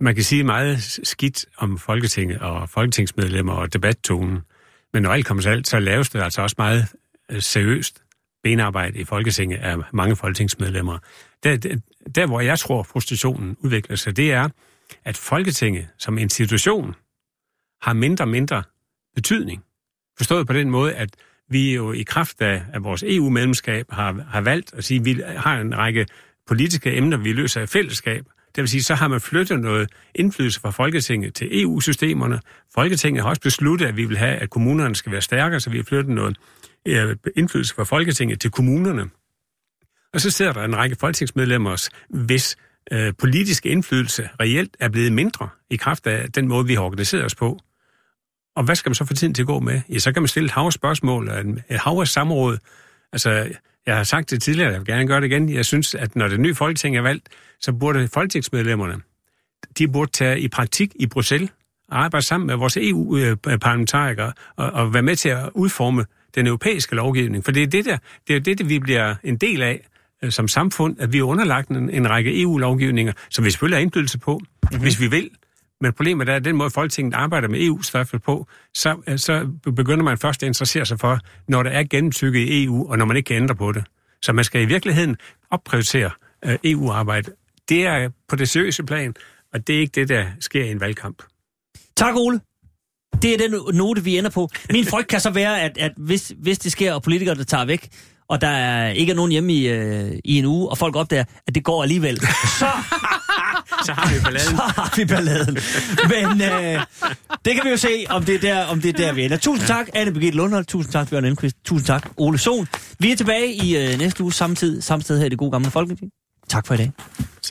man kan sige meget skidt om Folketinget og folketingsmedlemmer og debattonen, men når alt kommer til alt, så laves det altså også meget seriøst benarbejde i Folketinget af mange folketingsmedlemmer. Der, hvor jeg tror, frustrationen udvikler sig, det er, at Folketinget som institution har mindre og mindre betydning. Forstået på den måde, at vi jo i kraft af vores EU-medlemskab har valgt at sige, at vi har en række politiske emner, vi løser i fællesskab. Det vil sige, så har man flyttet noget indflydelse fra Folketinget til EU-systemerne. Folketinget har også besluttet, at vi vil have, at kommunerne skal være stærkere, så vi har flyttet noget indflydelse fra Folketinget til kommunerne. Og så sidder der en række folketingsmedlemmer, hvis politiske indflydelse reelt er blevet mindre i kraft af den måde, vi har organiseret os på. Og hvad skal man så få tiden til at gå med? Ja, så kan man stille et hav af spørgsmål, et hav af samråd. Altså, jeg har sagt det tidligere, jeg vil gerne gøre det igen. Jeg synes, at når det nye Folketing er valgt, så burde folketingsmedlemmerne, de burde tage i praktik i Bruxelles og arbejde sammen med vores EU-parlamentarikere og være med til at udforme den europæiske lovgivning. For det er det, vi bliver en del af som samfund, at vi er underlagt en række EU-lovgivninger, som vi selvfølgelig har indflydelse på, hvis vi vil. Men problemet er, at den måde, Folketinget arbejder med EU-stoffet på, så begynder man først at interessere sig for, når der er gennemtykket i EU, og når man ikke kan ændre på det. Så man skal i virkeligheden opprioritere EU-arbejde. Det er på det seriøse plan, og det er ikke det, der sker i en valgkamp. Tak, Ole. Det er den note, vi ender på. Min frygt kan så være, at hvis det sker, og politikere, der tager væk, og der ikke er nogen hjemme i en uge, og folk opdager, at det går alligevel, så har vi balladen. Men det kan vi jo se, om det er der, vi ender. Tusind tak, Anne Birgitte Lundholt. Tusind tak, Bjørn Elmqvist. Tusind tak, Ole Sohn. Vi er tilbage i næste uge samme tid, samme sted her i Det Gode Gamle Folketing. Tak for i dag.